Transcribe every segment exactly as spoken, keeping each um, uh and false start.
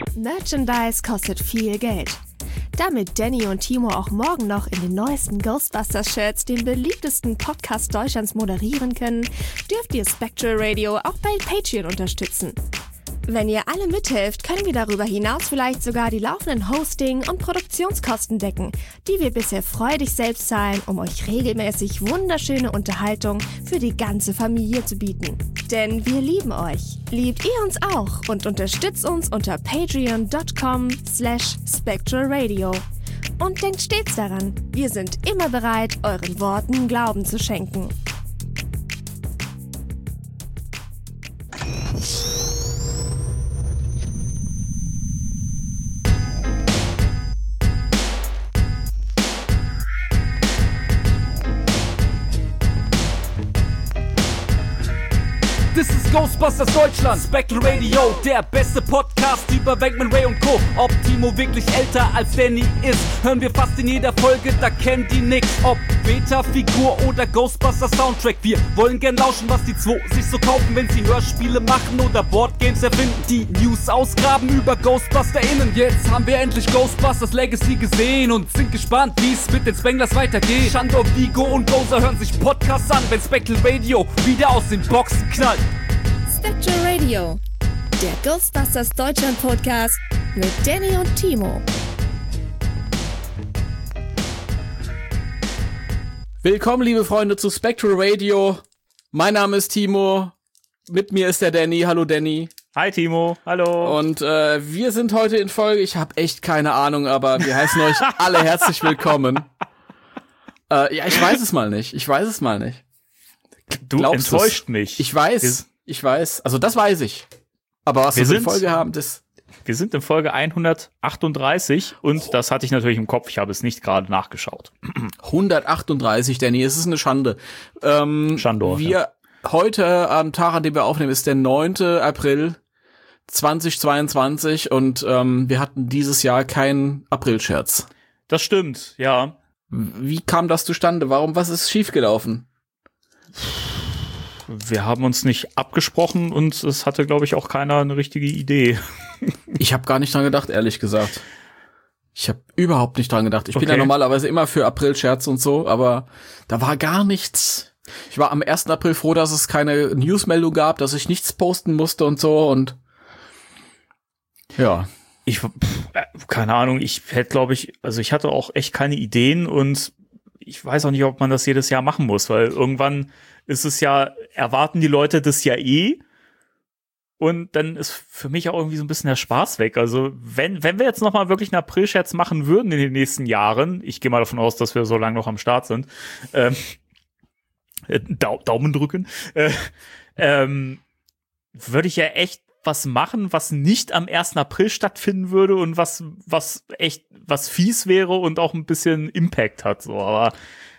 Merchandise kostet viel Geld. Damit Danny und Timo auch morgen noch in den neuesten Ghostbusters-Shirts den beliebtesten Podcast Deutschlands moderieren können, dürft ihr Spectral Radio auch bei Patreon unterstützen. Wenn ihr alle mithelft, können wir darüber hinaus vielleicht sogar die laufenden Hosting- und Produktionskosten decken, die wir bisher freudig selbst zahlen, um euch regelmäßig wunderschöne Unterhaltung für die ganze Familie zu bieten. Denn wir lieben euch. Liebt ihr uns auch und unterstützt uns unter patreon.com slash spectralradio. Und denkt stets daran, wir sind immer bereit, euren Worten Glauben zu schenken. Das ist Ghostbusters Deutschland, Spectral Radio, der beste Podcast über Venkman, Ray und Co. Ob Timo wirklich älter als Danny ist, hören wir fast in jeder Folge, da kennen die nix. Ob Beta-Figur oder Ghostbusters Soundtrack, wir wollen gern lauschen, was die zwei sich so kaufen, wenn sie Hörspiele machen oder Boardgames erfinden. Die News ausgraben über GhostbusterInnen. Jetzt haben wir endlich Ghostbusters Legacy gesehen und sind gespannt, wie es mit den Spanglers weitergeht. Shandor, Vigo und Gozer hören sich Podcasts an, wenn Spectral Radio wieder aus den Boxen knallt. Spectral Radio, der Ghostbusters Deutschland Podcast mit Danny und Timo. Willkommen, liebe Freunde, zu Spectral Radio. Mein Name ist Timo, mit mir ist der Danny. Hallo Danny. Hi Timo, hallo. Und äh, wir sind heute in Folge, ich habe echt keine Ahnung, aber wir heißen euch alle herzlich willkommen. Äh, ja, ich weiß es mal nicht, ich weiß es mal nicht. Du Glaubst enttäuscht du's? mich. Ich weiß, wir, ich weiß, also das weiß ich. Aber was wir, wir für eine Folge haben, das... Wir sind in Folge hundertachtunddreißig und das hatte ich natürlich im Kopf, ich habe es nicht gerade nachgeschaut. hundertachtunddreißig, Danny, es ist eine Schande. Ähm, Schandor. Wir ja. heute, am Tag, an dem wir aufnehmen, ist der neunte April zweitausendzweiundzwanzig und ähm, wir hatten dieses Jahr keinen Aprilscherz. Das stimmt, ja. Wie kam das zustande? Warum, was ist schiefgelaufen? Wir haben uns nicht abgesprochen und es hatte, glaube ich, auch keiner eine richtige Idee. Ich habe gar nicht dran gedacht, ehrlich gesagt. Ich habe überhaupt nicht dran gedacht. Ich okay. bin ja normalerweise immer für Aprilscherz und so, aber da war gar nichts. Ich war am ersten April froh, dass es keine Newsmeldung gab, dass ich nichts posten musste und so und ja. Ich, pff, keine Ahnung, ich hätte, glaube ich, also ich hatte auch echt keine Ideen und ich weiß auch nicht, ob man das jedes Jahr machen muss, weil irgendwann ist es ja, erwarten die Leute das ja eh und dann ist für mich auch irgendwie so ein bisschen der Spaß weg. Also wenn wenn wir jetzt noch mal wirklich einen Aprilscherz machen würden in den nächsten Jahren, ich gehe mal davon aus, dass wir so lange noch am Start sind, ähm, äh, Dau- Daumen drücken, äh, ähm, würde ich ja echt was machen, was nicht am ersten April stattfinden würde und was was echt was fies wäre und auch ein bisschen Impact hat, so, aber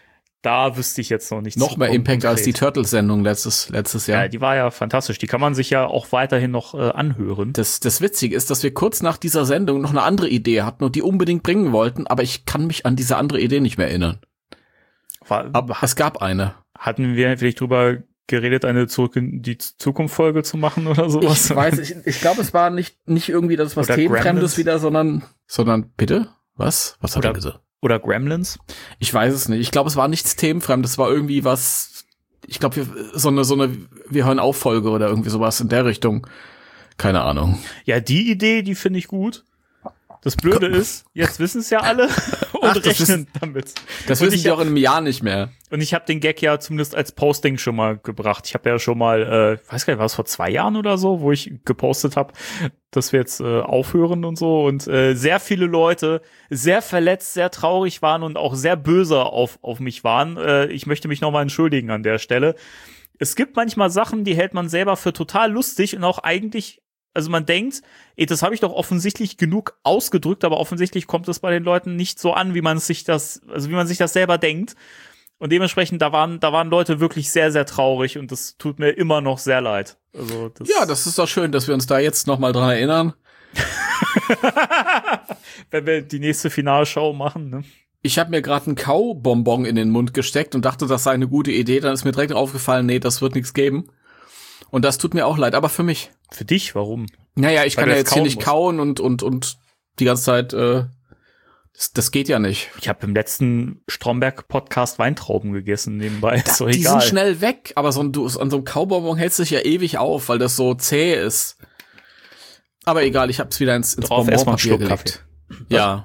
da wüsste ich jetzt noch nichts. Noch mehr Impact als die Turtles-Sendung letztes letztes Jahr. Ja, die war ja fantastisch. Die kann man sich ja auch weiterhin noch äh, anhören. Das das Witzige ist, dass wir kurz nach dieser Sendung noch eine andere Idee hatten und die unbedingt bringen wollten, aber ich kann mich an diese andere Idee nicht mehr erinnern. War, aber es gab eine. Hatten wir vielleicht drüber geredet, eine Zurück in die Zukunft-Folge zu machen oder sowas? Ich weiß, ich, ich glaube, es war nicht nicht irgendwie das was Themenfremdes wieder, sondern sondern bitte? Was? Was hat er gesagt? Oder Gremlins? Ich weiß es nicht. Ich glaube, es war nichts Themenfremdes. Es war irgendwie was, ich glaube, so eine, so eine, wir hören auf Folge oder irgendwie sowas in der Richtung. Keine Ahnung. Ja, die Idee, die finde ich gut. Das Blöde ist, jetzt wissen es ja alle und Ach, rechnen wissen, damit. Das wissen die auch in einem Jahr nicht mehr. Und ich habe den Gag ja zumindest als Posting schon mal gebracht. Ich habe ja schon mal, äh, weiß gar nicht, war es vor zwei Jahren oder so, wo ich gepostet habe, dass wir jetzt äh, aufhören und so. Und äh, sehr viele Leute sehr verletzt, sehr traurig waren und auch sehr böse auf auf mich waren. Äh, ich möchte mich nochmal entschuldigen an der Stelle. Es gibt manchmal Sachen, die hält man selber für total lustig und auch eigentlich, also man denkt, ey, das habe ich doch offensichtlich genug ausgedrückt, aber offensichtlich kommt es bei den Leuten nicht so an, wie man sich das, also wie man sich das selber denkt. Und dementsprechend, da waren, da waren Leute wirklich sehr, sehr traurig und das tut mir immer noch sehr leid. Also das ja, das ist doch schön, dass wir uns da jetzt noch mal dran erinnern. Wenn wir die nächste Finalshow machen, ne? Ich habe mir gerade einen Kaubonbon in den Mund gesteckt und dachte, das sei eine gute Idee. Dann ist mir direkt aufgefallen, nee, das wird nichts geben. Und das tut mir auch leid, aber für mich. Für dich? Warum? Naja, ich kann ja jetzt hier nicht kauen und, und, und die ganze Zeit, äh, das, das geht ja nicht. Ich habe im letzten Stromberg-Podcast Weintrauben gegessen nebenbei. Da, ist doch die egal. sind schnell weg, aber so ein, du, an so einem Kaubonbon hältst du dich ja ewig auf, weil das so zäh ist. Aber egal, ich hab's wieder ins, ins Bonbonpapier gelegt. Ja.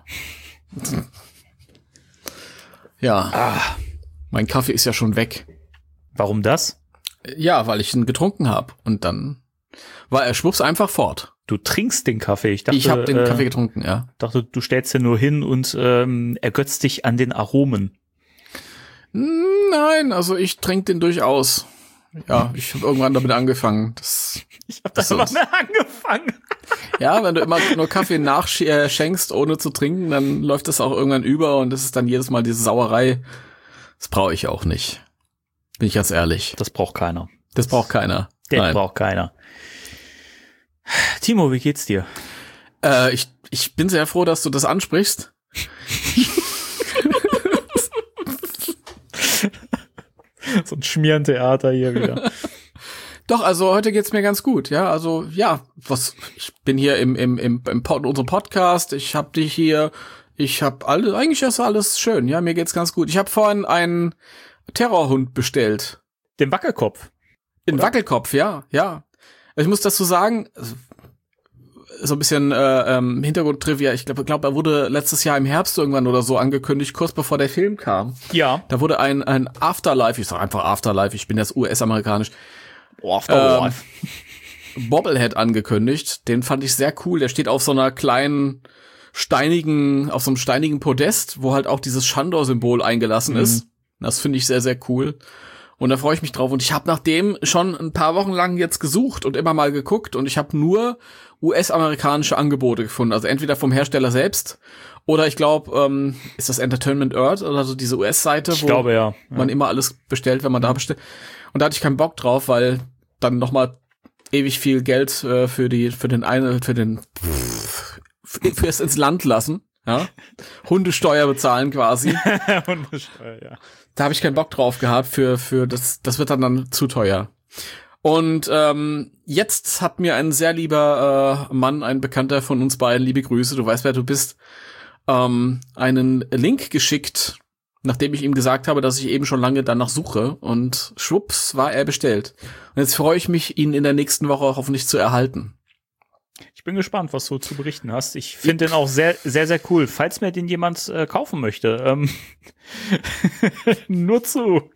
Ja. Ah. Mein Kaffee ist ja schon weg. Warum das? Ja, weil ich ihn getrunken habe und dann war er schwupps einfach fort. Du trinkst den Kaffee. Ich dachte, ich habe den äh, Kaffee getrunken, ja. dachte, du stellst den nur hin und ähm, ergötzt dich an den Aromen. Nein, also ich trinke den durchaus. Ja, ich habe irgendwann damit angefangen. Das, ich habe damit angefangen. Ja, wenn du immer nur Kaffee nachschenkst, ohne zu trinken, dann läuft das auch irgendwann über und das ist dann jedes Mal diese Sauerei. Das brauche ich auch nicht. Bin ich ganz ehrlich. Das braucht keiner. Das braucht keiner. Den Nein. braucht keiner. Timo, wie geht's dir? Äh, ich, ich bin sehr froh, dass du das ansprichst. So ein Schmierentheater hier wieder. Doch, also heute geht's mir ganz gut, ja, also ja, was ich bin hier im im im, im Pod, unserem Podcast, ich hab dich hier, ich hab alle, eigentlich ist alles schön, ja, mir geht's ganz gut. Ich habe vorhin einen Terrorhund bestellt. Den Wackelkopf. Den Wackelkopf, ja, ja. Ich muss dazu sagen, so ein bisschen äh, ähm, Hintergrundtrivia, ich glaube, glaub, er wurde letztes Jahr im Herbst irgendwann oder so angekündigt, kurz bevor der Film kam. Ja. Da wurde ein ein Afterlife, ich sag einfach Afterlife, ich bin jetzt U S-amerikanisch, Afterlife. Ähm, Bobblehead angekündigt. Den fand ich sehr cool. Der steht auf so einer kleinen steinigen, auf so einem steinigen Podest, wo halt auch dieses Shandor-Symbol eingelassen mhm. ist. Das finde ich sehr, sehr cool. Und da freue ich mich drauf. Und ich habe nach dem schon ein paar Wochen lang jetzt gesucht und immer mal geguckt. Und ich habe nur U S-amerikanische Angebote gefunden. Also entweder vom Hersteller selbst oder ich glaube, ähm, ist das Entertainment Earth oder so diese U S-Seite, ich wo glaube, ja. Ja. man immer alles bestellt, wenn man da bestellt. Und da hatte ich keinen Bock drauf, weil dann noch mal ewig viel Geld äh, für die für den eine für den fürs ins Land lassen, ja, Hundesteuer bezahlen quasi. Hundesteuer, ja. Da habe ich keinen Bock drauf gehabt für für das das wird dann dann zu teuer. Und ähm, jetzt hat mir ein sehr lieber äh, Mann, ein Bekannter von uns beiden, liebe Grüße, du weißt, wer du bist, ähm, einen Link geschickt, nachdem ich ihm gesagt habe, dass ich eben schon lange danach suche, und schwupps war er bestellt. Und jetzt freue ich mich, ihn in der nächsten Woche hoffentlich zu erhalten. Ich bin gespannt, was du zu berichten hast. Ich finde den auch sehr, sehr, sehr cool. Falls mir den jemand äh, kaufen möchte, ähm, nur zu.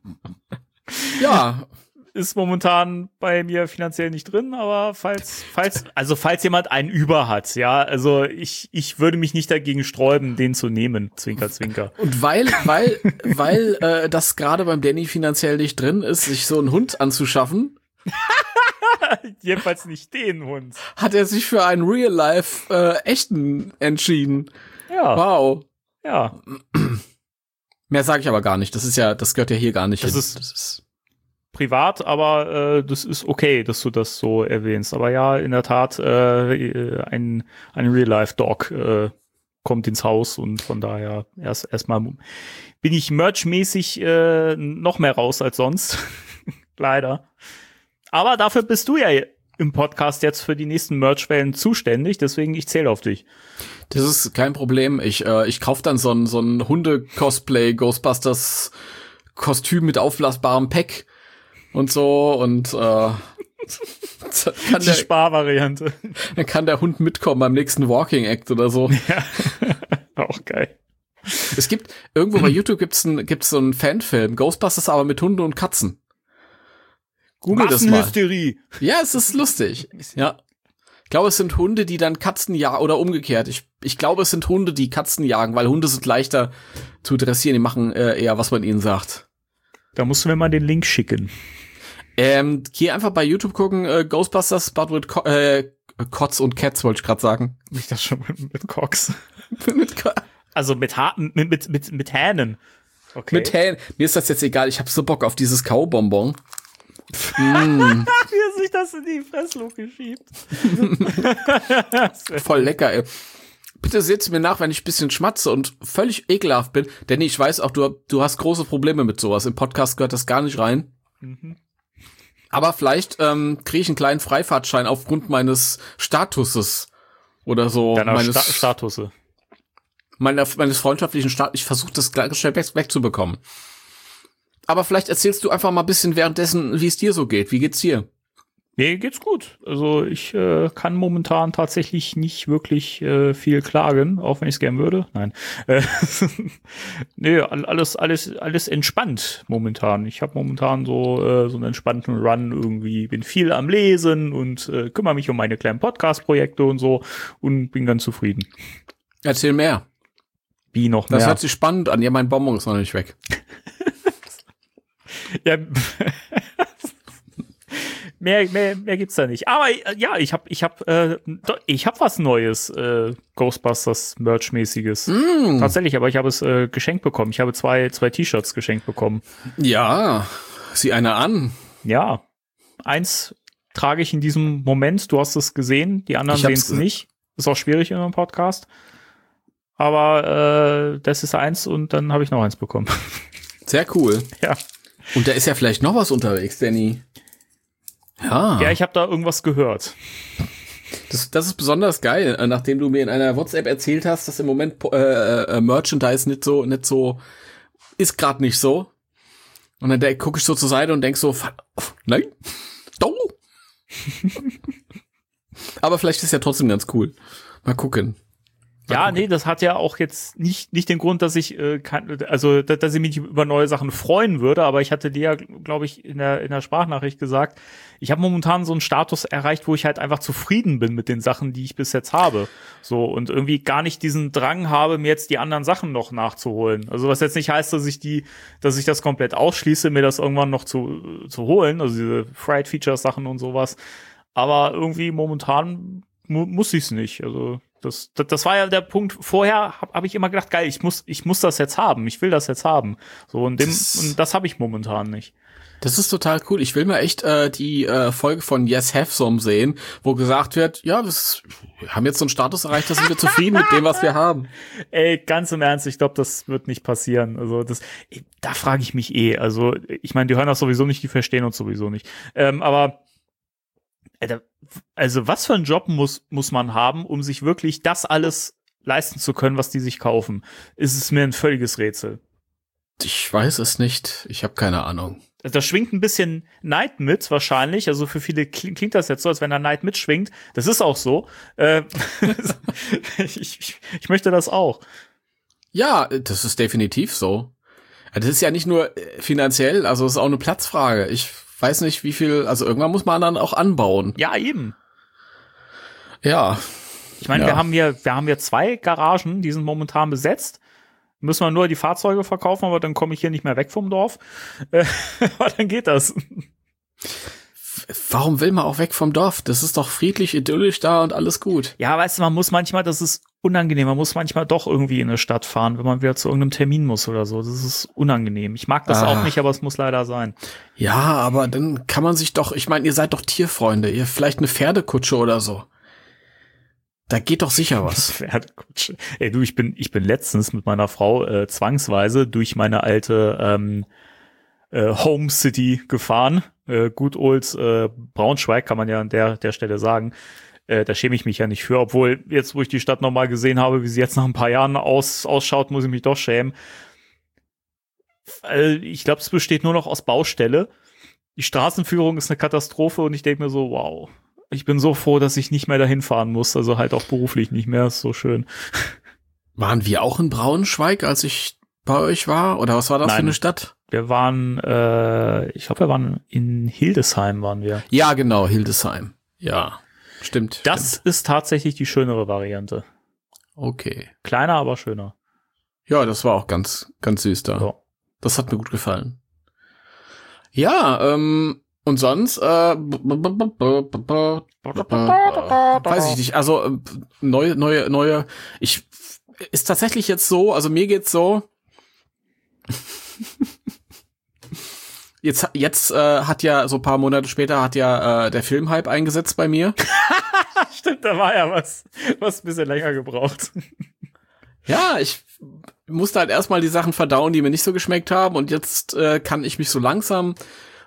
Ja. Ist momentan bei mir finanziell nicht drin, aber falls, falls, also falls jemand einen über hat, ja, also ich, ich würde mich nicht dagegen sträuben, den zu nehmen, Zwinker, Zwinker. Und weil, weil, weil äh, das gerade beim Danny finanziell nicht drin ist, sich so einen Hund anzuschaffen, jedenfalls nicht den Hund, hat er sich für einen Real-Life äh, echten entschieden. Ja. Wow. Ja. Mehr sage ich aber gar nicht. Das ist ja, das gehört ja hier gar nicht das hin. Ist das ist privat, aber äh, das ist okay, dass du das so erwähnst. Aber ja, in der Tat, äh, ein, ein Real-Life-Dog äh, kommt ins Haus und von daher erst erstmal bin ich merchmäßig äh, noch mehr raus als sonst. Leider. Aber dafür bist du ja im Podcast jetzt für die nächsten Merch-Wellen zuständig, deswegen ich zähle auf dich. Das ist kein Problem. Ich, äh, ich kauf dann so ein, so ein Hunde-Cosplay-Ghostbusters-Kostüm mit aufblasbarem Pack und so und äh, kann die der, Sparvariante. Dann kann der Hund mitkommen beim nächsten Walking Act oder so. Ja, auch geil. Es gibt, irgendwo bei YouTube gibt's ein, gibt's so einen Fanfilm, Ghostbusters aber mit Hunden und Katzen. Google das mal. Massenhysterie. Ja, es ist lustig. Ja. Ich glaube, es sind Hunde, die dann Katzen jagen, oder umgekehrt. Ich, ich glaube, es sind Hunde, die Katzen jagen, weil Hunde sind leichter zu dressieren. Die machen äh, eher, was man ihnen sagt. Da musst du mir mal den Link schicken. Ähm, geh einfach bei YouTube gucken, äh, Ghostbusters, but with Co- äh, Cots und Cats, wollte ich gerade sagen. Nicht das schon mit, mit Cox. mit Co- also mit, ha- mit, mit, mit, mit Hähnen. Okay. Mit Hähnen. Mir ist das jetzt egal, ich habe so Bock auf dieses Kaubonbon. mm. Wie er sich das in die Fressluke schiebt. Voll lecker, ey. Bitte seht mir nach, wenn ich ein bisschen schmatze und völlig ekelhaft bin. Denn ich weiß auch, du, du hast große Probleme mit sowas. Im Podcast gehört das gar nicht rein. Mhm. Aber vielleicht ähm, kriege ich einen kleinen Freifahrtschein aufgrund meines Statuses oder so. Deiner meines Sta- Statusse. Meiner, meines freundschaftlichen Status. Ich versuche das gleich schnell weg, wegzubekommen. Aber vielleicht erzählst du einfach mal ein bisschen währenddessen, wie es dir so geht. Wie geht's dir? Mir geht's gut. Also ich äh, kann momentan tatsächlich nicht wirklich äh, viel klagen, auch wenn ich es gern würde. Nein. Äh, nee, alles, alles, alles entspannt momentan. Ich habe momentan so äh, so einen entspannten Run irgendwie. Bin viel am Lesen und äh, kümmere mich um meine kleinen Podcast-Projekte und so und bin ganz zufrieden. Erzähl mehr. Wie noch mehr? Das hört sich spannend an. Ja, mein Bonbon ist noch nicht weg. Ja. Mehr, mehr, mehr gibt's da nicht. Aber äh, ja, ich hab, ich hab, äh, ich hab was Neues, äh, Ghostbusters Merch-mäßiges. Mm. Tatsächlich, aber ich habe es äh, geschenkt bekommen. Ich habe zwei, zwei T-Shirts geschenkt bekommen. Ja, sieh einer an. Ja, eins trage ich in diesem Moment. Du hast es gesehen, die anderen sehen es nicht. Ist auch schwierig in einem Podcast. Aber äh, das ist eins und dann habe ich noch eins bekommen. Sehr cool. Ja. Und da ist ja vielleicht noch was unterwegs, Danny. Ja. Ja, ich habe da irgendwas gehört. Das, das ist besonders geil, nachdem du mir in einer WhatsApp erzählt hast, dass im Moment äh, äh, Merchandise nicht so, nicht so, ist gerade nicht so. Und dann gucke ich so zur Seite und denk so, nein, oh. Aber vielleicht ist ja trotzdem ganz cool. Mal gucken. Ja, nee, das hat ja auch jetzt nicht nicht den Grund, dass ich äh, kann, also dass, dass ich mich über neue Sachen freuen würde, aber ich hatte dir ja, glaube ich, in der in der Sprachnachricht gesagt, ich habe momentan so einen Status erreicht, wo ich halt einfach zufrieden bin mit den Sachen, die ich bis jetzt habe. So und irgendwie gar nicht diesen Drang habe, mir jetzt die anderen Sachen noch nachzuholen. Also was jetzt nicht heißt, dass ich die dass ich das komplett ausschließe, mir das irgendwann noch zu zu holen, also diese Fried Features Sachen und sowas, aber irgendwie momentan mu- muss ich es nicht. Also Das, das, das war ja der Punkt. Vorher habe hab ich immer gedacht, geil, ich muss, ich muss das jetzt haben, ich will das jetzt haben. So und dem, das, und das habe ich momentan nicht. Das ist total cool. Ich will mal echt äh, die äh, Folge von Yes Have Some sehen, wo gesagt wird, ja, das, wir haben jetzt so einen Status erreicht, da sind wir zufrieden mit dem, was wir haben. Ey, ganz im Ernst, ich glaube, das wird nicht passieren. Also das, da frage ich mich eh. Also ich meine, die hören das sowieso nicht, die verstehen uns sowieso nicht. Ähm, aber also was für einen Job muss muss man haben, um sich wirklich das alles leisten zu können, was die sich kaufen? Ist es mir ein völliges Rätsel. Ich weiß es nicht. Ich habe keine Ahnung. Da schwingt ein bisschen Neid mit, wahrscheinlich. Also für viele klingt das jetzt so, als wenn da Neid mitschwingt. Das ist auch so. Äh, ich, ich, ich möchte das auch. Ja, das ist definitiv so. Das ist ja nicht nur finanziell, also es ist auch eine Platzfrage. Ich weiß nicht, wie viel, also irgendwann muss man dann auch anbauen. Ja, eben. Ja. Ich meine, ja. wir haben hier, wir haben hier zwei Garagen, die sind momentan besetzt. Müssen wir nur die Fahrzeuge verkaufen, aber dann komme ich hier nicht mehr weg vom Dorf. Äh, aber dann geht das. Warum will man auch weg vom Dorf? Das ist doch friedlich, idyllisch da und alles gut. Ja, weißt du, man muss manchmal, das ist unangenehm, man muss manchmal doch irgendwie in eine Stadt fahren, wenn man wieder zu irgendeinem Termin muss oder so. Das ist unangenehm. Ich mag das ah. auch nicht, aber es muss leider sein. Ja, aber dann kann man sich doch, ich meine, ihr seid doch Tierfreunde, ihr vielleicht eine Pferdekutsche oder so. Da geht doch sicher was. Pferdekutsche. Ey, du, ich bin, ich bin letztens mit meiner Frau äh, zwangsweise durch meine alte ähm, äh, Home City gefahren. Äh, good old äh, Braunschweig, kann man ja an der, der Stelle sagen. Äh, da schäme ich mich ja nicht für, obwohl jetzt, wo ich die Stadt nochmal gesehen habe, wie sie jetzt nach ein paar Jahren aus, ausschaut, muss ich mich doch schämen. Äh, ich glaube, es besteht nur noch aus Baustelle. Die Straßenführung ist eine Katastrophe und ich denke mir so, wow, ich bin so froh, dass ich nicht mehr dahin fahren muss, also halt auch beruflich nicht mehr, ist so schön. Waren wir auch in Braunschweig, als ich bei euch war? Oder was war das Nein. für eine Stadt? Wir waren, äh, ich glaube, wir waren in Hildesheim, waren wir. Ja, genau, Hildesheim. Ja, stimmt. Das stimmt. ist tatsächlich die schönere Variante. Okay. Kleiner, aber schöner. Ja, das war auch ganz, ganz süß da. So. Das hat mir gut gefallen. Ja, ähm, und sonst, äh, b- b- b- b- b- b- weiß ich nicht, also äh, neue, neue, neue, ich, ist tatsächlich jetzt so, also mir geht's so, jetzt, jetzt äh, hat ja, so ein paar Monate später hat ja äh, der Filmhype eingesetzt bei mir. Stimmt, da war ja was, was ein bisschen länger gebraucht. Ja, ich musste halt erstmal die Sachen verdauen, die mir nicht so geschmeckt haben und jetzt äh, kann ich mich so langsam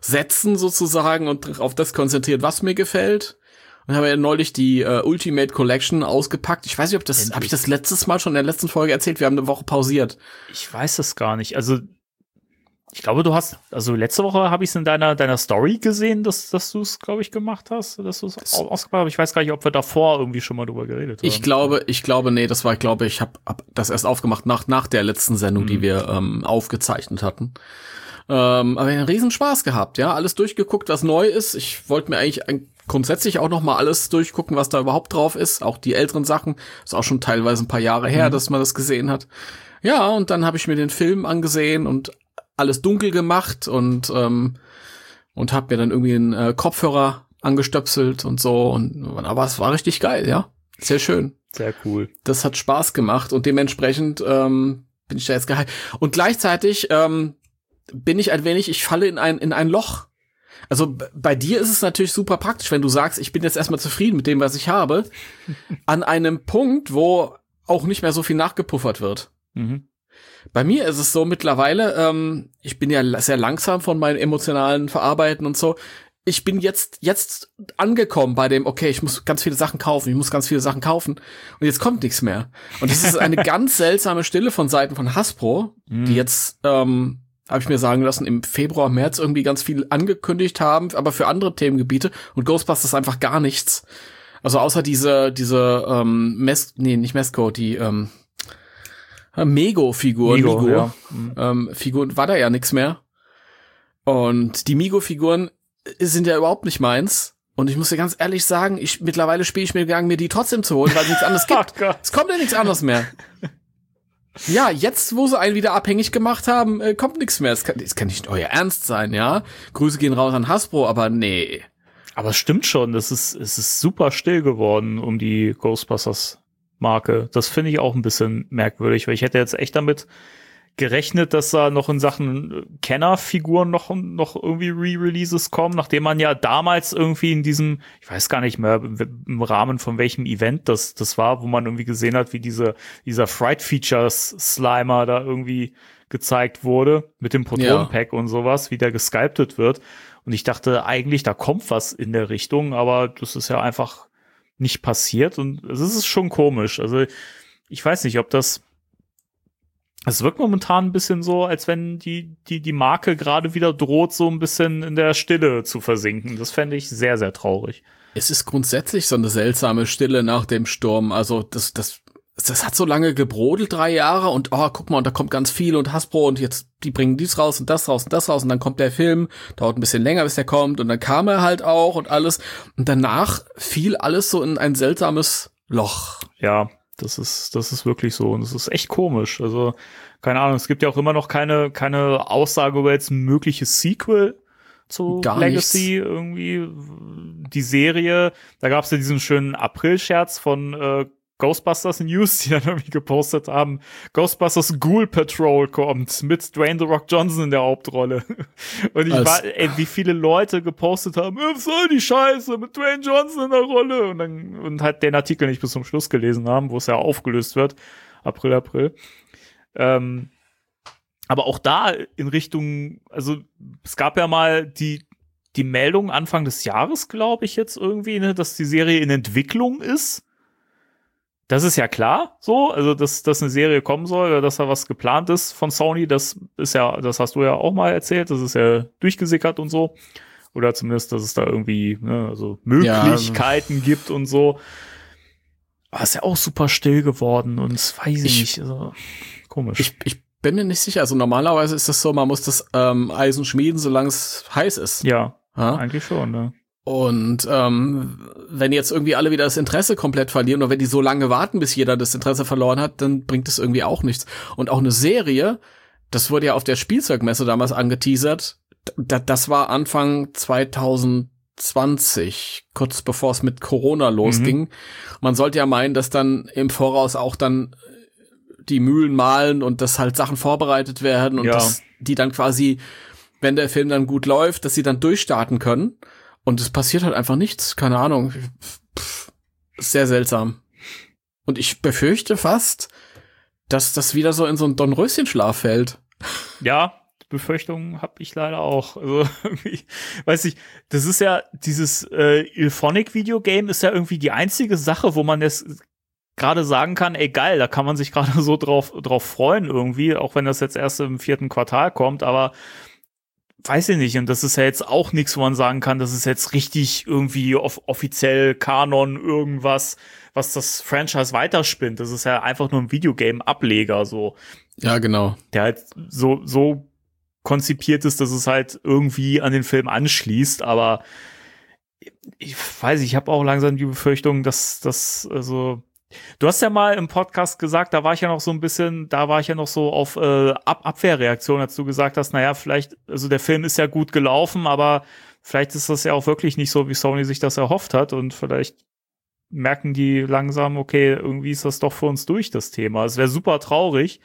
setzen sozusagen und auf das konzentriert, was mir gefällt. Und habe ja neulich die äh, Ultimate Collection ausgepackt. Ich weiß nicht, ob das, habe ich das letztes Mal schon in der letzten Folge erzählt? Wir haben eine Woche pausiert. Ich weiß es gar nicht. Also ich glaube, du hast, also letzte Woche habe ich es in deiner deiner Story gesehen, dass dass du es, glaube ich, gemacht hast, dass du es ausgepackt hast. Aber ich weiß gar nicht, ob wir davor irgendwie schon mal drüber geredet haben. Ich glaube, ich glaube, nee, das war, ich glaube, ich habe hab das erst aufgemacht nach nach der letzten Sendung, mhm. die wir ähm, aufgezeichnet hatten. Ähm, aber einen riesen Spaß gehabt, ja, alles durchgeguckt, was neu ist. Ich wollte mir eigentlich ein, grundsätzlich auch noch mal alles durchgucken, was da überhaupt drauf ist, auch die älteren Sachen. Ist auch schon teilweise ein paar Jahre her, mhm. dass man das gesehen hat. Ja, und dann habe ich mir den Film angesehen und alles dunkel gemacht und ähm, und habe mir dann irgendwie einen äh, Kopfhörer angestöpselt und so und aber es war richtig geil, ja, sehr schön, sehr cool. Das hat Spaß gemacht und dementsprechend ähm, bin ich da jetzt geil und gleichzeitig ähm, bin ich ein wenig, ich falle in ein in ein Loch. Also b- bei dir ist es natürlich super praktisch, wenn du sagst, ich bin jetzt erstmal zufrieden mit dem, was ich habe, an einem Punkt, wo auch nicht mehr so viel nachgepuffert wird. Mhm. Bei mir ist es so mittlerweile, ähm, ich bin ja sehr langsam von meinen emotionalen Verarbeiten und so. Ich bin jetzt jetzt angekommen bei dem, okay, ich muss ganz viele Sachen kaufen, ich muss ganz viele Sachen kaufen und jetzt kommt nichts mehr. Und das ist eine ganz seltsame Stille von Seiten von Hasbro, mhm. die jetzt ähm, habe ich mir sagen lassen, im Februar, März irgendwie ganz viel angekündigt haben, aber für andere Themengebiete und Ghostbusters einfach gar nichts. Also außer diese, diese, ähm, Mes- nee, nicht Mesco, die, ähm, Mego-Figuren, Mego, Migo, ja. mhm. ähm, Figuren, war da ja nichts mehr. Und die Migo-Figuren sind ja überhaupt nicht meins. Und ich muss dir ganz ehrlich sagen, ich, mittlerweile spiele ich mir gegangen, mir die trotzdem zu holen, weil es nichts anderes gibt. Oh es kommt ja nichts anderes mehr. Ja, jetzt, wo sie einen wieder abhängig gemacht haben, äh, kommt nichts mehr. Das kann, das kann nicht euer Ernst sein, ja? Grüße gehen raus an Hasbro, aber nee. Aber es stimmt schon, das ist, es ist super still geworden um die Ghostbusters-Marke. Das finde ich auch ein bisschen merkwürdig, weil ich hätte jetzt echt damit gerechnet, dass da noch in Sachen Kenner-Figuren noch, noch irgendwie Re-Releases kommen, nachdem man ja damals irgendwie in diesem, ich weiß gar nicht mehr, im Rahmen von welchem Event das, das war, wo man irgendwie gesehen hat, wie diese, dieser Fright Features Slimer da irgendwie gezeigt wurde, mit dem Protonenpack ja. und sowas, wie der gesculptet wird. Und ich dachte eigentlich, da kommt was in der Richtung, aber das ist ja einfach nicht passiert und es ist schon komisch. Also ich weiß nicht, ob das Es wirkt momentan ein bisschen so, als wenn die, die, die Marke gerade wieder droht, so ein bisschen in der Stille zu versinken. Das fände ich sehr, sehr traurig. Es ist grundsätzlich so eine seltsame Stille nach dem Sturm. Also das, das, das hat so lange gebrodelt, drei Jahre und oh, guck mal, und da kommt ganz viel und Hasbro und jetzt, die bringen dies raus und das raus und das raus und dann kommt der Film, dauert ein bisschen länger, bis der kommt und dann kam er halt auch und alles. Und danach fiel alles so in ein seltsames Loch. Ja. Das ist, das ist wirklich so. Und das ist echt komisch. Also, keine Ahnung, es gibt ja auch immer noch keine, keine Aussage über jetzt ein mögliches Sequel zu Gar Legacy nichts. Irgendwie. Die Serie, da gab es ja diesen schönen April-Scherz von äh, Ghostbusters News, die dann irgendwie gepostet haben, Ghostbusters Ghoul Patrol kommt mit Dwayne The Rock Johnson in der Hauptrolle. Und ich Als war, ey, wie viele Leute gepostet haben, was soll die Scheiße mit Dwayne Johnson in der Rolle? Und dann, und halt den Artikel nicht bis zum Schluss gelesen haben, wo es ja aufgelöst wird. April, April. Ähm, aber auch da in Richtung, also es gab ja mal die, die Meldung Anfang des Jahres, glaube ich jetzt irgendwie, ne, dass die Serie in Entwicklung ist. Das ist ja klar, so, also dass, dass eine Serie kommen soll oder dass da was geplant ist von Sony, das ist ja, das hast du ja auch mal erzählt, das ist ja durchgesickert und so. Oder zumindest, dass es da irgendwie, ne, also Möglichkeiten ja. gibt und so. Aber ist ja auch super still geworden und weiß ich nicht, also komisch. Ich, ich bin mir nicht sicher, also normalerweise ist das so, man muss das ähm, Eisen schmieden, solange es heiß ist. Ja, ha? Eigentlich schon, ne. Und ähm, wenn jetzt irgendwie alle wieder das Interesse komplett verlieren oder wenn die so lange warten, bis jeder das Interesse verloren hat, dann bringt es irgendwie auch nichts. Und auch eine Serie, das wurde ja auf der Spielzeugmesse damals angeteasert, d- das war Anfang zwanzig zwanzig, kurz bevor es mit Corona losging. Mhm. Man sollte ja meinen, dass dann im Voraus auch dann die Mühlen mahlen und dass halt Sachen vorbereitet werden und ja. dass die dann quasi, wenn der Film dann gut läuft, dass sie dann durchstarten können. Und es passiert halt einfach nichts, keine Ahnung. Pff, sehr seltsam. Und ich befürchte fast, dass das wieder so in so einen Dornröschenschlaf fällt. Ja, Befürchtungen habe ich leider auch. Also irgendwie, weiß ich, das ist ja, dieses äh, Ilphonic-Videogame ist ja irgendwie die einzige Sache, wo man jetzt gerade sagen kann, ey geil, da kann man sich gerade so drauf drauf freuen irgendwie, auch wenn das jetzt erst im vierten Quartal kommt, aber weiß ich nicht, und das ist ja jetzt auch nichts, wo man sagen kann, das ist jetzt richtig irgendwie off- offiziell Kanon irgendwas, was das Franchise weiterspinnt. Das ist ja einfach nur ein Videogame-Ableger, so. Ja, genau. Der halt so, so konzipiert ist, dass es halt irgendwie an den Film anschließt, aber ich weiß, ich habe auch langsam die Befürchtung, dass das, also, du hast ja mal im Podcast gesagt, da war ich ja noch so ein bisschen, da war ich ja noch so auf äh, Ab- Abwehrreaktion, als du gesagt hast, naja, vielleicht, also der Film ist ja gut gelaufen, aber vielleicht ist das ja auch wirklich nicht so, wie Sony sich das erhofft hat und vielleicht merken die langsam, okay, irgendwie ist das doch für uns durch, das Thema. Es wäre super traurig.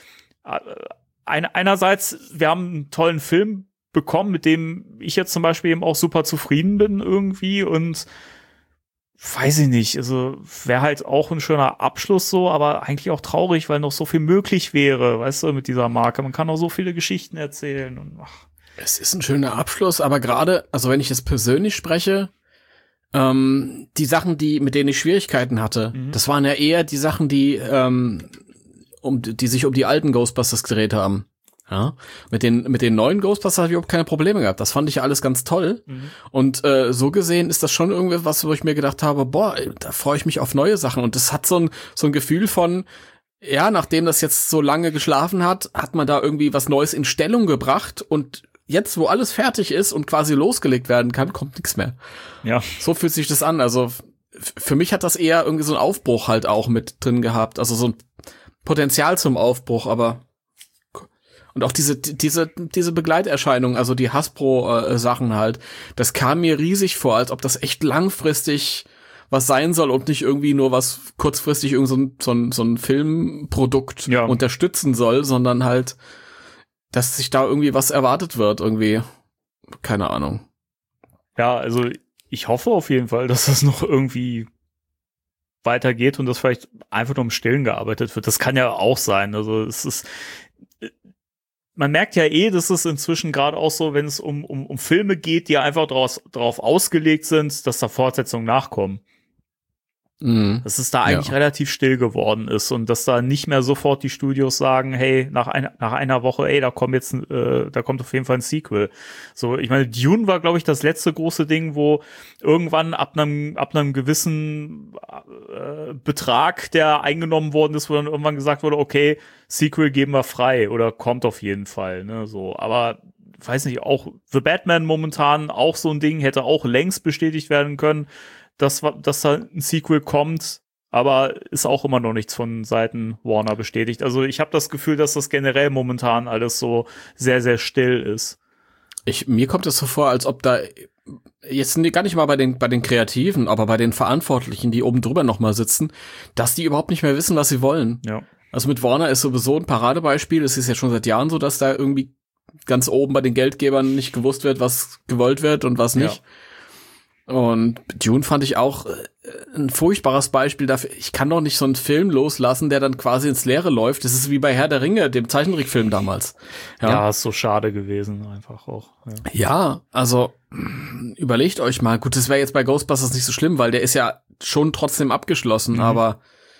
Ein, einerseits, wir haben einen tollen Film bekommen, mit dem ich jetzt zum Beispiel eben auch super zufrieden bin irgendwie und weiß ich nicht, also wäre halt auch ein schöner Abschluss so, aber eigentlich auch traurig, weil noch so viel möglich wäre, weißt du, mit dieser Marke. Man kann auch so viele Geschichten erzählen und ach. Es ist ein schöner Abschluss, aber gerade, also wenn ich jetzt persönlich spreche, ähm, die Sachen, die, mit denen ich Schwierigkeiten hatte, mhm. das waren ja eher die Sachen, die, ähm, um, die sich um die alten Ghostbusters gedreht haben. Ja, mit den mit den neuen Ghostbusters habe ich überhaupt keine Probleme gehabt. Das fand ich ja alles ganz toll. Mhm. Und äh, so gesehen ist das schon irgendwie was, wo ich mir gedacht habe, boah, da freue ich mich auf neue Sachen. Und das hat so ein so ein Gefühl von, ja, nachdem das jetzt so lange geschlafen hat, hat man da irgendwie was Neues in Stellung gebracht. Und jetzt, wo alles fertig ist und quasi losgelegt werden kann, kommt nichts mehr. Ja. So fühlt sich das an. Also f- für mich hat das eher irgendwie so einen Aufbruch halt auch mit drin gehabt. Also so ein Potenzial zum Aufbruch, aber und auch diese, diese, diese Begleiterscheinung, also die Hasbro-Sachen äh, halt, das kam mir riesig vor, als ob das echt langfristig was sein soll und nicht irgendwie nur was kurzfristig irgend so ein, so ein, so ein Filmprodukt ja. unterstützen soll, sondern halt, dass sich da irgendwie was erwartet wird, irgendwie. Keine Ahnung. Ja, also ich hoffe auf jeden Fall, dass das noch irgendwie weitergeht und dass vielleicht einfach nur im Stillen gearbeitet wird. Das kann ja auch sein. Also es ist, man merkt ja eh, dass es inzwischen gerade auch so, wenn es um, um, um Filme geht, die ja einfach draus, drauf ausgelegt sind, dass da Fortsetzungen nachkommen. Mhm. Dass es da eigentlich ja. relativ still geworden ist und dass da nicht mehr sofort die Studios sagen, hey, nach, ein, nach einer Woche, ey, da kommt jetzt, äh, da kommt auf jeden Fall ein Sequel. So, ich meine, Dune war, glaube ich, das letzte große Ding, wo irgendwann ab einem, ab einem gewissen äh, Betrag, der eingenommen worden ist, wo dann irgendwann gesagt wurde, okay, Sequel geben wir frei oder kommt auf jeden Fall, ne, so. Aber weiß nicht, auch The Batman momentan auch so ein Ding, hätte auch längst bestätigt werden können, dass, dass da ein Sequel kommt, aber ist auch immer noch nichts von Seiten Warner bestätigt. Also ich habe das Gefühl, dass das generell momentan alles so sehr, sehr still ist. Ich, mir kommt es so vor, als ob da jetzt gar nicht mal bei den bei den Kreativen, aber bei den Verantwortlichen, die oben drüber noch mal sitzen, dass die überhaupt nicht mehr wissen, was sie wollen. Ja. Also mit Warner ist sowieso ein Paradebeispiel. Es ist ja schon seit Jahren so, dass da irgendwie ganz oben bei den Geldgebern nicht gewusst wird, was gewollt wird und was nicht. Ja. Und Dune fand ich auch ein furchtbares Beispiel dafür. Ich kann doch nicht so einen Film loslassen, der dann quasi ins Leere läuft. Das ist wie bei Herr der Ringe, dem Zeichentrickfilm damals. Ja, ja, ist so schade gewesen einfach auch. Ja, ja, also überlegt euch mal. Gut, das wäre jetzt bei Ghostbusters nicht so schlimm, weil der ist ja schon trotzdem abgeschlossen. Mhm. Aber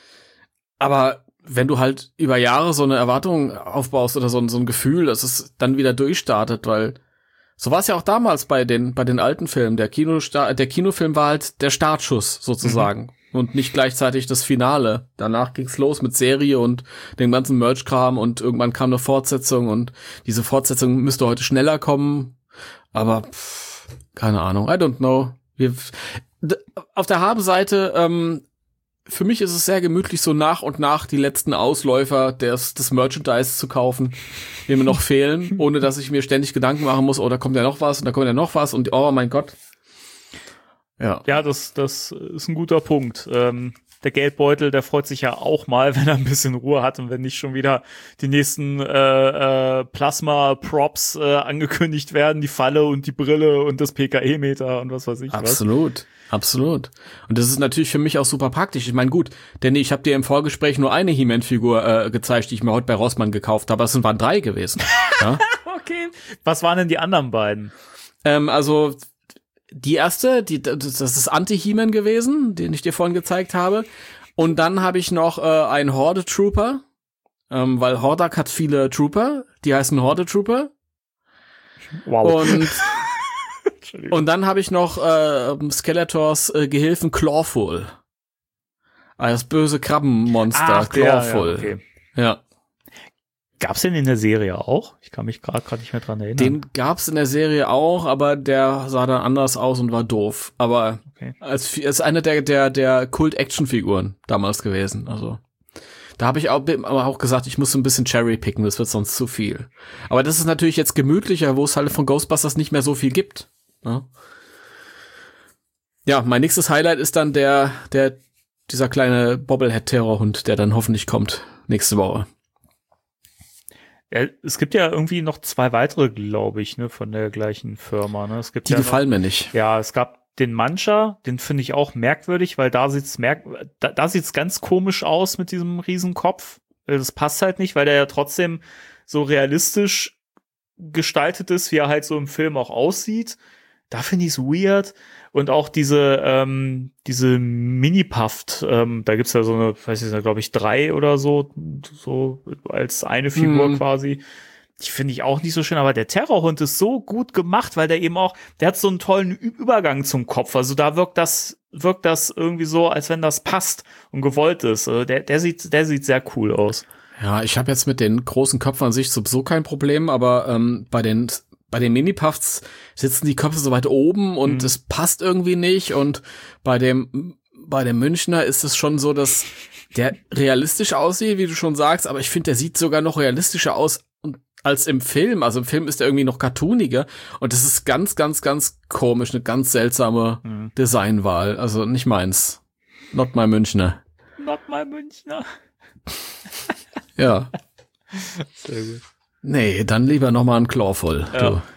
aber wenn du halt über Jahre so eine Erwartung aufbaust oder so ein, so ein Gefühl, dass es dann wieder durchstartet, weil so war es ja auch damals bei den bei den alten Filmen. Der Kinostart, der Kinofilm war halt der Startschuss sozusagen mhm. und nicht gleichzeitig das Finale. Danach ging's los mit Serie und dem ganzen Merch-Kram und irgendwann kam eine Fortsetzung und diese Fortsetzung müsste heute schneller kommen. Aber pff, keine Ahnung, I don't know. Wir, d- auf der Habenseite ähm, für mich ist es sehr gemütlich, so nach und nach die letzten Ausläufer des, des Merchandise zu kaufen, die mir noch fehlen, ohne dass ich mir ständig Gedanken machen muss, oh, da kommt ja noch was und da kommt ja noch was und oh mein Gott. Ja, ja, das, das ist ein guter Punkt. Ähm, der Geldbeutel, der freut sich ja auch mal, wenn er ein bisschen Ruhe hat und wenn nicht schon wieder die nächsten äh, äh, Plasma-Props äh, angekündigt werden, die Falle und die Brille und das P K E-Meter und was weiß ich. Absolut. Was. Absolut. Und das ist natürlich für mich auch super praktisch. Ich meine, gut, Danny, ich habe dir im Vorgespräch nur eine He-Man-Figur äh, gezeigt, die ich mir heute bei Rossmann gekauft habe. Es waren drei gewesen. Ja? Okay. Was waren denn die anderen beiden? Ähm, also die erste, die, das ist Anti-He-Man gewesen, den ich dir vorhin gezeigt habe. Und dann habe ich noch äh, einen Horde-Trooper, ähm, weil Hordak hat viele Trooper, die heißen Horde-Trooper. Wow. Und, und dann habe ich noch äh, Skeletors äh, Gehilfen Clawful. Das böse Krabbenmonster, Ach, Clawful. Der, ja, okay. Ja. Gab's den in der Serie auch? Ich kann mich gerade gerade nicht mehr dran erinnern. Den gab's in der Serie auch, aber der sah dann anders aus und war doof. Aber okay. als, als eine der der der Kult-Action-Figuren damals gewesen. Also da habe ich auch, aber auch gesagt, ich muss so ein bisschen Cherry-picken, das wird sonst zu viel. Aber das ist natürlich jetzt gemütlicher, wo es halt von Ghostbusters nicht mehr so viel gibt. Ja, ja, mein nächstes Highlight ist dann der der dieser kleine Bobblehead-Terrorhund, der dann hoffentlich kommt nächste Woche. Ja, es gibt ja irgendwie noch zwei weitere, glaube ich, ne, von der gleichen Firma. Ne? Es gibt Die ja gefallen noch, mir nicht. Ja, es gab den Mancha, den finde ich auch merkwürdig, weil da sieht's merk da, da sieht's ganz komisch aus mit diesem Riesenkopf. Das passt halt nicht, weil der ja trotzdem so realistisch gestaltet ist, wie er halt so im Film auch aussieht. Da finde ich es weird. Und auch diese, ähm, diese Mini-Puffed, ähm, da gibt's ja so eine, weiß ich nicht, glaube ich, drei oder so, so als eine Figur mm. quasi. Die finde ich auch nicht so schön, aber der Terrorhund ist so gut gemacht, weil der eben auch, der hat so einen tollen Übergang zum Kopf. Also da wirkt das, wirkt das irgendwie so, als wenn das passt und gewollt ist. Also der, der sieht, der sieht sehr cool aus. Ja, ich habe jetzt mit den großen Köpfen an sich sowieso kein Problem, aber ähm, bei den Bei den Mini-Puffs sitzen die Köpfe so weit oben und es mhm. passt irgendwie nicht. Und bei dem bei dem Münchner ist es schon so, dass der realistisch aussieht, wie du schon sagst. Aber ich finde, der sieht sogar noch realistischer aus als im Film. Also im Film ist er irgendwie noch cartooniger. Und das ist ganz, ganz, ganz komisch. Eine ganz seltsame mhm. Designwahl. Also nicht meins. Not my Münchner. Not my Münchner. Ja. Sehr gut. Nee, dann lieber noch mal ein Clawful. Ja. Du.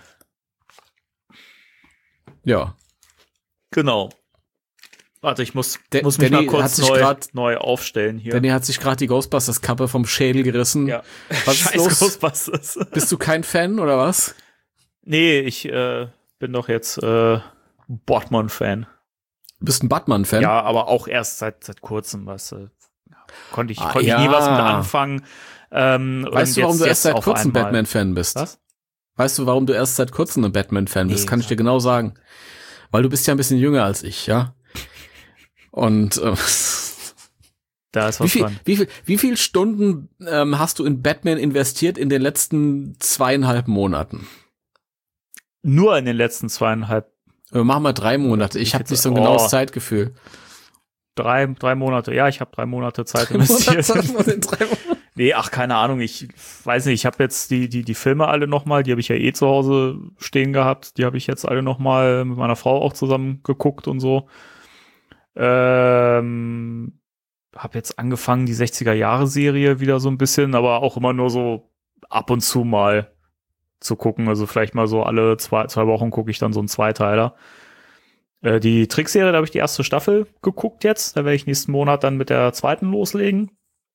Ja. Genau. Warte, ich muss, De- muss mich Danny mal kurz hat sich neu, grad, neu aufstellen hier. Danny hat sich gerade die Ghostbusters-Kappe vom Schädel gerissen. Ja. Was Scheiß ist los? Ghostbusters. Bist du kein Fan oder was? Nee, ich äh, bin doch jetzt äh, Batman-Fan. Bist ein Batman-Fan? Ja, aber auch erst seit seit kurzem, was äh, konnte ich, ah, konnte ja. ich nie was mit anfangen. Ähm, weißt du, warum jetzt, du erst seit kurzem einmal. Batman-Fan bist? Was? Weißt du, warum du erst seit kurzem ein Batman-Fan bist? Nee, kann ich dir genau sagen. Weil du bist ja ein bisschen jünger als ich, ja? Und äh, da ist was wie viel, dran. Wie viel, wie viel Stunden ähm, hast du in Batman investiert in den letzten zweieinhalb Monaten? Nur in den letzten zweieinhalb. Äh, machen wir drei Monate. Ich habe nicht so ein genaues oh. Zeitgefühl. Drei, drei Monate. Ja, ich habe drei Monate Zeit investiert. Nee, ach, keine Ahnung. Ich weiß nicht. Ich habe jetzt die die die Filme alle noch mal. Die habe ich ja eh zu Hause stehen gehabt. Die habe ich jetzt alle noch mal mit meiner Frau auch zusammen geguckt und so. Ähm, habe jetzt angefangen, die sechziger-Jahre-Serie wieder so ein bisschen, aber auch immer nur so ab und zu mal zu gucken. Also vielleicht mal so alle zwei, zwei Wochen gucke ich dann so einen Zweiteiler. Äh, die Trickserie, da habe ich die erste Staffel geguckt jetzt. Da werde ich nächsten Monat dann mit der zweiten loslegen.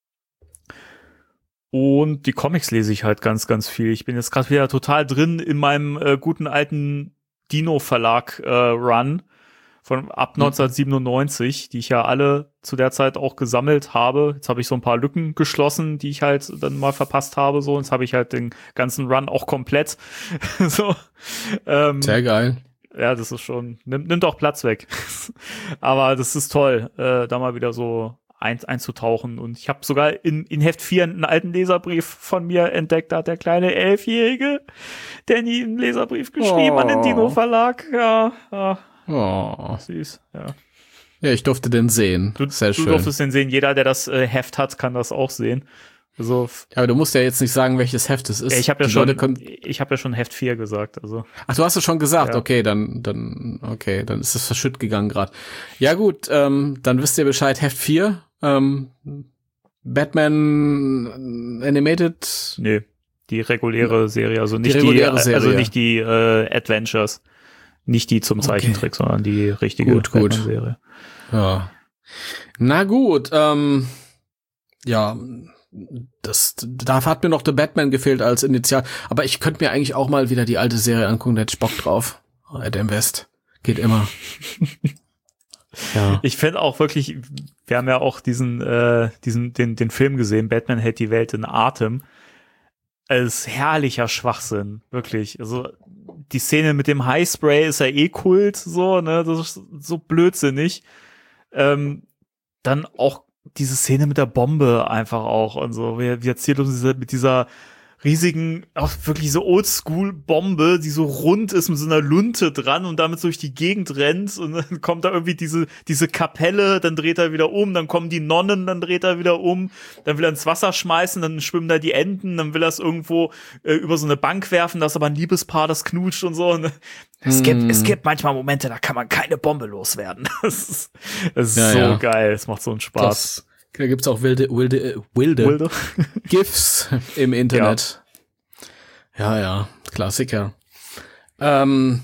Und die Comics lese ich halt ganz, ganz viel. Ich bin jetzt gerade wieder total drin in meinem äh, guten alten Dino-Verlag-Run. Äh, von ab neunzehnhundertsiebenundneunzig, die ich ja alle zu der Zeit auch gesammelt habe. Jetzt habe ich so ein paar Lücken geschlossen, die ich halt dann mal verpasst habe. So, jetzt habe ich halt den ganzen Run auch komplett. so. Ähm, Sehr geil. Ja, das ist schon, nimmt, nimmt auch Platz weg. Aber das ist toll, äh, da mal wieder so ein, einzutauchen. Und ich habe sogar in, in Heft vier einen alten Leserbrief von mir entdeckt. Da hat der kleine Elfjährige Danny einen Leserbrief geschrieben oh. an den Dino-Verlag. Ja, ja. Oh. Süß, ja. Ja, ich durfte den sehen. Du, Sehr du schön. durftest den sehen. Jeder, der das äh, Heft hat, kann das auch sehen. Also, ja, aber du musst ja jetzt nicht sagen, welches Heft es ist. Ja, ich habe ja Die schon, kon- ich habe ja schon Heft vier gesagt. Also. Ach, du hast es schon gesagt. Ja. Okay, dann, dann, okay, dann ist es verschütt gegangen gerade. Ja gut, ähm, dann wisst ihr Bescheid. Heft vier, ähm, Batman Animated. Nee, die reguläre Serie, also nicht die, die, Serie. also nicht die äh, Adventures. Nicht die zum Zeichentrick, okay. sondern die richtige gut, gut. Serie. Ja. Na gut, ähm, ja, das, da hat mir noch The Batman gefehlt als Initial. Aber ich könnte mir eigentlich auch mal wieder die alte Serie angucken, da hätte ich Bock drauf. Adam West. Geht immer. Ja. Ich finde auch wirklich, wir haben ja auch diesen, äh, diesen, den, den Film gesehen, Batman hält die Welt in Atem. Es ist herrlicher Schwachsinn, wirklich. Also, die Szene mit dem Highspray ist ja eh Kult, so, ne, das ist so blödsinnig. Ähm, dann auch diese Szene mit der Bombe einfach auch und so. Wie, wie erzählt uns diese, mit dieser riesigen, auch wirklich so Oldschool-Bombe, die so rund ist mit so einer Lunte dran und damit so durch die Gegend rennt und dann kommt da irgendwie diese diese Kapelle, dann dreht er wieder um, dann kommen die Nonnen, dann dreht er wieder um, dann will er ins Wasser schmeißen, dann schwimmen da die Enten, dann will er es irgendwo äh, über so eine Bank werfen, da ist aber ein Liebespaar, das knutscht und so. Und es hm. gibt es gibt manchmal Momente, da kann man keine Bombe loswerden. Das ist, das ist ja, so ja. geil, es macht so einen Spaß. Das, da gibt's auch wilde, wilde, wilde, wilde. GIFs im Internet. Ja, ja, ja, Klassiker. Ähm,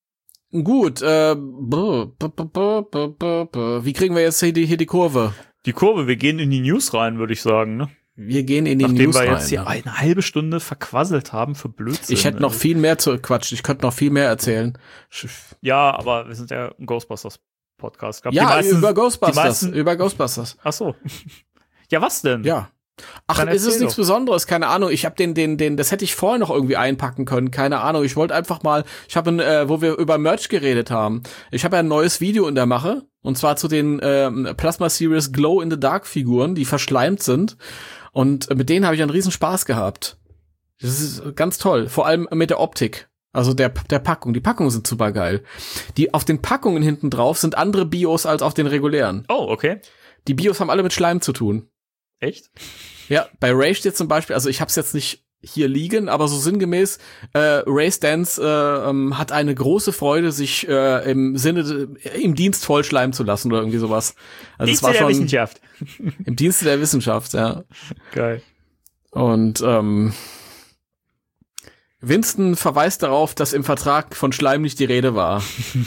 gut, äh, b- b- b- b- b- b- wie kriegen wir jetzt hier die, hier die Kurve? Die Kurve, wir gehen in die News rein, würde ich sagen, ne? Wir gehen in die Nachdem News wir rein. jetzt hier ja. eine halbe Stunde verquasselt haben für Blödsinn. Ich hätte noch viel mehr zu quatschen, ich könnte noch viel mehr erzählen. Ja, aber wir sind ja ein Ghostbusters-Podcast. Ich glaub, Ja, die meisten, über Ghostbusters, die meisten, über Ghostbusters. Ach so. Ja, was denn? Ja. Ach, Dann ist es erzähl nichts doch. Besonderes, keine Ahnung. Ich habe den, den, den, das hätte ich vorher noch irgendwie einpacken können, keine Ahnung. Ich wollte einfach mal, ich habe, äh, wo wir über Merch geredet haben, ich habe ja ein neues Video in der Mache, und zwar zu den ähm, Plasma Series Glow in the Dark Figuren, die verschleimt sind, und mit denen habe ich einen riesen Spaß gehabt. Das ist ganz toll, vor allem mit der Optik. Also der der Packung. Die Packungen sind super geil. Die auf den Packungen hinten drauf sind andere Bios als auf den regulären. Oh, okay. Die Bios haben alle mit Schleim zu tun. Echt? Ja, bei Ray steht zum Beispiel, also ich hab's jetzt nicht hier liegen, aber so sinngemäß, äh, Ray Stantz äh, ähm, hat eine große Freude, sich äh, im Sinne, de, im Dienst vollschleimen zu lassen oder irgendwie sowas. Also Dienste es war der schon Wissenschaft. im Dienste der Wissenschaft, ja. Geil. Und ähm, Winston verweist darauf, dass im Vertrag von Schleim nicht die Rede war.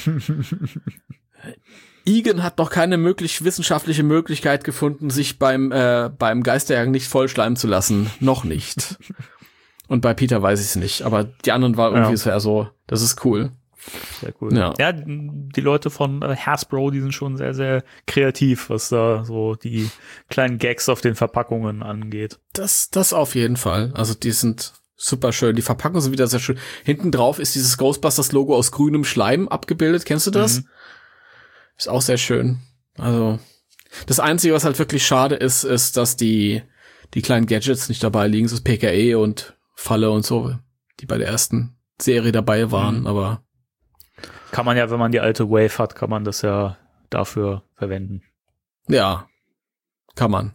Egan hat noch keine möglich wissenschaftliche Möglichkeit gefunden, sich beim äh, beim Geisterjagen nicht vollschleimen zu lassen. Noch nicht. Und bei Peter weiß ich es nicht. Aber die anderen war irgendwie Ja. so, das ist cool. Sehr cool. Ja. Ja, die Leute von äh, Hasbro, die sind schon sehr, sehr kreativ, was da so die kleinen Gags auf den Verpackungen angeht. Das das auf jeden Fall. Also die sind super schön. Die Verpackungen sind wieder sehr schön. Hinten drauf ist dieses Ghostbusters-Logo aus grünem Schleim abgebildet. Kennst du das? Mhm. Ist auch sehr schön. Also das Einzige, was halt wirklich schade ist, ist, dass die die kleinen Gadgets nicht dabei liegen. So P K E und Falle und so, die bei der ersten Serie dabei waren. Mhm. Aber kann man ja, wenn man die alte Wave hat, kann man das ja dafür verwenden. Ja, kann man.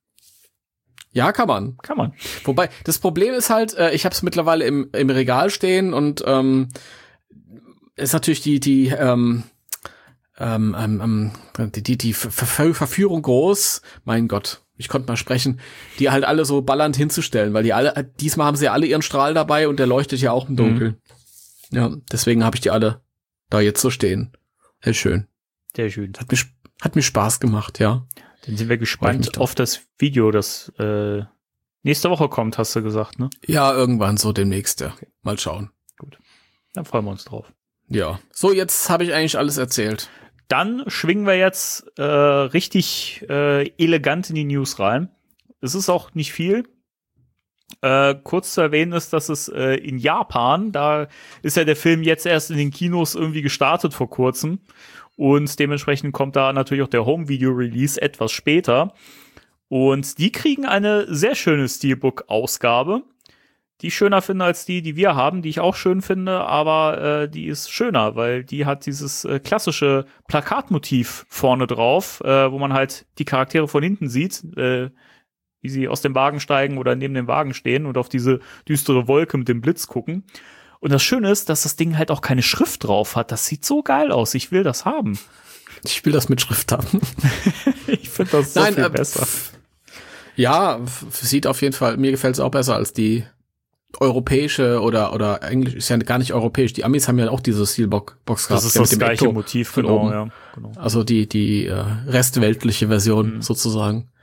Ja, kann man. Kann man. Wobei, das Problem ist halt, äh, ich habe es mittlerweile im, im Regal stehen und ähm, ist natürlich die die ähm, ähm, ähm, die die, die Ver- Verführung groß. Mein Gott, ich konnte mal sprechen, die halt alle so ballernd hinzustellen, weil die alle diesmal haben sie ja alle ihren Strahl dabei und der leuchtet ja auch im Dunkeln. Mhm. Ja, deswegen habe ich die alle da jetzt so stehen. Sehr schön. Sehr schön. Hat mir hat mir Spaß gemacht, ja. Dann sind wir gespannt auf das Video, das äh, nächste Woche kommt, hast du gesagt, ne? Ja, irgendwann so demnächst, ja. Okay. Mal schauen. Gut. Dann freuen wir uns drauf. Ja. So, jetzt habe ich eigentlich alles erzählt. Dann schwingen wir jetzt äh, richtig äh, elegant in die News rein. Es ist auch nicht viel. Äh, kurz zu erwähnen ist, dass es äh, in Japan, da ist ja der Film jetzt erst in den Kinos irgendwie gestartet vor kurzem. Und dementsprechend kommt da natürlich auch der Home-Video-Release etwas später. Und die kriegen eine sehr schöne Steelbook-Ausgabe, die ich schöner finde als die, die wir haben, die ich auch schön finde, aber äh, die ist schöner, weil die hat dieses äh, klassische Plakatmotiv vorne drauf, äh, wo man halt die Charaktere von hinten sieht, äh, wie sie aus dem Wagen steigen oder neben dem Wagen stehen und auf diese düstere Wolke mit dem Blitz gucken. Und das Schöne ist, dass das Ding halt auch keine Schrift drauf hat. Das sieht so geil aus. Ich will das haben. Ich will das mit Schrift haben. Ich finde das so Nein, viel äh, besser. Pf, ja, f- sieht auf jeden Fall, mir gefällt es auch besser als die europäische oder oder Englisch, ist ja gar nicht europäisch. Die Amis haben ja auch diese Steelbox gehabt. Das ist ja, das mit dem gleiche Ecto Motiv, von genau, oben. ja. Genau. Also die die äh, restweltliche Version Mhm. sozusagen.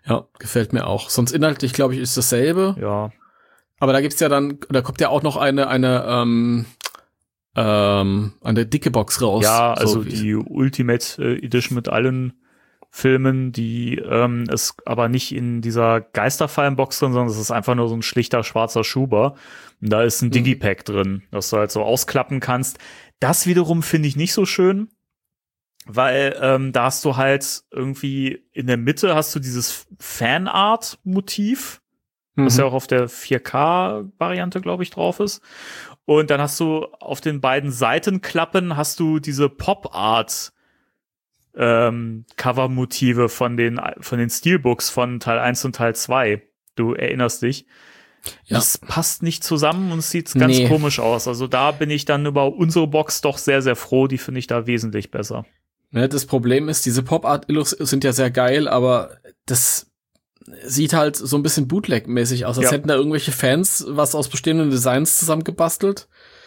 Ja, gefällt mir auch. Sonst inhaltlich, glaube ich, ist dasselbe. Ja. Aber da gibt's ja dann, da kommt ja auch noch eine, eine, ähm, ähm, eine dicke Box raus. Ja, also so die Ultimate Edition mit allen Filmen, die ähm, ist aber nicht in dieser Geisterfallen-Box drin, sondern es ist einfach nur so ein schlichter schwarzer Schuber. Und da ist ein Digipack mhm. drin, das du halt so ausklappen kannst. Das wiederum finde ich nicht so schön, weil ähm, da hast du halt irgendwie in der Mitte hast du dieses Fanart-Motiv, mhm. was ja auch auf der vier K-Variante, glaube ich, drauf ist. Und dann hast du auf den beiden Seitenklappen hast du diese Pop-Art ähm, Cover-Motive von den von den Steelbooks von Teil eins und Teil zwei. Du erinnerst dich. Ja. Das passt nicht zusammen und es sieht ganz nee. komisch aus. Also da bin ich dann über unsere Box doch sehr, sehr froh. Die finde ich da wesentlich besser. Ja, das Problem ist, diese Pop-Art-Illus sind ja sehr geil, aber das sieht halt so ein bisschen Bootleg-mäßig aus, als ja. hätten da irgendwelche Fans was aus bestehenden Designs zusammengebastelt.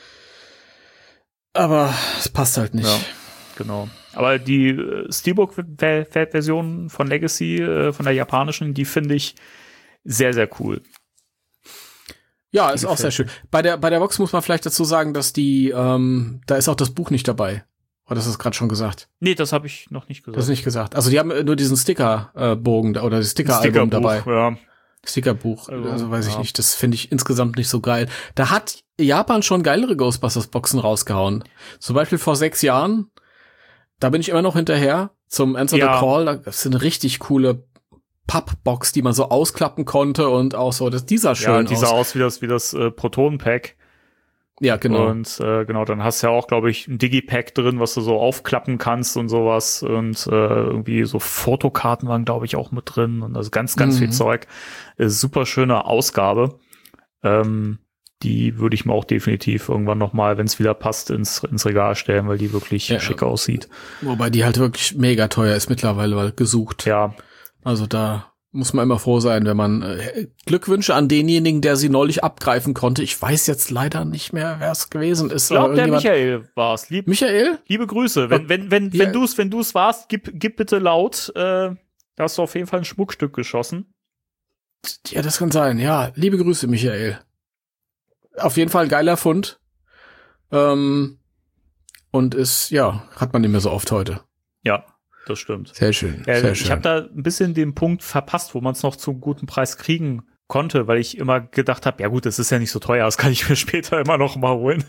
Aber es passt halt nicht. Ja, genau. Aber die äh, Steelbook-Version von Legacy, äh, von der japanischen, die finde ich sehr, sehr cool. Ja, ist auch sehr schön. Bei der bei der Box muss man vielleicht dazu sagen, dass die, ähm, da ist auch das Buch nicht dabei. Oder hast du das gerade schon gesagt? Nee, das habe ich noch nicht gesagt. Das ist nicht gesagt. Also die haben nur diesen Sticker-Bogen äh, oder das Sticker-Album dabei. Ja. Stickerbuch, also, also weiß ja. ich nicht. Das finde ich insgesamt nicht so geil. Da hat Japan schon geilere Ghostbusters-Boxen rausgehauen. Zum Beispiel vor sechs Jahren. Da bin ich immer noch hinterher zum Answer ja. the Call. Das ist eine richtig coole Pappbox, die man so ausklappen konnte und auch so, dass dieser schön ja, die sah aus, aus wie das wie das äh, Proton-Pack. Ja, genau. Und äh, genau, dann hast du ja auch, glaube ich, ein Digipack drin, was du so aufklappen kannst und sowas. Und äh, irgendwie so Fotokarten waren, glaube ich, auch mit drin. Und also ganz, ganz mhm. viel Zeug. Äh, super schöne Ausgabe. Ähm, die würde ich mir auch definitiv irgendwann noch mal, wenn es wieder passt, ins, ins Regal stellen, weil die wirklich ja, schick aussieht. Wobei die halt wirklich mega teuer ist mittlerweile, weil gesucht. Ja. Also da muss man immer froh sein, wenn man äh, Glückwünsche an denjenigen, der sie neulich abgreifen konnte. Ich weiß jetzt leider nicht mehr, wer es gewesen ist. Ich glaube, der Michael war's. Lieb, Michael? Liebe Grüße. Wenn wenn wenn ja. wenn du's wenn du's warst, gib gib bitte laut. Äh, da hast du auf jeden Fall ein Schmuckstück geschossen. Ja, das kann sein. Ja, liebe Grüße, Michael. Auf jeden Fall ein geiler Fund. Ähm, und ist, ja, hat man nicht mehr so oft heute. Ja. Das stimmt. Sehr schön. Ja, sehr ich schön. habe da ein bisschen den Punkt verpasst, wo man es noch zu einem guten Preis kriegen konnte, weil ich immer gedacht habe, ja gut, das ist ja nicht so teuer, das kann ich mir später immer noch mal holen.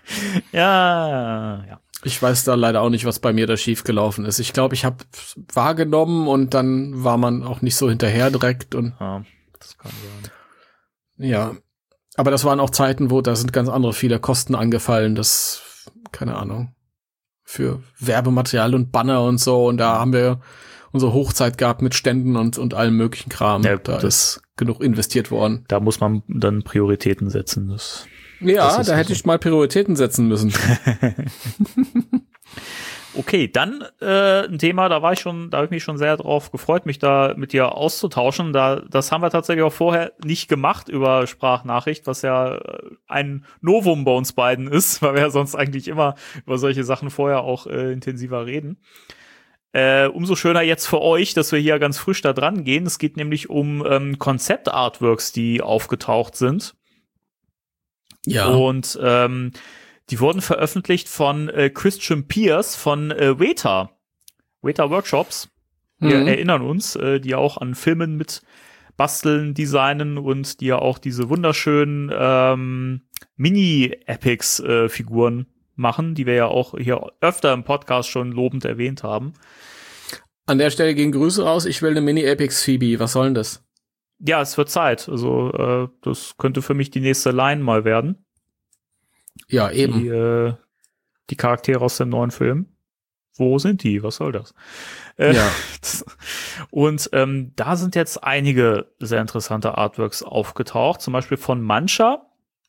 ja, ja. Ich weiß da leider auch nicht, was bei mir da schief gelaufen ist. Ich glaube, ich habe wahrgenommen und dann war man auch nicht so hinterher direkt und ja, das kann sein. Ja, aber das waren auch Zeiten, wo da sind ganz andere viele Kosten angefallen. Das, keine Ahnung. Für Werbematerial und Banner und so. Und da haben wir unsere Hochzeit gehabt mit Ständen und, und allem möglichen Kram. Ja, da ist genug investiert worden. Da muss man dann Prioritäten setzen. Das, ja, das da hätte so. ich mal Prioritäten setzen müssen. Okay, dann äh, ein Thema, da war ich schon, da habe ich mich schon sehr drauf gefreut, mich da mit dir auszutauschen. Da, das haben wir tatsächlich auch vorher nicht gemacht über Sprachnachricht, was ja ein Novum bei uns beiden ist, weil wir ja sonst eigentlich immer über solche Sachen vorher auch äh, intensiver reden. Äh, umso schöner jetzt für euch, dass wir hier ganz frisch da dran gehen. Es geht nämlich um ähm, Konzept-Artworks, die aufgetaucht sind. Ja. Und ähm, die wurden veröffentlicht von äh, Christian Pierce von äh, Weta. Weta Workshops. Wir mhm. erinnern uns, äh, die auch an Filmen mit basteln, designen und die ja auch diese wunderschönen ähm, Mini-Epics-Figuren äh, machen, die wir ja auch hier öfter im Podcast schon lobend erwähnt haben. An der Stelle gehen Grüße raus. Ich will eine Mini-Epics Phoebe. Was soll denn das? Ja, es wird Zeit. Also äh, das könnte für mich die nächste Line mal werden. Ja, eben. Die, äh, die Charaktere aus dem neuen Film. Wo sind die? Was soll das? Äh, ja. Und ähm, da sind jetzt einige sehr interessante Artworks aufgetaucht. Zum Beispiel von Mancha.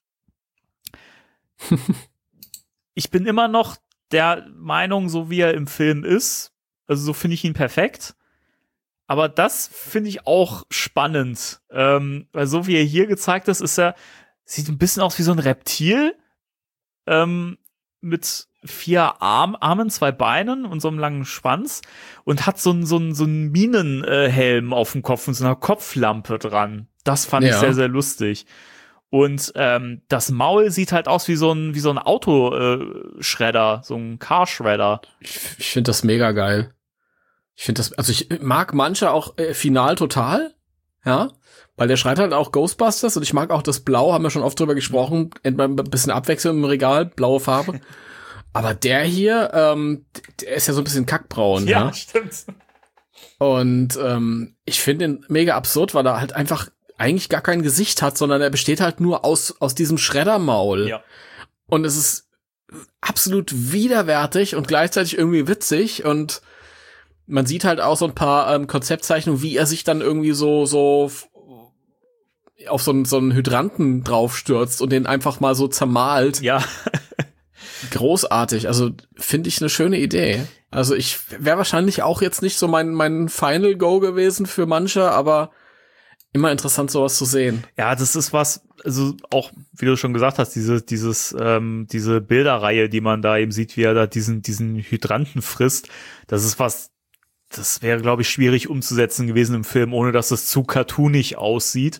Ich bin immer noch der Meinung, so wie er im Film ist. Also so finde ich ihn perfekt. Aber das finde ich auch spannend. Ähm, weil so wie er hier gezeigt ist, ist er, sieht ein bisschen aus wie so ein Reptil. Ähm, mit vier Arm, Armen, zwei Beinen und so einem langen Schwanz und hat so einen so einen so einen Minenhelm auf dem Kopf und so einer Kopflampe dran. Das fand ja. ich sehr, sehr lustig. Und ähm, das Maul sieht halt aus wie so ein wie so ein Autoschredder, so ein Car-Shredder. Ich, ich finde das mega geil. Ich finde das, also ich mag manche auch äh, final total, ja, weil der schreit halt auch Ghostbusters und ich mag auch das Blau, haben wir schon oft drüber gesprochen, ein bisschen Abwechslung im Regal, blaue Farbe. Aber der hier, ähm, der ist ja so ein bisschen kackbraun. Ja, ja? Stimmt. Und ähm, ich finde ihn mega absurd, weil er halt einfach eigentlich gar kein Gesicht hat, sondern er besteht halt nur aus aus diesem Schreddermaul. Ja. Und es ist absolut widerwärtig und gleichzeitig irgendwie witzig und man sieht halt auch so ein paar ähm, Konzeptzeichnungen, wie er sich dann irgendwie so so auf so einen so einen Hydranten draufstürzt und den einfach mal so zermalt. Ja. Großartig, also finde ich eine schöne Idee. Also ich wäre wahrscheinlich auch jetzt nicht so mein mein Final Go gewesen für manche, aber immer interessant, sowas zu sehen. Ja, das ist was, also auch, wie du schon gesagt hast, diese dieses ähm, diese Bilderreihe, die man da eben sieht, wie er da diesen diesen Hydranten frisst, das ist was, das wäre, glaube ich, schwierig umzusetzen gewesen im Film, ohne dass es zu cartoonig aussieht.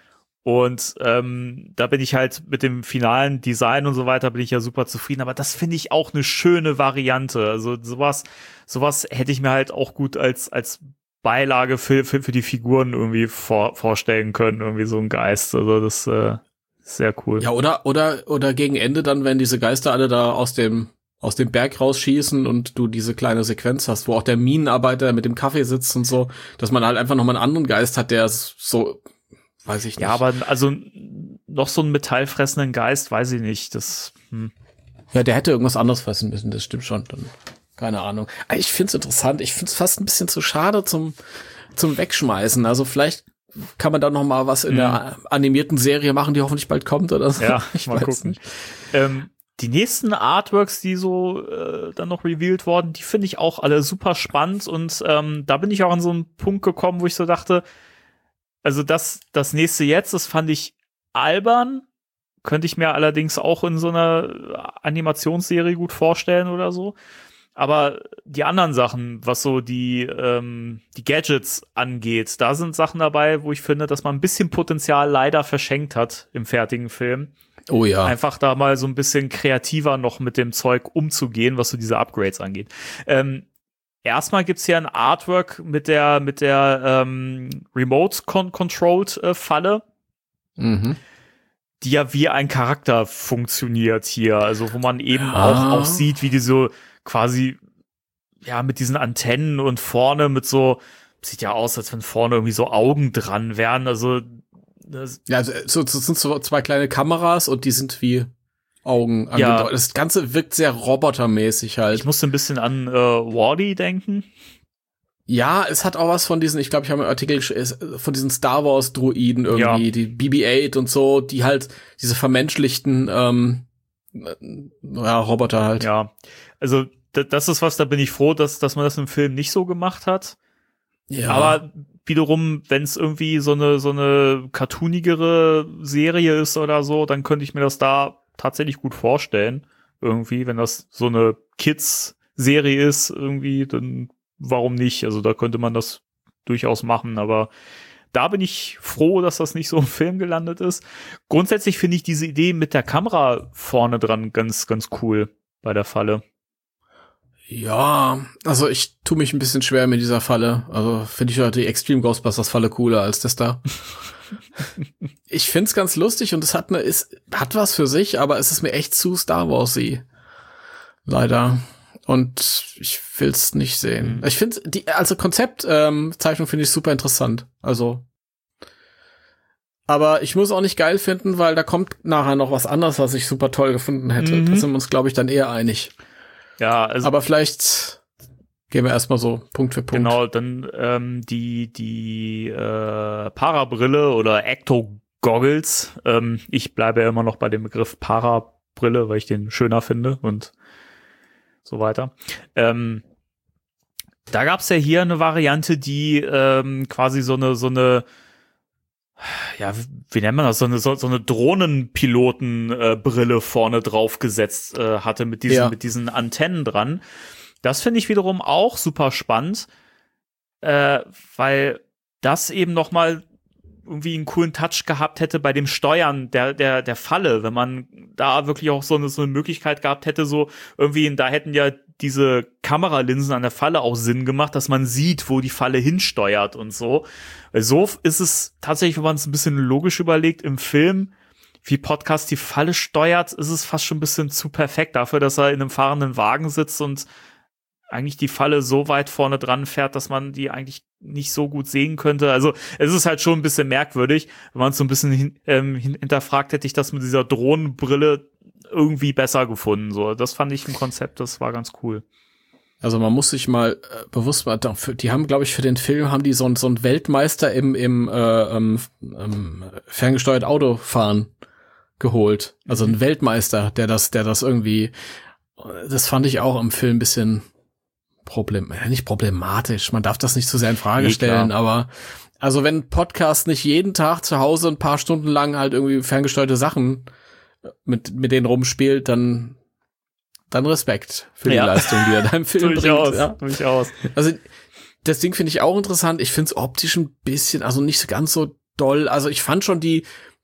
Und ähm, da bin ich halt mit dem finalen Design und so weiter bin ich ja super zufrieden. Aber das finde ich auch eine schöne Variante. Also sowas, sowas hätte ich mir halt auch gut als als Beilage für für, für die Figuren irgendwie vor, vorstellen können. Irgendwie so ein Geist. Also das äh, ist sehr cool. Ja, oder oder oder gegen Ende dann, wenn diese Geister alle da aus dem aus dem Berg rausschießen und du diese kleine Sequenz hast, wo auch der Minenarbeiter mit dem Kaffee sitzt und so, dass man halt einfach nochmal einen anderen Geist hat, der so, weiß ich nicht. Ja, aber also noch so einen metallfressenden Geist, weiß ich nicht. Das hm. Ja, der hätte irgendwas anderes fressen müssen, das stimmt schon. Dann, keine Ahnung. Ich find's interessant. Ich find's fast ein bisschen zu schade zum zum Wegschmeißen. Also vielleicht kann man da noch mal was in mhm. der animierten Serie machen, die hoffentlich bald kommt oder so. Ja, ich mal gucken. Ähm, die nächsten Artworks, die so äh, dann noch revealed wurden, die finde ich auch alle super spannend und ähm, da bin ich auch an so einen Punkt gekommen, wo ich so dachte, also das, das nächste jetzt, das fand ich albern, könnte ich mir allerdings auch in so einer Animationsserie gut vorstellen oder so. Aber die anderen Sachen, was so die, ähm, die Gadgets angeht, da sind Sachen dabei, wo ich finde, dass man ein bisschen Potenzial leider verschenkt hat im fertigen Film. Oh ja. Einfach da mal so ein bisschen kreativer noch mit dem Zeug umzugehen, was so diese Upgrades angeht. Ähm, erstmal gibt's hier ein Artwork mit der, mit der ähm, Remote-Controlled-Falle. Mhm. Die ja wie ein Charakter funktioniert hier. Also wo man eben ah. auch, auch sieht, wie die so quasi, ja, mit diesen Antennen und vorne mit so, sieht ja aus, als wenn vorne irgendwie so Augen dran wären. Also das ja, also so, das sind so zwei kleine Kameras und die sind wie Augen ja. angedeutet. Das Ganze wirkt sehr robotermäßig halt. Ich musste ein bisschen an äh, Wall-E denken. Ja, es hat auch was von diesen, ich glaube, ich habe einen Artikel von diesen Star Wars Droiden irgendwie, ja. die B B acht und so, die halt diese vermenschlichten ähm, ja, Roboter halt. Ja, also d- das ist was, da bin ich froh, dass dass man das im Film nicht so gemacht hat. Ja. Aber wiederum, wenn es irgendwie so eine so eine cartoonigere Serie ist oder so, dann könnte ich mir das da tatsächlich gut vorstellen. Irgendwie, wenn das so eine Kids-Serie ist, irgendwie, dann warum nicht? Also da könnte man das durchaus machen, aber da bin ich froh, dass das nicht so im Film gelandet ist. Grundsätzlich finde ich diese Idee mit der Kamera vorne dran ganz, ganz cool bei der Falle. Ja, also ich tue mich ein bisschen schwer mit dieser Falle. Also finde ich ja die Extreme Ghostbusters Falle cooler als das da. Ich find's ganz lustig und es hat eine, ist, hat was für sich, aber es ist mir echt zu Star Wars-y. Leider. Und ich will's nicht sehen. Mhm. Ich finde die also Konzeptzeichnung ähm, finde ich super interessant. Also, aber ich muss auch nicht geil finden, weil da kommt nachher noch was anderes, was ich super toll gefunden hätte. Mhm. Da sind wir uns, glaube ich, dann eher einig. Ja, also aber vielleicht gehen wir erstmal so Punkt für Punkt. Genau, dann ähm, die die äh, Parabrille oder Ecto-Goggles. Ähm, ich bleibe ja immer noch bei dem Begriff Parabrille, weil ich den schöner finde und so weiter. Ähm, da gab's ja hier eine Variante, die ähm, quasi so eine so eine ja, wie nennt man das, so eine, so, so eine Drohnenpilotenbrille äh, vorne drauf gesetzt äh, hatte mit diesen, ja. mit diesen Antennen dran. Das finde ich wiederum auch super spannend, äh, weil das eben noch mal irgendwie einen coolen Touch gehabt hätte bei dem Steuern der der der Falle, wenn man da wirklich auch so eine so eine Möglichkeit gehabt hätte, so irgendwie, da hätten ja diese Kameralinsen an der Falle auch Sinn gemacht, dass man sieht, wo die Falle hinsteuert und so. Weil so ist es tatsächlich, wenn man es ein bisschen logisch überlegt, im Film, wie Podcast die Falle steuert, ist es fast schon ein bisschen zu perfekt dafür, dass er in einem fahrenden Wagen sitzt und eigentlich die Falle so weit vorne dran fährt, dass man die eigentlich nicht so gut sehen könnte. Also es ist halt schon ein bisschen merkwürdig. Wenn man es so ein bisschen hin, ähm, hinterfragt, hätte ich das mit dieser Drohnenbrille irgendwie besser gefunden. So, das fand ich ein Konzept, das war ganz cool. Also man muss sich mal äh, bewusst mal, die haben, glaube ich, für den Film haben die so, so einen Weltmeister im im äh, ähm, ähm, ferngesteuert Autofahren geholt. Also ein Weltmeister, der das, der das irgendwie, das fand ich auch im Film ein bisschen Problem, nicht problematisch. Man darf das nicht zu sehr in Frage nee, stellen, klar. Aber also wenn ein Podcast nicht jeden Tag zu Hause ein paar Stunden lang halt irgendwie ferngesteuerte Sachen mit mit denen rumspielt, dann dann Respekt für die ja. Leistung, die er da im Film durchaus, bringt. Ja. Durchaus. Also das Ding finde ich auch interessant. Ich finde es optisch ein bisschen, also nicht ganz so doll. Also ich fand schon die,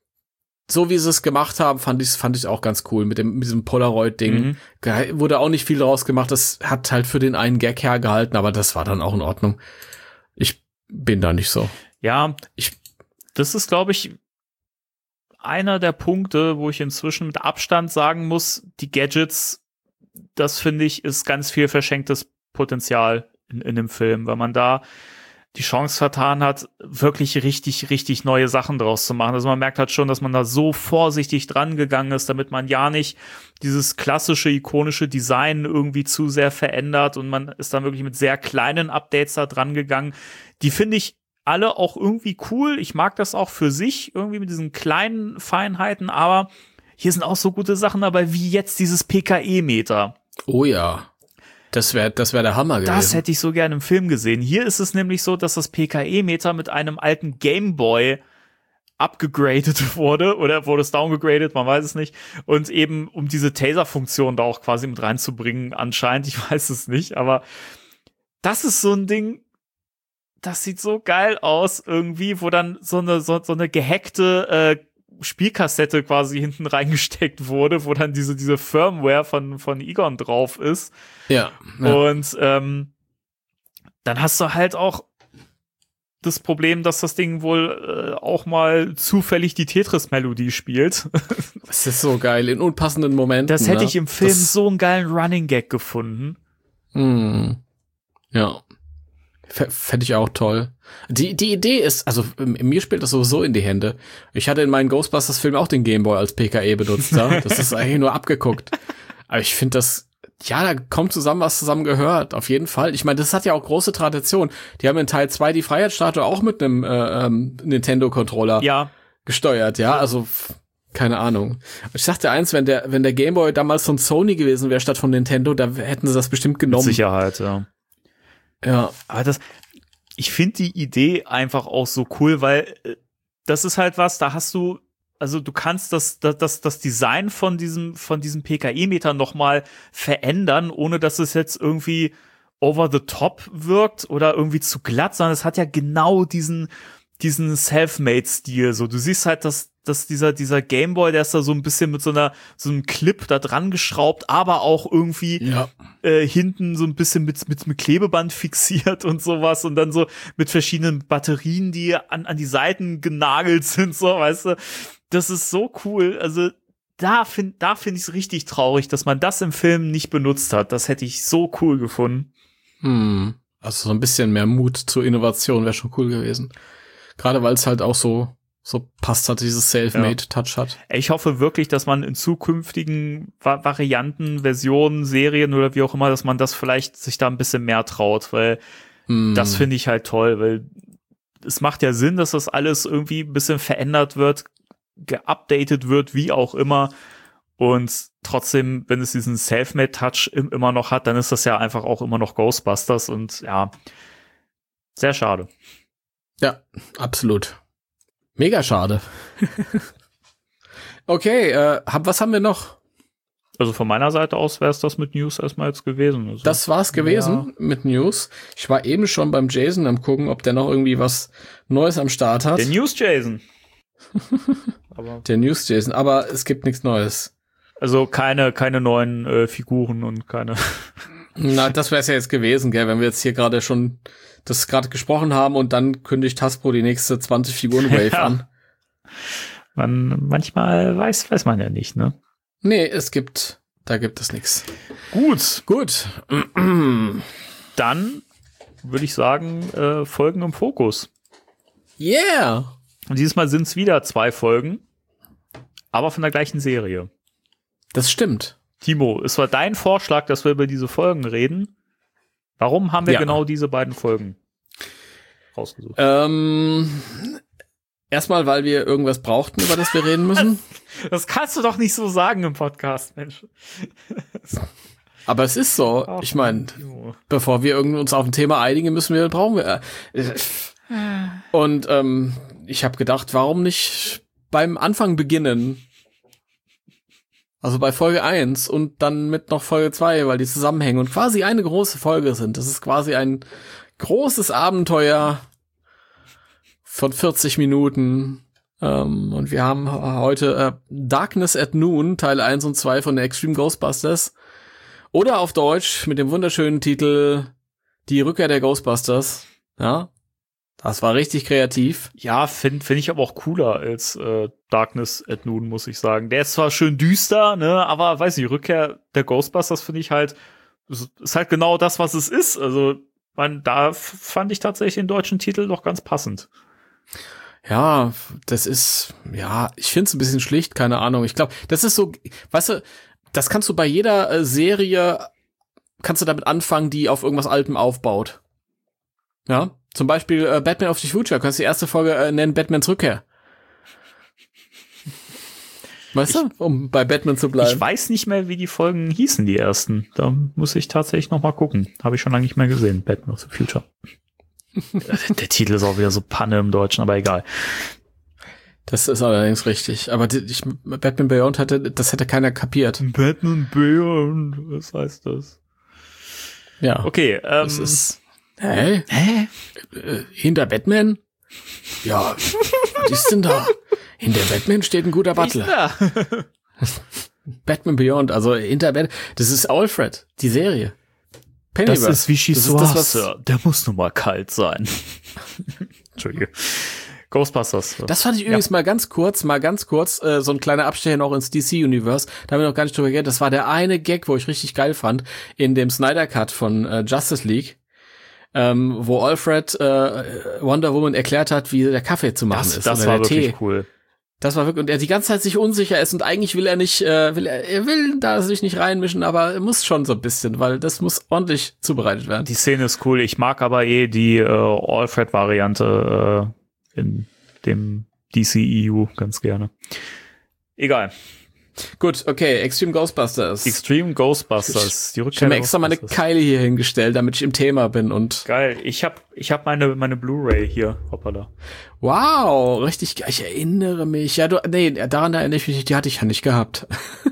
so wie sie es gemacht haben, fand ich fand ich auch ganz cool mit dem mit diesem Polaroid-Ding. Mhm. Wurde auch nicht viel draus gemacht. Das hat halt für den einen Gag hergehalten, aber das war dann auch in Ordnung. Ich bin da nicht so. Ja, ich das ist, glaube ich, einer der Punkte, wo ich inzwischen mit Abstand sagen muss, die Gadgets, das finde ich, ist ganz viel verschenktes Potenzial in, in dem Film, weil man da die Chance vertan hat, wirklich richtig, richtig neue Sachen draus zu machen. Also man merkt halt schon, dass man da so vorsichtig dran gegangen ist, damit man ja nicht dieses klassische, ikonische Design irgendwie zu sehr verändert, und man ist dann wirklich mit sehr kleinen Updates da dran gegangen. Die finde ich alle auch irgendwie cool. Ich mag das auch für sich, irgendwie mit diesen kleinen Feinheiten, aber hier sind auch so gute Sachen dabei, wie jetzt dieses P K E-Meter. Oh ja. Das wäre das wäre der Hammer gewesen. Das hätte ich so gerne im Film gesehen. Hier ist es nämlich so, dass das P K E-Meter mit einem alten Gameboy abgegradet wurde, oder wurde es downgegradet, man weiß es nicht. Und eben, um diese Taser-Funktion da auch quasi mit reinzubringen, anscheinend, ich weiß es nicht, aber das ist so ein Ding, das sieht so geil aus irgendwie, wo dann so eine, so, so eine gehackte äh, Spielkassette quasi hinten reingesteckt wurde, wo dann diese diese Firmware von von Egon drauf ist. Ja. ja. Und ähm, dann hast du halt auch das Problem, dass das Ding wohl äh, auch mal zufällig die Tetris-Melodie spielt. Das ist so geil, in unpassenden Momenten. Das hätte ne? ich im Film das so einen geilen Running Gag gefunden. Hm. Ja. F- Fände ich auch toll. Die die Idee ist, also mir spielt das sowieso in die Hände. Ich hatte in meinen Ghostbusters-Film auch den Gameboy als P K E benutzt. Ja? Das ist eigentlich nur abgeguckt. Aber ich finde das, ja, da kommt zusammen, was zusammen gehört. Auf jeden Fall. Ich meine, das hat ja auch große Tradition. Die haben in Teil zwei die Freiheitsstatue auch mit einem äh, ähm, Nintendo-Controller ja. gesteuert. Ja, also f- keine Ahnung. Ich sagte eins, wenn der wenn der Gameboy damals von Sony gewesen wäre statt von Nintendo, da hätten sie das bestimmt genommen. Mit Sicherheit, ja. Ja, aber das, ich finde die Idee einfach auch so cool, weil äh, das ist halt was, da hast du, also du kannst das, das, das, das Design von diesem, von diesem P K E-Meter nochmal verändern, ohne dass es jetzt irgendwie over the top wirkt oder irgendwie zu glatt, sondern es hat ja genau diesen, diesen Selfmade-Stil. So, du siehst halt, dass, dass dieser, dieser Gameboy, der ist da so ein bisschen mit so einer, so einem Clip da dran geschraubt, aber auch irgendwie ja. äh, hinten so ein bisschen mit, mit, mit Klebeband fixiert und sowas und dann so mit verschiedenen Batterien, die an, an die Seiten genagelt sind, so, weißt du. Das ist so cool. Also, da finde, da finde ich es richtig traurig, dass man das im Film nicht benutzt hat. Das hätte ich so cool gefunden. Hm. Also so ein bisschen mehr Mut zur Innovation wäre schon cool gewesen. Gerade weil es halt auch so so passt hat, dieses Selfmade-Touch hat. Ich hoffe wirklich, dass man in zukünftigen Va- Varianten, Versionen, Serien oder wie auch immer, dass man das vielleicht sich da ein bisschen mehr traut, weil mm. das finde ich halt toll, weil es macht ja Sinn, dass das alles irgendwie ein bisschen verändert wird, geupdatet wird, wie auch immer. Und trotzdem, wenn es diesen Selfmade-Touch im, immer noch hat, dann ist das ja einfach auch immer noch Ghostbusters und ja, sehr schade. Ja, absolut. Mega schade. Okay, äh, hab, was haben wir noch? Also von meiner Seite aus wäre es das mit News erstmal jetzt gewesen. Also, das war's gewesen ja. mit News. Ich war eben schon beim Jason am gucken, ob der noch irgendwie was Neues am Start hat. Der News Jason. aber der News Jason, aber es gibt nichts Neues. Also keine keine neuen äh, Figuren und keine. Na, das wäre es ja jetzt gewesen, gell, wenn wir jetzt hier gerade schon das gerade gesprochen haben und dann kündigt Hasbro die nächste zwanzig Figuren Wave ja. an. Man, manchmal weiß weiß man ja nicht, ne? Nee, es gibt, da gibt es nichts. Gut. Gut. Dann würde ich sagen, äh, Folgen im Fokus. Yeah. Und dieses Mal sind es wieder zwei Folgen, aber von der gleichen Serie. Das stimmt. Timo, es war dein Vorschlag, dass wir über diese Folgen reden. Warum haben wir ja. genau diese beiden Folgen rausgesucht? Ähm, erstmal, weil wir irgendwas brauchten, über das wir reden müssen. Das kannst du doch nicht so sagen im Podcast, Mensch. Aber es ist so. Ich meine, bevor wir uns auf ein Thema einigen müssen, wir brauchen wir. Äh, und ähm, ich habe gedacht, warum nicht beim Anfang beginnen? Also bei Folge eins und dann mit noch Folge zwei, weil die zusammenhängen und quasi eine große Folge sind. Das ist quasi ein großes Abenteuer von vierzig Minuten. Ähm, und wir haben heute äh, Darkness at Noon, Teil eins und zwei von der Extreme Ghostbusters. Oder auf Deutsch mit dem wunderschönen Titel Die Rückkehr der Ghostbusters. Ja, das war richtig kreativ. Ja, finde find ich aber auch cooler als äh, Darkness at Noon, muss ich sagen. Der ist zwar schön düster, ne, aber weiß nicht, Rückkehr der Ghostbusters finde ich halt, ist halt genau das, was es ist. Also, man, da fand ich tatsächlich den deutschen Titel doch ganz passend. Ja, das ist, ja, ich finde es ein bisschen schlicht, keine Ahnung. Ich glaube, das ist so, weißt du, das kannst du bei jeder äh, Serie, kannst du damit anfangen, die auf irgendwas Altem aufbaut. Ja, zum Beispiel äh, Batman of the Future, kannst du die erste Folge äh, nennen Batmans Rückkehr. Weißt ich, du, um bei Batman zu bleiben. Ich weiß nicht mehr, wie die Folgen hießen, die ersten. Da muss ich tatsächlich noch mal gucken. Habe ich schon lange nicht mehr gesehen, Batman of the Future. Der Titel ist auch wieder so Panne im Deutschen, aber egal. Das ist allerdings richtig. Aber die, ich, Batman Beyond hatte, das hätte keiner kapiert. Batman Beyond, was heißt das? Ja. Okay, ähm. Das ist, hä? Hä? Äh, hinter Batman? Ja, was ist denn da? Hinter Batman steht ein guter Butler. Batman Beyond, also hinter Batman, das ist Alfred, die Serie. Pennyworth. Das ist Vichy Soir, der muss nun mal kalt sein. Entschuldige. Ghostbusters. Das fand ich übrigens ja. mal ganz kurz, mal ganz kurz, äh, so ein kleiner Abstecher noch ins D C-Universe. Da haben wir noch gar nicht drüber geredet. Das war der eine Gag, wo ich richtig geil fand, in dem Snyder-Cut von äh, Justice League, ähm, wo Alfred äh, Wonder Woman erklärt hat, wie der Kaffee zu machen das, ist. Das oder war der wirklich Tee. cool. Das war wirklich, und er die ganze Zeit sich unsicher ist und eigentlich will er nicht, äh, will er, er will da sich nicht reinmischen, aber er muss schon so ein bisschen, weil das muss ordentlich zubereitet werden. Die Szene ist cool. Ich mag aber eh die äh, Alfred-Variante äh, in dem D C E U ganz gerne. Egal. Gut, okay, Extreme Ghostbusters. Extreme Ghostbusters. Die ich habe mir extra meine Keile hier hingestellt, damit ich im Thema bin und. Geil. Ich habe ich hab meine meine Blu-ray hier. Hoppala. Wow, richtig geil. Ich erinnere mich. Ja, du, nee, daran erinnere ich mich nicht. Die hatte ich ja nicht gehabt.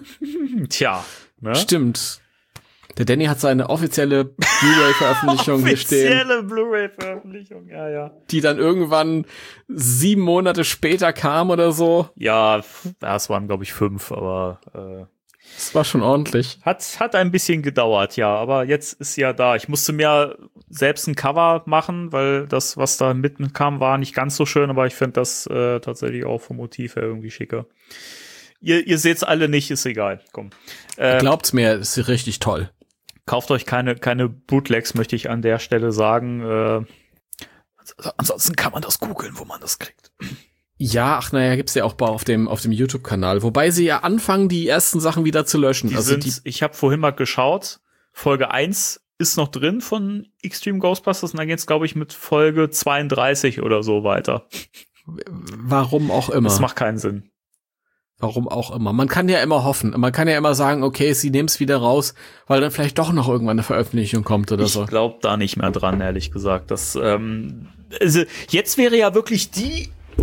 Tja. Ne? Stimmt. Der Danny hat seine offizielle Blu-ray-Veröffentlichung hier stehen. Offizielle Blu-ray-Veröffentlichung, ja, ja. Die dann irgendwann sieben Monate später kam oder so. Ja, das waren, glaube ich, fünf, aber äh, das war schon ordentlich. Hat, hat ein bisschen gedauert, ja, aber jetzt ist sie ja da. Ich musste mir selbst ein Cover machen, weil das, was da mitkam, war nicht ganz so schön, aber ich finde das äh, tatsächlich auch vom Motiv her irgendwie schicker. Ihr, ihr seht's alle nicht, ist egal. Komm. Äh, Glaubt's mir, ist richtig toll. Kauft euch keine keine Bootlegs, möchte ich an der Stelle sagen. Äh, ansonsten kann man das googeln, wo man das kriegt. Ja, ach naja, gibt's ja auch auf dem auf dem YouTube-Kanal. Wobei sie ja anfangen, die ersten Sachen wieder zu löschen. Die also sind, die ich habe vorhin mal geschaut, Folge eins ist noch drin von Extreme Ghostbusters und dann geht's, glaube ich, mit Folge zweiunddreißig oder so weiter. Warum auch immer. Das macht keinen Sinn. Warum auch immer. Man kann ja immer hoffen. Man kann ja immer sagen, okay, sie nehmen es wieder raus, weil dann vielleicht doch noch irgendwann eine Veröffentlichung kommt oder ich so. Ich glaube da nicht mehr dran, ehrlich gesagt. Das, ähm, also jetzt wäre ja wirklich die, ups,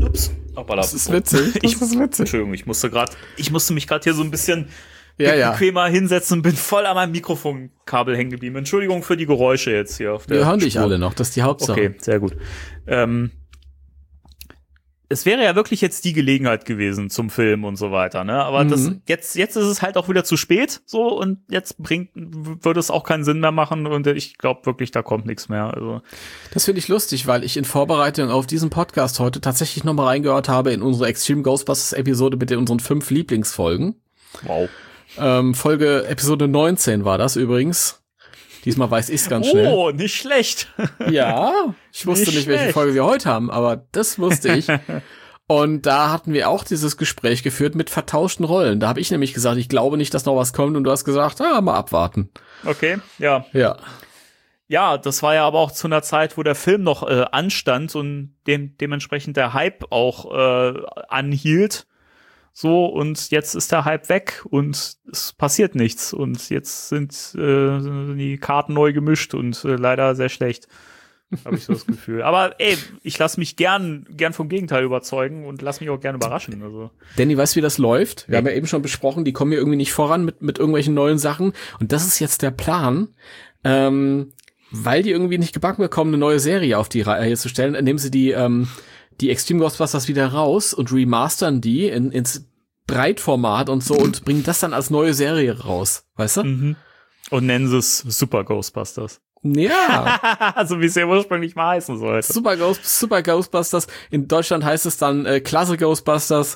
Das ist witzig. Das ich, ist witzig. Entschuldigung, ich musste gerade, ich musste mich gerade hier so ein bisschen ja, ja. bequemer hinsetzen und bin voll an meinem Mikrofonkabel hängen geblieben. Entschuldigung für die Geräusche jetzt hier auf der Wir hören dich Spur. alle noch, das ist die Hauptsache. Okay, sehr gut. Ähm, es wäre ja wirklich jetzt die Gelegenheit gewesen zum Film und so weiter, ne? Aber mhm. das jetzt jetzt ist es halt auch wieder zu spät, so, und jetzt bringt würde es auch keinen Sinn mehr machen und ich glaube wirklich, da kommt nichts mehr. Also das finde ich lustig, weil ich in Vorbereitung auf diesen Podcast heute tatsächlich noch mal reingehört habe in unsere Extreme Ghostbusters Episode mit den unseren fünf Lieblingsfolgen. Wow. Ähm, Folge Episode neunzehn war das übrigens. Diesmal weiß ich's ganz schnell. Oh, nicht schlecht. Ja, ich wusste nicht, nicht welche Folge wir heute haben, aber das wusste ich. Und da hatten wir auch dieses Gespräch geführt mit vertauschten Rollen. Da habe ich nämlich gesagt, ich glaube nicht, dass noch was kommt. Und du hast gesagt, ah, mal abwarten. Okay, ja. Ja. Ja, das war ja aber auch zu einer Zeit, wo der Film noch äh, anstand und dem, dementsprechend der Hype auch äh, anhielt. So, und jetzt ist der Hype weg und es passiert nichts. Und jetzt sind äh, die Karten neu gemischt und äh, leider sehr schlecht, habe ich so das Gefühl. Aber ey, ich lasse mich gern gern vom Gegenteil überzeugen und lass mich auch gern überraschen. Also. Danny, weißt du, wie das läuft? Wir ja. haben ja eben schon besprochen, die kommen hier irgendwie nicht voran mit mit irgendwelchen neuen Sachen. Und das ist jetzt der Plan, ähm, weil die irgendwie nicht gebacken bekommen, eine neue Serie auf die Reihe zu stellen, nehmen sie die ähm, die Extreme Ghostbusters wieder raus und remastern die in, ins Breitformat und so und bringen das dann als neue Serie raus, weißt du? Mhm. Und nennen sie es Super Ghostbusters. Ja. So wie es ja ursprünglich mal heißen sollte. Super, Ghost, Super Ghostbusters. In Deutschland heißt es dann äh, Klasse Ghostbusters.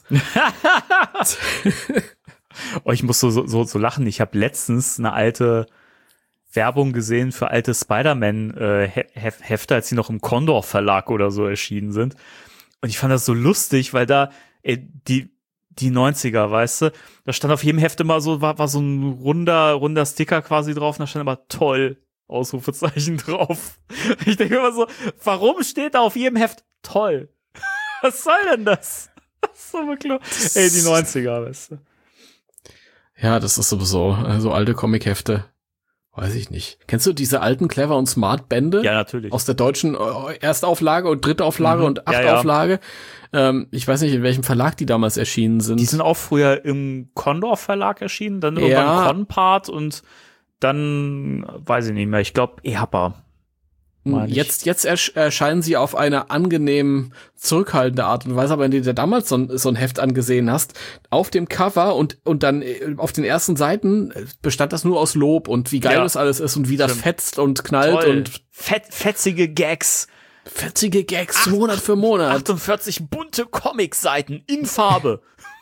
Oh, ich muss so, so, so lachen. Ich habe letztens eine alte Werbung gesehen für alte Spider-Man-Hefte, als die noch im Condor Verlag oder so erschienen sind. Und ich fand das so lustig, weil da ey, die die neunziger, weißt du, da stand auf jedem Heft immer so, war, war so ein runder, runder Sticker quasi drauf, und da stand immer toll, Ausrufezeichen drauf. Ich denke immer so, warum steht da auf jedem Heft toll? Was soll denn das? Das ist so bekloppt. Ey, die neunziger, weißt du. Ja, das ist sowieso, so also alte Comic-Hefte. Weiß ich nicht. Kennst du diese alten Clever und Smart Bände? Ja, natürlich. Aus der deutschen Erstauflage und Drittauflage mhm. und Achtauflage. Ja, ja. Ähm, ich weiß nicht, in welchem Verlag die damals erschienen sind. Die sind auch früher im Condor Verlag erschienen, dann irgendwann ja. Conpart und dann, weiß ich nicht mehr, ich glaube Ehapa. Jetzt, jetzt ersch- erscheinen sie auf eine angenehm zurückhaltende Art und Weise, aber wenn du dir damals so ein, so ein Heft angesehen hast, auf dem Cover und, und dann auf den ersten Seiten bestand das nur aus Lob und wie geil ja. das alles ist und wie das Stimmt. fetzt und knallt. Toll. Und Fett, fetzige Gags. Fetzige Gags, Ach, Monat für Monat. achtundvierzig bunte Comic-Seiten in Farbe.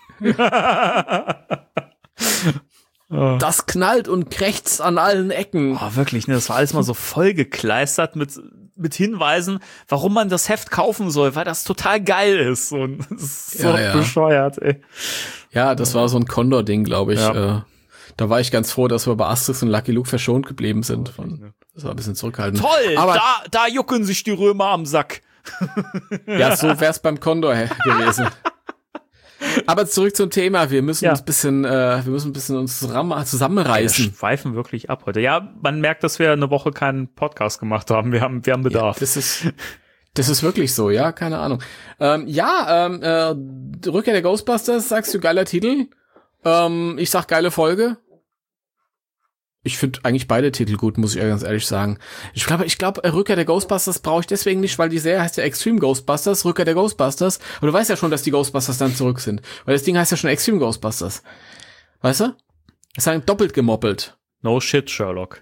Das knallt und krächzt an allen Ecken. Oh, wirklich, ne? Das war alles mal so voll gekleistert mit, mit Hinweisen, warum man das Heft kaufen soll, weil das total geil ist. Und das ist so ja, ja. bescheuert, ey. Ja, das war so ein Condor-Ding, glaube ich. Ja. Äh, da war ich ganz froh, dass wir bei Asterix und Lucky Luke verschont geblieben sind. Von, das war ein bisschen zurückhaltend. Toll, aber da, da jucken sich die Römer am Sack. Ja, so wär's beim Condor gewesen. Aber zurück zum Thema. Wir müssen ja. uns bisschen, äh, wir müssen ein bisschen uns zusammenreißen. Wir schweifen wirklich ab heute. Ja, man merkt, dass wir eine Woche keinen Podcast gemacht haben. Wir haben, wir haben Bedarf. Ja, das ist, das ist wirklich so. Ja, keine Ahnung. Ähm, ja, ähm, äh, Rückkehr der Ghostbusters, sagst du, geiler Titel. Ähm, ich sag geile Folge. Ich finde eigentlich beide Titel gut, muss ich ja ganz ehrlich sagen. Ich glaube, ich glaube, Rückkehr der Ghostbusters brauche ich deswegen nicht, weil die Serie heißt ja Extreme Ghostbusters, Rückkehr der Ghostbusters. Aber du weißt ja schon, dass die Ghostbusters dann zurück sind. Weil das Ding heißt ja schon Extreme Ghostbusters. Weißt du? Es ist doppelt gemoppelt. No shit, Sherlock.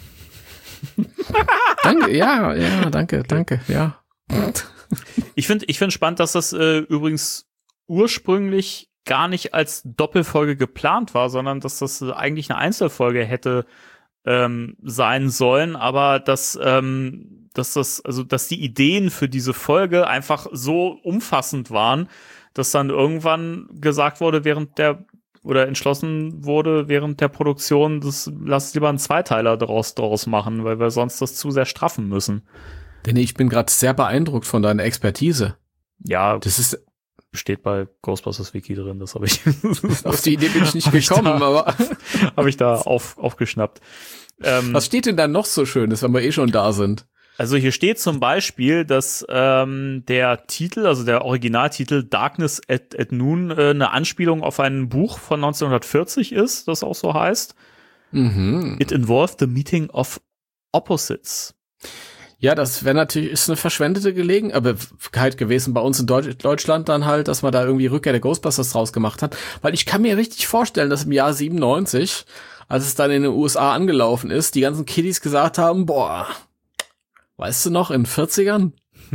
Danke, ja, ja, danke, danke, ja. Ich finde, ich finde spannend, dass das äh, übrigens ursprünglich gar nicht als Doppelfolge geplant war, sondern dass das eigentlich eine Einzelfolge hätte ähm, sein sollen, aber dass, ähm, dass das, also dass die Ideen für diese Folge einfach so umfassend waren, dass dann irgendwann gesagt wurde, während der oder entschlossen wurde während der Produktion, das lass lieber einen Zweiteiler daraus draus machen, weil wir sonst das zu sehr straffen müssen. Denn ich bin gerade sehr beeindruckt von deiner Expertise. Ja, das ist steht bei Ghostbusters Wiki drin, das habe ich. Auf die Idee bin ich nicht gekommen, da, aber habe ich da auf, aufgeschnappt. Ähm, Was steht denn da noch so Schönes, wenn wir eh schon da sind? Also hier steht zum Beispiel, dass ähm, der Titel, also der Originaltitel Darkness at, at Noon äh, eine Anspielung auf ein Buch von neunzehnhundertvierzig ist, das auch so heißt. Mhm. It involved the meeting of opposites. Ja, das wäre natürlich, ist eine verschwendete Gelegenheit gewesen bei uns in Deutsch, Deutschland dann halt, dass man da irgendwie Rückkehr der Ghostbusters draus gemacht hat. Weil ich kann mir richtig vorstellen, dass im Jahr siebenundneunzig, als es dann in den U S A angelaufen ist, die ganzen Kiddies gesagt haben, boah, weißt du noch, in den vierzigern?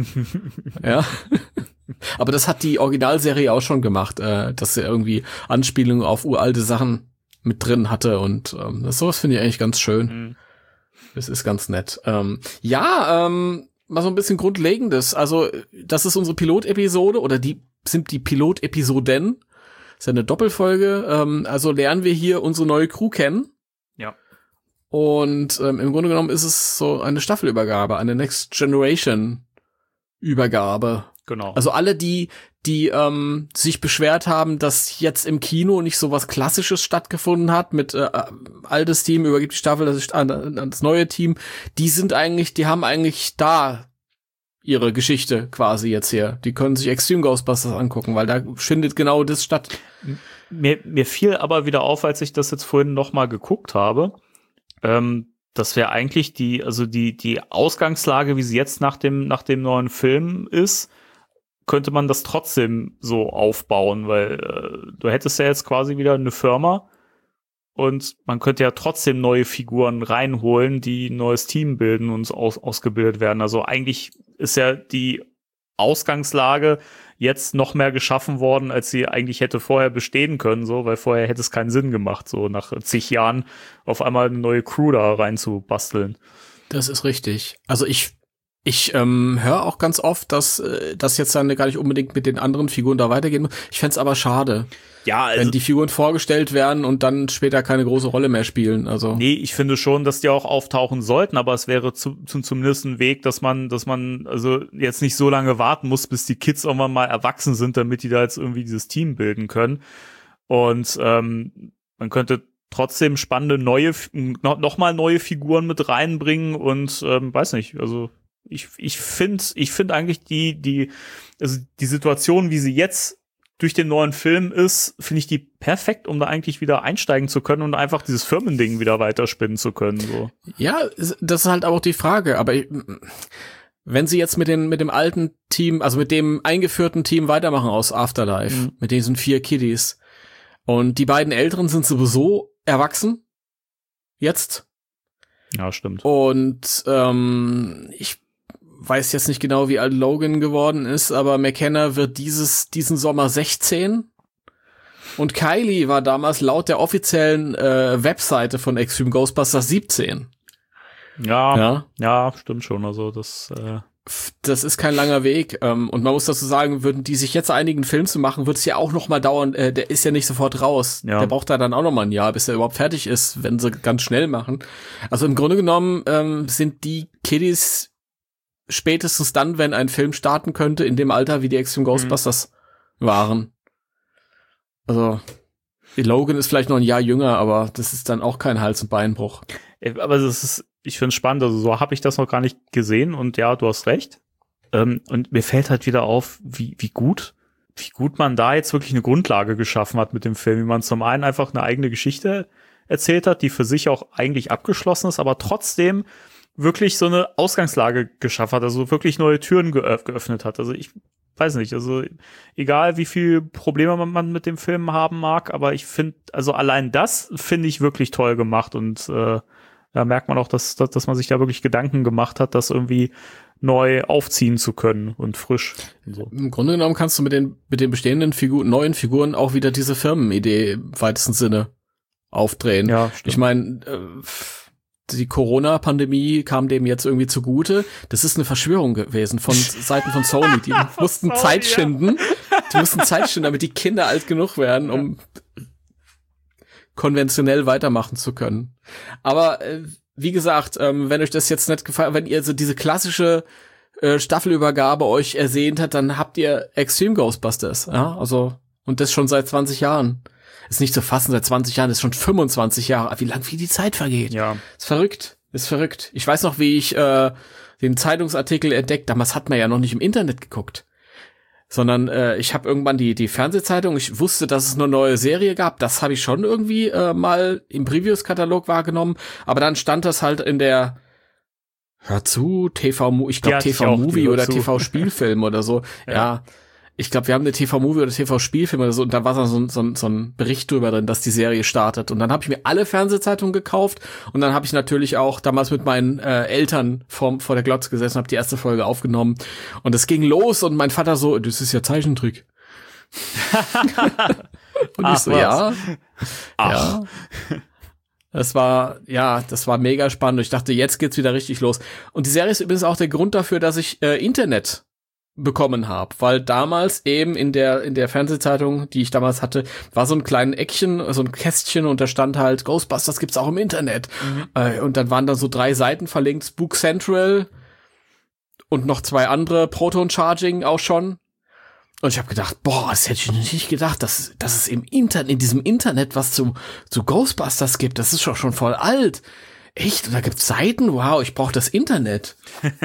Ja. Aber das hat die Originalserie auch schon gemacht, äh, dass sie irgendwie Anspielungen auf uralte Sachen mit drin hatte und ähm, das, sowas finde ich eigentlich ganz schön. Mhm. Das ist ganz nett. Ähm, ja, ähm, mal so ein bisschen Grundlegendes. Also, das ist unsere Pilotepisode oder die sind die Pilotepisoden. Das ist ja eine Doppelfolge. Ähm, also lernen wir hier unsere neue Crew kennen. Ja. Und ähm, im Grunde genommen ist es so eine Staffelübergabe, eine Next Generation Übergabe. Genau. Also alle, die die ähm, sich beschwert haben, dass jetzt im Kino nicht so was Klassisches stattgefunden hat, mit äh, altes Team übergibt die Staffel das, ist, an, an das neue Team, die sind eigentlich, die haben eigentlich da ihre Geschichte quasi jetzt hier. Die können sich Extreme Ghostbusters angucken, weil da findet genau das statt. Mir, mir fiel aber wieder auf, als ich das jetzt vorhin noch mal geguckt habe, ähm, das wäre eigentlich die, also die, die Ausgangslage, wie sie jetzt nach dem, nach dem neuen Film ist, könnte man das trotzdem so aufbauen, weil äh, du hättest ja jetzt quasi wieder eine Firma und man könnte ja trotzdem neue Figuren reinholen, die ein neues Team bilden und aus, ausgebildet werden. Also eigentlich ist ja die Ausgangslage jetzt noch mehr geschaffen worden, als sie eigentlich hätte vorher bestehen können, so, weil vorher hätte es keinen Sinn gemacht, so nach zig Jahren auf einmal eine neue Crew da reinzubasteln. Das ist richtig. Also ich Ich ähm, höre auch ganz oft, dass äh, das jetzt dann gar nicht unbedingt mit den anderen Figuren da weitergehen muss. Ich fänd's aber schade, ja, also, wenn die Figuren vorgestellt werden und dann später keine große Rolle mehr spielen. Also nee, ich finde schon, dass die auch auftauchen sollten, aber es wäre zu, zu, zumindest ein Weg, dass man, dass man also jetzt nicht so lange warten muss, bis die Kids irgendwann mal erwachsen sind, damit die da jetzt irgendwie dieses Team bilden können. Und ähm, man könnte trotzdem spannende neue, noch, noch mal neue Figuren mit reinbringen und ähm, weiß nicht, also Ich, ich finde, ich finde eigentlich die, die, also die Situation, wie sie jetzt durch den neuen Film ist, finde ich die perfekt, um da eigentlich wieder einsteigen zu können und einfach dieses Firmending wieder weiterspinnen zu können, so. Ja, das ist halt auch die Frage, aber ich, wenn sie jetzt mit den, mit dem alten Team, also mit dem eingeführten Team weitermachen aus Afterlife, mhm. mit diesen vier Kiddies, und die beiden Älteren sind sowieso erwachsen, jetzt. Ja, stimmt. Und, ähm, ich weiß jetzt nicht genau, wie alt Logan geworden ist, aber McKenna wird dieses diesen Sommer sechzehn und Kylie war damals laut der offiziellen äh, Webseite von Extreme Ghostbusters siebzehn. Ja, ja, ja, stimmt schon. Also das äh das ist kein langer Weg. Ähm, und man muss dazu sagen, würden die sich jetzt einigen, einen Film zu machen, wird es ja auch noch mal dauern. Äh, der ist ja nicht sofort raus. Ja. Der braucht da dann auch noch mal ein Jahr, bis er überhaupt fertig ist, wenn sie ganz schnell machen. Also im Grunde genommen ähm, sind die Kiddies spätestens dann, wenn ein Film starten könnte, in dem Alter, wie die Extreme Ghostbusters mhm. waren. Also Logan ist vielleicht noch ein Jahr jünger, aber das ist dann auch kein Hals- und Beinbruch. Aber das ist, ich finde es spannend, also so habe ich das noch gar nicht gesehen und ja, du hast recht. Ähm, und mir fällt halt wieder auf, wie, wie gut, wie gut man da jetzt wirklich eine Grundlage geschaffen hat mit dem Film, wie man zum einen einfach eine eigene Geschichte erzählt hat, die für sich auch eigentlich abgeschlossen ist, aber trotzdem wirklich so eine Ausgangslage geschaffen hat, also wirklich neue Türen geöff- geöffnet hat. Also ich weiß nicht, also egal wie viel Probleme man, man mit dem Film haben mag, aber ich finde, also allein das finde ich wirklich toll gemacht und äh, da merkt man auch, dass, dass, dass man sich da wirklich Gedanken gemacht hat, das irgendwie neu aufziehen zu können und frisch. Und so. Im Grunde genommen kannst du mit den, mit den bestehenden Figuren, neuen Figuren auch wieder diese Firmenidee im weitesten Sinne aufdrehen. Ja, stimmt. Ich meine, äh, die Corona-Pandemie kam dem jetzt irgendwie zugute. Das ist eine Verschwörung gewesen von Seiten von Sony. Die mussten Sony, Zeit schinden. Ja. Die mussten Zeit schinden, damit die Kinder alt genug werden, um ja. konventionell weitermachen zu können. Aber äh, wie gesagt, ähm, wenn euch das jetzt nicht gefallen, wenn ihr so diese klassische äh, Staffelübergabe euch ersehnt hat, dann habt ihr Extreme Ghostbusters. Ja, also und das schon seit zwanzig Jahren. Ist nicht zu fassen, seit zwanzig Jahren, das ist schon fünfundzwanzig Jahre. Wie lang wie die Zeit vergeht. Ja. Ist verrückt, ist verrückt. Ich weiß noch, wie ich äh, den Zeitungsartikel entdeckt. Damals hat man ja noch nicht im Internet geguckt. Sondern äh, ich habe irgendwann die die Fernsehzeitung, ich wusste, dass es eine neue Serie gab, das habe ich schon irgendwie äh, mal im Previews-Katalog wahrgenommen, aber dann stand das halt in der, hör zu, T V, ich glaube T V-Movie oder T V-Spielfilm oder so, ja. ja. Ich glaube, wir haben eine T V-Movie oder T V-Spielfilm oder so und da war so ein, so, ein, so ein Bericht drüber drin, dass die Serie startet. Und dann habe ich mir alle Fernsehzeitungen gekauft und dann habe ich natürlich auch damals mit meinen äh, Eltern vor, vor der Glotze gesessen, habe die erste Folge aufgenommen und es ging los und mein Vater so, das ist ja Zeichentrick. und Ach, ich so, was? ja. Ach. Ja. Das war, ja, das war mega spannend. Ich dachte, jetzt geht's wieder richtig los. Und die Serie ist übrigens auch der Grund dafür, dass ich äh, Internet bekommen habe, weil damals eben in der in der Fernsehzeitung, die ich damals hatte, war so ein kleines Eckchen, so ein Kästchen und da stand halt Ghostbusters gibt's auch im Internet. Mhm. Äh, und dann waren da so drei Seiten verlinkt, Spook Central und noch zwei andere, Proton Charging auch schon. Und ich habe gedacht, boah, das hätte ich nicht gedacht, dass, dass es im Internet, in diesem Internet was zu zu Ghostbusters gibt. Das ist doch schon voll alt. Echt? Und da gibt's Seiten? Wow, ich brauche das Internet.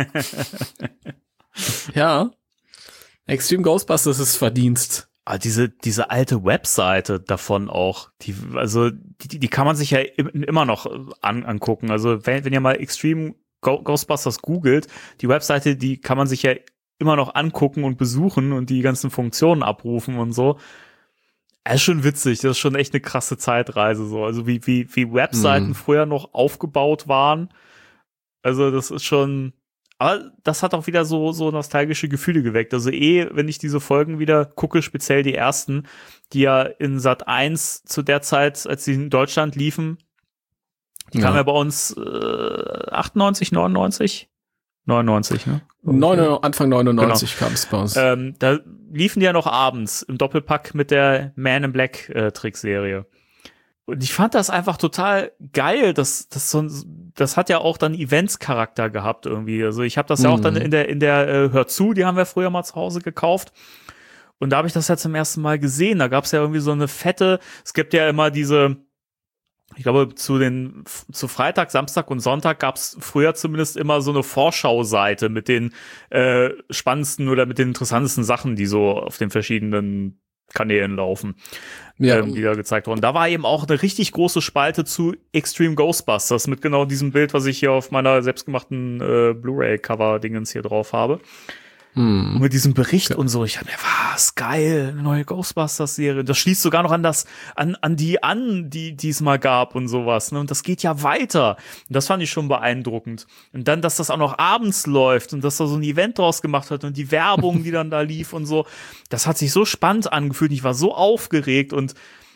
Ja. Extreme Ghostbusters ist Verdienst. Aber diese, diese alte Webseite davon auch, die, also, die, die kann man sich ja immer noch an, angucken. Also, wenn, wenn ihr mal Extreme Ghostbusters googelt, die Webseite, die kann man sich ja immer noch angucken und besuchen und die ganzen Funktionen abrufen und so. Das ist schon witzig. Das ist schon echt eine krasse Zeitreise, so. Also, wie, wie, wie Webseiten mhm. früher noch aufgebaut waren. Also, das ist schon, aber das hat auch wieder so so nostalgische Gefühle geweckt. Also eh, wenn ich diese Folgen wieder gucke, speziell die ersten, die ja in Sat eins zu der Zeit, als sie in Deutschland liefen, die ja. kamen ja bei uns äh, achtundneunzig, neunundneunzig? neunundneunzig, ne? Okay. Neun, Anfang neunundneunzig genau. kam es bei uns. Ähm, da liefen die ja noch abends im Doppelpack mit der Man in Black äh, Trickserie. Und ich fand das einfach total geil. Das, das, so, das hat ja auch dann Events-Charakter gehabt irgendwie. Also ich habe das ja auch dann in der in der äh, Hör zu, die haben wir früher mal zu Hause gekauft. Und da habe ich das ja zum ersten Mal gesehen. Da gab es ja irgendwie so eine fette, es gibt ja immer diese, ich glaube, zu den zu Freitag, Samstag und Sonntag gab es früher zumindest immer so eine Vorschau-Seite mit den äh, spannendsten oder mit den interessantesten Sachen, die so auf den verschiedenen Kanälen laufen, ja. ähm, die da gezeigt wurden. Da war eben auch eine richtig große Spalte zu Extreme Ghostbusters mit genau diesem Bild, was ich hier auf meiner selbstgemachten äh, Blu-ray-Cover-Dingens hier drauf habe. Hm. Und mit diesem Bericht ja. und so. Ich dachte mir, was, geil, eine neue Ghostbusters-Serie. Das schließt sogar noch an das, an, an die an, die, die es mal gab und sowas. Ne? Und das geht ja weiter. Und das fand ich schon beeindruckend. Und dann, dass das auch noch abends läuft und dass da so ein Event draus gemacht hat und die Werbung, die dann da lief und so. Das hat sich so spannend angefühlt. Ich war so aufgeregt und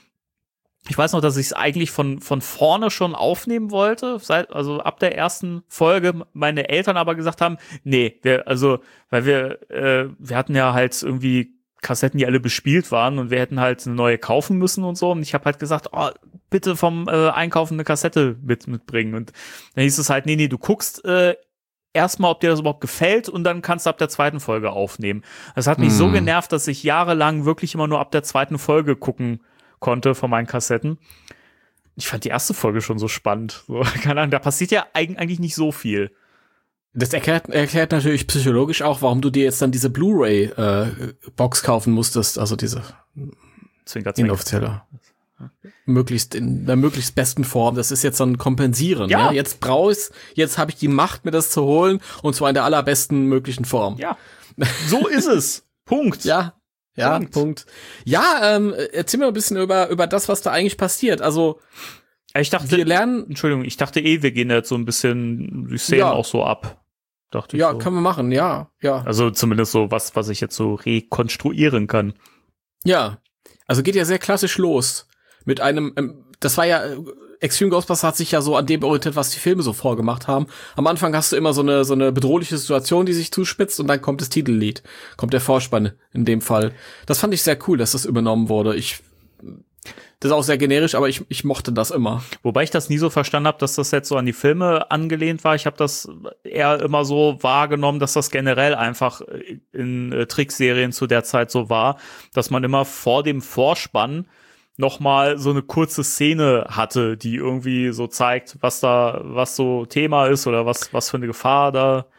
ich weiß noch, dass ich es eigentlich von von vorne schon aufnehmen wollte, seit also ab der ersten Folge. Meine Eltern aber gesagt haben, nee, wir also, weil wir äh, wir hatten ja halt irgendwie Kassetten, die alle bespielt waren und wir hätten halt eine neue kaufen müssen und so. Und ich habe halt gesagt, oh, bitte vom äh, Einkaufen eine Kassette mit mitbringen. Und dann hieß es halt, nee, nee, du guckst äh, erstmal, ob dir das überhaupt gefällt und dann kannst du ab der zweiten Folge aufnehmen. Das hat mich hm. so genervt, dass ich jahrelang wirklich immer nur ab der zweiten Folge gucken konnte von meinen Kassetten. Ich fand die erste Folge schon so spannend. So, keine Ahnung, da passiert ja eigentlich nicht so viel. Das erklärt, erklärt natürlich psychologisch auch, warum du dir jetzt dann diese Blu-ray-Box äh, kaufen musstest, also diese Zwinker, Zwinker. inoffizielle. Möglichst in der möglichst besten Form. Das ist jetzt so ein Kompensieren. Ja. Ja? Jetzt brauche ich's, jetzt habe ich die Macht, mir das zu holen und zwar in der allerbesten möglichen Form. Ja, so ist es. Punkt. Ja. Ja, Punkt. Punkt. Ja, ähm, erzähl mir ein bisschen über über das, was da eigentlich passiert. Also, ich dachte, wir lernen. Entschuldigung, ich dachte eh, wir gehen jetzt so ein bisschen die Szenen ja. auch so ab. Dachte ich ja, so. können wir machen. Ja, ja. Also zumindest so was, was ich jetzt so rekonstruieren kann. Ja, also geht ja sehr klassisch los mit einem. Ähm, das war ja Extreme Ghostbusters hat sich ja so an dem orientiert, was die Filme so vorgemacht haben. Am Anfang hast du immer so eine so eine bedrohliche Situation, die sich zuspitzt und dann kommt das Titellied, kommt der Vorspann in dem Fall. Das fand ich sehr cool, dass das übernommen wurde. Ich das ist auch sehr generisch, aber ich ich mochte das immer. Wobei ich das nie so verstanden habe, dass das jetzt so an die Filme angelehnt war. Ich habe das eher immer so wahrgenommen, dass das generell einfach in äh, Trickserien zu der Zeit so war, dass man immer vor dem Vorspann noch mal so eine kurze Szene hatte, die irgendwie so zeigt, was da, was so Thema ist oder was, was für eine Gefahr da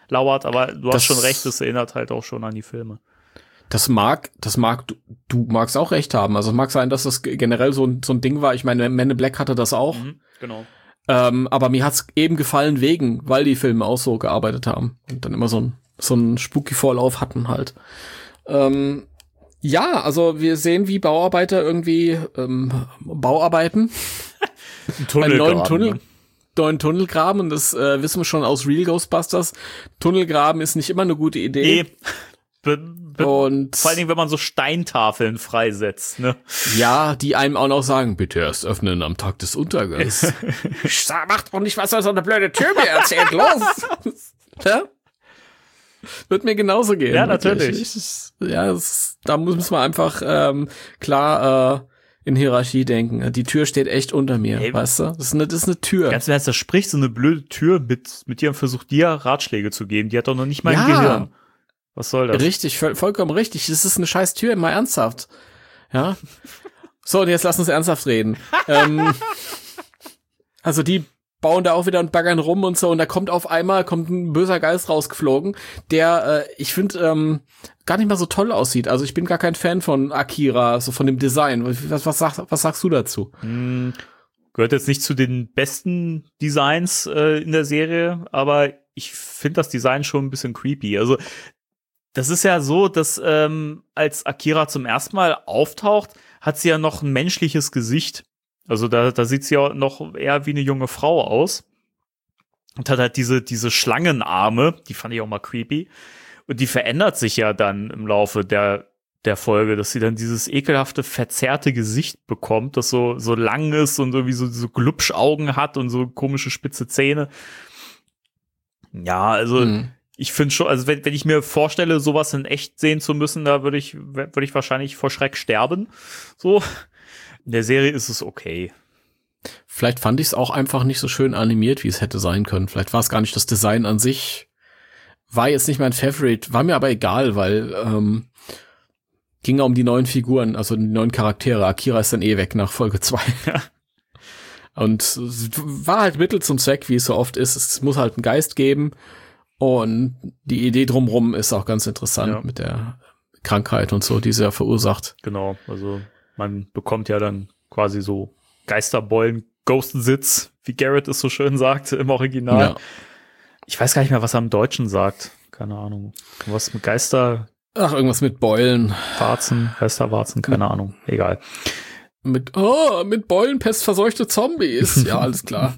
lauert, aber du Das- hast schon recht, es erinnert halt auch schon an die Filme. Das mag, das mag, du, du magst auch recht haben. Also es mag sein, dass das generell so ein, so ein Ding war. Ich meine, Men in Black hatte das auch. Mhm, genau. Ähm, aber mir hat's eben gefallen wegen, weil die Filme auch so gearbeitet haben. Und dann immer so ein, so ein spooky Vorlauf hatten halt. Ähm, ja, also wir sehen, wie Bauarbeiter irgendwie ähm, Bauarbeiten. Ein Tunnel einen neuen graben, Tunnel, ne? neuen Tunnel graben. Und das äh, wissen wir schon aus Real Ghostbusters. Tunnelgraben ist nicht immer eine gute Idee. Eh, be, be, Und vor allen Dingen, wenn man so Steintafeln freisetzt, ne? ja, die einem auch noch sagen, bitte erst öffnen am Tag des Untergangs. Macht doch nicht, was er so eine blöde Tür mir erzählt. Los! Ja? Wird mir genauso gehen. Ja, wirklich. natürlich. Ich, ich, ja, das, da muss man einfach ähm, klar äh, in Hierarchie denken. Die Tür steht echt unter mir, Hey. weißt du? Das ist eine, das ist eine Tür. Ganz im Ernst, da spricht so eine blöde Tür mit, mit dir und versucht dir Ratschläge zu geben. Die hat doch noch nicht mal ein Ja. Gehirn. Was soll das? Richtig, voll, vollkommen richtig. Das ist eine scheiß Tür, mal ernsthaft. Ja. So, und jetzt lass uns ernsthaft reden. ähm, also die bauen da auch wieder und baggern rum und so, und da kommt auf einmal kommt ein böser Geist rausgeflogen, der, äh, ich finde, ähm, gar nicht mal so toll aussieht. Also ich bin gar kein Fan von Akira, so von dem Design. Was, was, sag, was sagst du dazu? Hm, gehört jetzt nicht zu den besten Designs äh, in der Serie, aber ich finde das Design schon ein bisschen creepy. Also das ist ja so, dass ähm, als Akira zum ersten Mal auftaucht, hat sie ja noch ein menschliches Gesicht. Also da, da sieht sie ja noch eher wie eine junge Frau aus. Und hat halt diese, diese Schlangenarme, die fand ich auch mal creepy. Und die verändert sich ja dann im Laufe der, der Folge, dass sie dann dieses ekelhafte, verzerrte Gesicht bekommt, das so, so lang ist und irgendwie so, so Glubschaugen hat und so komische spitze Zähne. Ja, also Mhm. ich finde schon, also wenn, wenn ich mir vorstelle, sowas in echt sehen zu müssen, da würde ich, würde ich wahrscheinlich vor Schreck sterben. So. In der Serie ist es okay. Vielleicht fand ich es auch einfach nicht so schön animiert, wie es hätte sein können. Vielleicht war es gar nicht das Design an sich. War jetzt nicht mein Favorite, war mir aber egal, weil ähm, ging ja um die neuen Figuren, also die neuen Charaktere. Akira ist dann eh weg nach Folge zwei. Ja. Und es war halt Mittel zum Zweck, wie es so oft ist. Es muss halt einen Geist geben. Und die Idee drumrum ist auch ganz interessant, Ja. mit der Krankheit und so, die sie ja verursacht. Genau, also man bekommt ja dann quasi so Geisterbeulen, Ghostensitz, wie Garrett es so schön sagt im Original. Ja. Ich weiß gar nicht mehr, was er im Deutschen sagt. Keine Ahnung. Was mit Geister, Ach, irgendwas mit Beulen. Warzen, Geisterwarzen, keine Ahnung. Egal. Mit, oh, mit Beulen pestverseuchte Zombies. Ja, alles klar.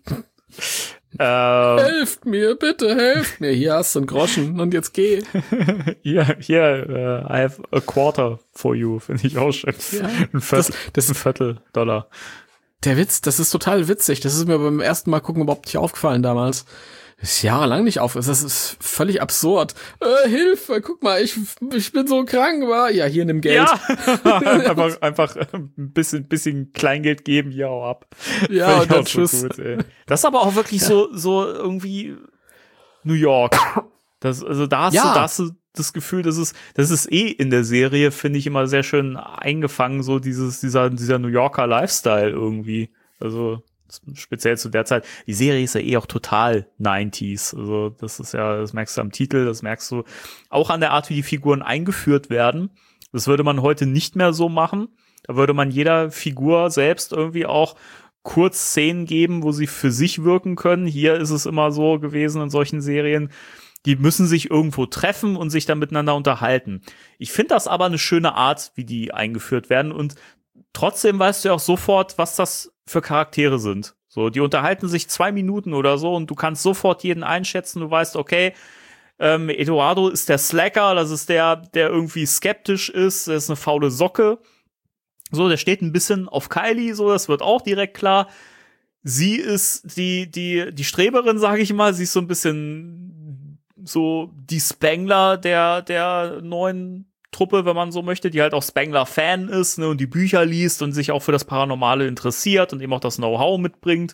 Ähm, Helft mir, bitte, helft mir. Hier hast du einen Groschen und jetzt geh. hier, hier, uh, I have a quarter for you, finde ich auch schön. Ja, ein, Viertel, das- das, ein Viertel Dollar. Der Witz, das ist total witzig. Das ist mir beim ersten Mal gucken überhaupt nicht aufgefallen damals. Das ist jahrelang nicht auf. Das ist völlig absurd. Äh, Hilfe, guck mal, ich, ich bin so krank, war. Ja, hier nimm Geld. Ja, einfach, einfach ein bisschen, bisschen Kleingeld geben, ja, auch ab. Ja, Fand und ich dann auch so tschüss. gut, ey. Das ist aber auch wirklich so, so irgendwie New York. Das, also da hast Ja. du, da hast du das Gefühl, das ist, das ist eh in der Serie, finde ich immer sehr schön eingefangen, so dieses, dieser, dieser New Yorker Lifestyle irgendwie. Also, speziell zu der Zeit. Die Serie ist ja eh auch total neunziger. Also, das ist ja, das merkst du am Titel, das merkst du auch an der Art, wie die Figuren eingeführt werden. Das würde man heute nicht mehr so machen. Da würde man jeder Figur selbst irgendwie auch kurz Szenen geben, wo sie für sich wirken können. Hier ist es immer so gewesen in solchen Serien, die müssen sich irgendwo treffen und sich dann miteinander unterhalten. Ich finde das aber eine schöne Art, wie die eingeführt werden, und trotzdem weißt du ja auch sofort, was das für Charaktere sind. So, die unterhalten sich zwei Minuten oder so und du kannst sofort jeden einschätzen. Du weißt, okay, ähm, Eduardo ist der Slacker, das ist der, der irgendwie skeptisch ist, der ist eine faule Socke. So, der steht ein bisschen auf Kylie, so, das wird auch direkt klar. Sie ist die, die, die Streberin, sage ich mal. Sie ist so ein bisschen so die Spengler der, der neuen Truppe, wenn man so möchte, die halt auch Spengler-Fan ist, ne, und die Bücher liest und sich auch für das Paranormale interessiert und eben auch das Know-how mitbringt.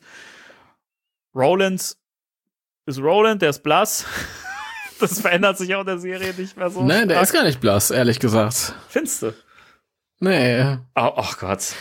Roland ist Roland, der ist blass. Das verändert sich auch in der Serie nicht mehr so. Nein, der stark. ist gar nicht blass, ehrlich gesagt. Findest du? Nee. Oh, oh Gott.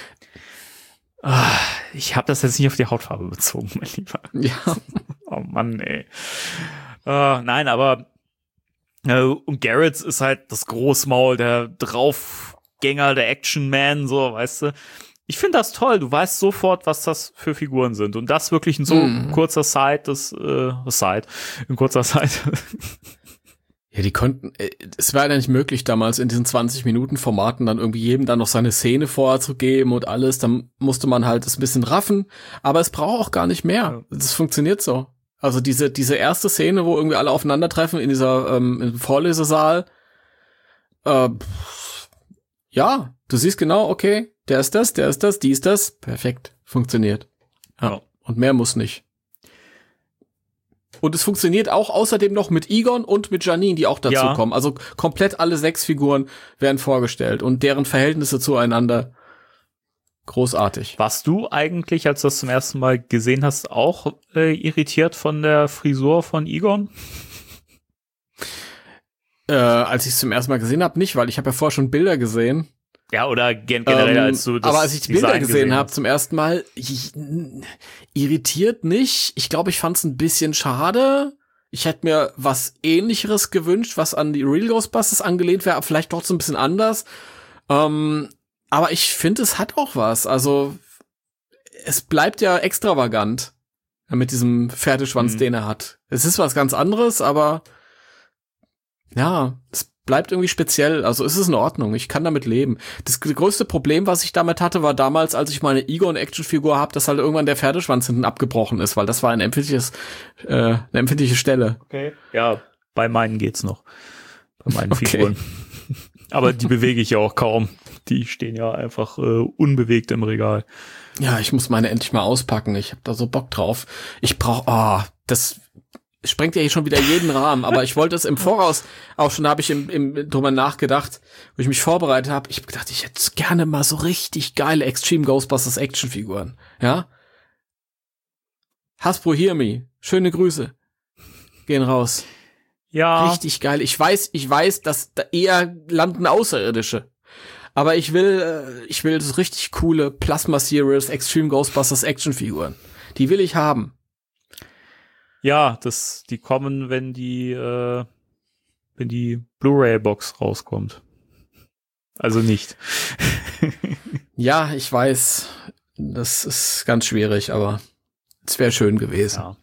Ah, ich habe das jetzt nicht auf die Hautfarbe bezogen, mein Lieber. Ja. Oh Mann, ey. Äh, nein, aber äh, und Garrett ist halt das Großmaul, der Draufgänger, der Action-Man, so, weißt du. Ich finde das toll. Du weißt sofort, was das für Figuren sind. Und das wirklich in so mm. kurzer Zeit, das, äh, Zeit, in kurzer Zeit. Ja, die konnten, es war ja nicht möglich damals in diesen zwanzig-Minuten-Formaten dann irgendwie jedem dann noch seine Szene vorzugeben und alles. Dann musste man halt das ein bisschen raffen. Aber es braucht auch gar nicht mehr. Das funktioniert so. Also diese, diese erste Szene, wo irgendwie alle aufeinandertreffen in dieser, ähm, im Vorlesesaal. Äh, ja, du siehst genau, okay, der ist das, der ist das, die ist das. Perfekt. Funktioniert. Ja. Ja. Und mehr muss nicht. Und es funktioniert auch außerdem noch mit Egon und mit Janine, die auch dazu ja. kommen. Also komplett alle sechs Figuren werden vorgestellt und deren Verhältnisse zueinander großartig. Warst du eigentlich, als du das zum ersten Mal gesehen hast, auch äh, irritiert von der Frisur von Egon? Äh, als ich es zum ersten Mal gesehen habe, nicht, weil ich habe ja vorher schon Bilder gesehen. Ja, oder generell, ähm, als du das aber als ich die Design Bilder gesehen, gesehen habe hast. zum ersten Mal, ich, irritiert nicht. Ich glaube, ich fand es ein bisschen schade. Ich hätte mir was Ähnlicheres gewünscht, was an die Real Ghostbusters angelehnt wäre, aber vielleicht doch so ein bisschen anders. Ähm, aber ich finde, es hat auch was. Also es bleibt ja extravagant mit diesem Pferdeschwanz, mhm. den er hat. Es ist was ganz anderes, aber ja, es bleibt irgendwie speziell, also ist es in Ordnung, ich kann damit leben. Das größte Problem, was ich damit hatte, war damals, als ich meine Egon-Action-Figur habe, dass halt irgendwann der Pferdeschwanz hinten abgebrochen ist, weil das war ein empfindliches, äh, eine empfindliche Stelle. Okay. Ja, bei meinen geht's noch. Bei meinen okay. Figuren. Aber die bewege ich ja auch kaum. Die stehen ja einfach äh, unbewegt im Regal. Ja, ich muss meine endlich mal auspacken. Ich habe da so Bock drauf. Ich brauch, ah, oh, das sprengt ja hier schon wieder jeden Rahmen, aber ich wollte es im Voraus auch schon, da habe ich im, im drüber nachgedacht, wo ich mich vorbereitet habe. Ich habe gedacht, ich hätte gerne mal so richtig geile Extreme Ghostbusters Actionfiguren, ja? Hasbro, hear me. Schöne Grüße. Gehen raus. Ja. Richtig geil. Ich weiß, ich weiß, dass da eher landen Außerirdische. Aber ich will, äh, ich will so richtig coole Plasma Series Extreme Ghostbusters Actionfiguren. Die will ich haben. Ja, das, die kommen, wenn die, äh, wenn die Blu-ray-Box rauskommt. Also nicht. Ja, ich weiß, das ist ganz schwierig, aber es wäre schön gewesen. Ja.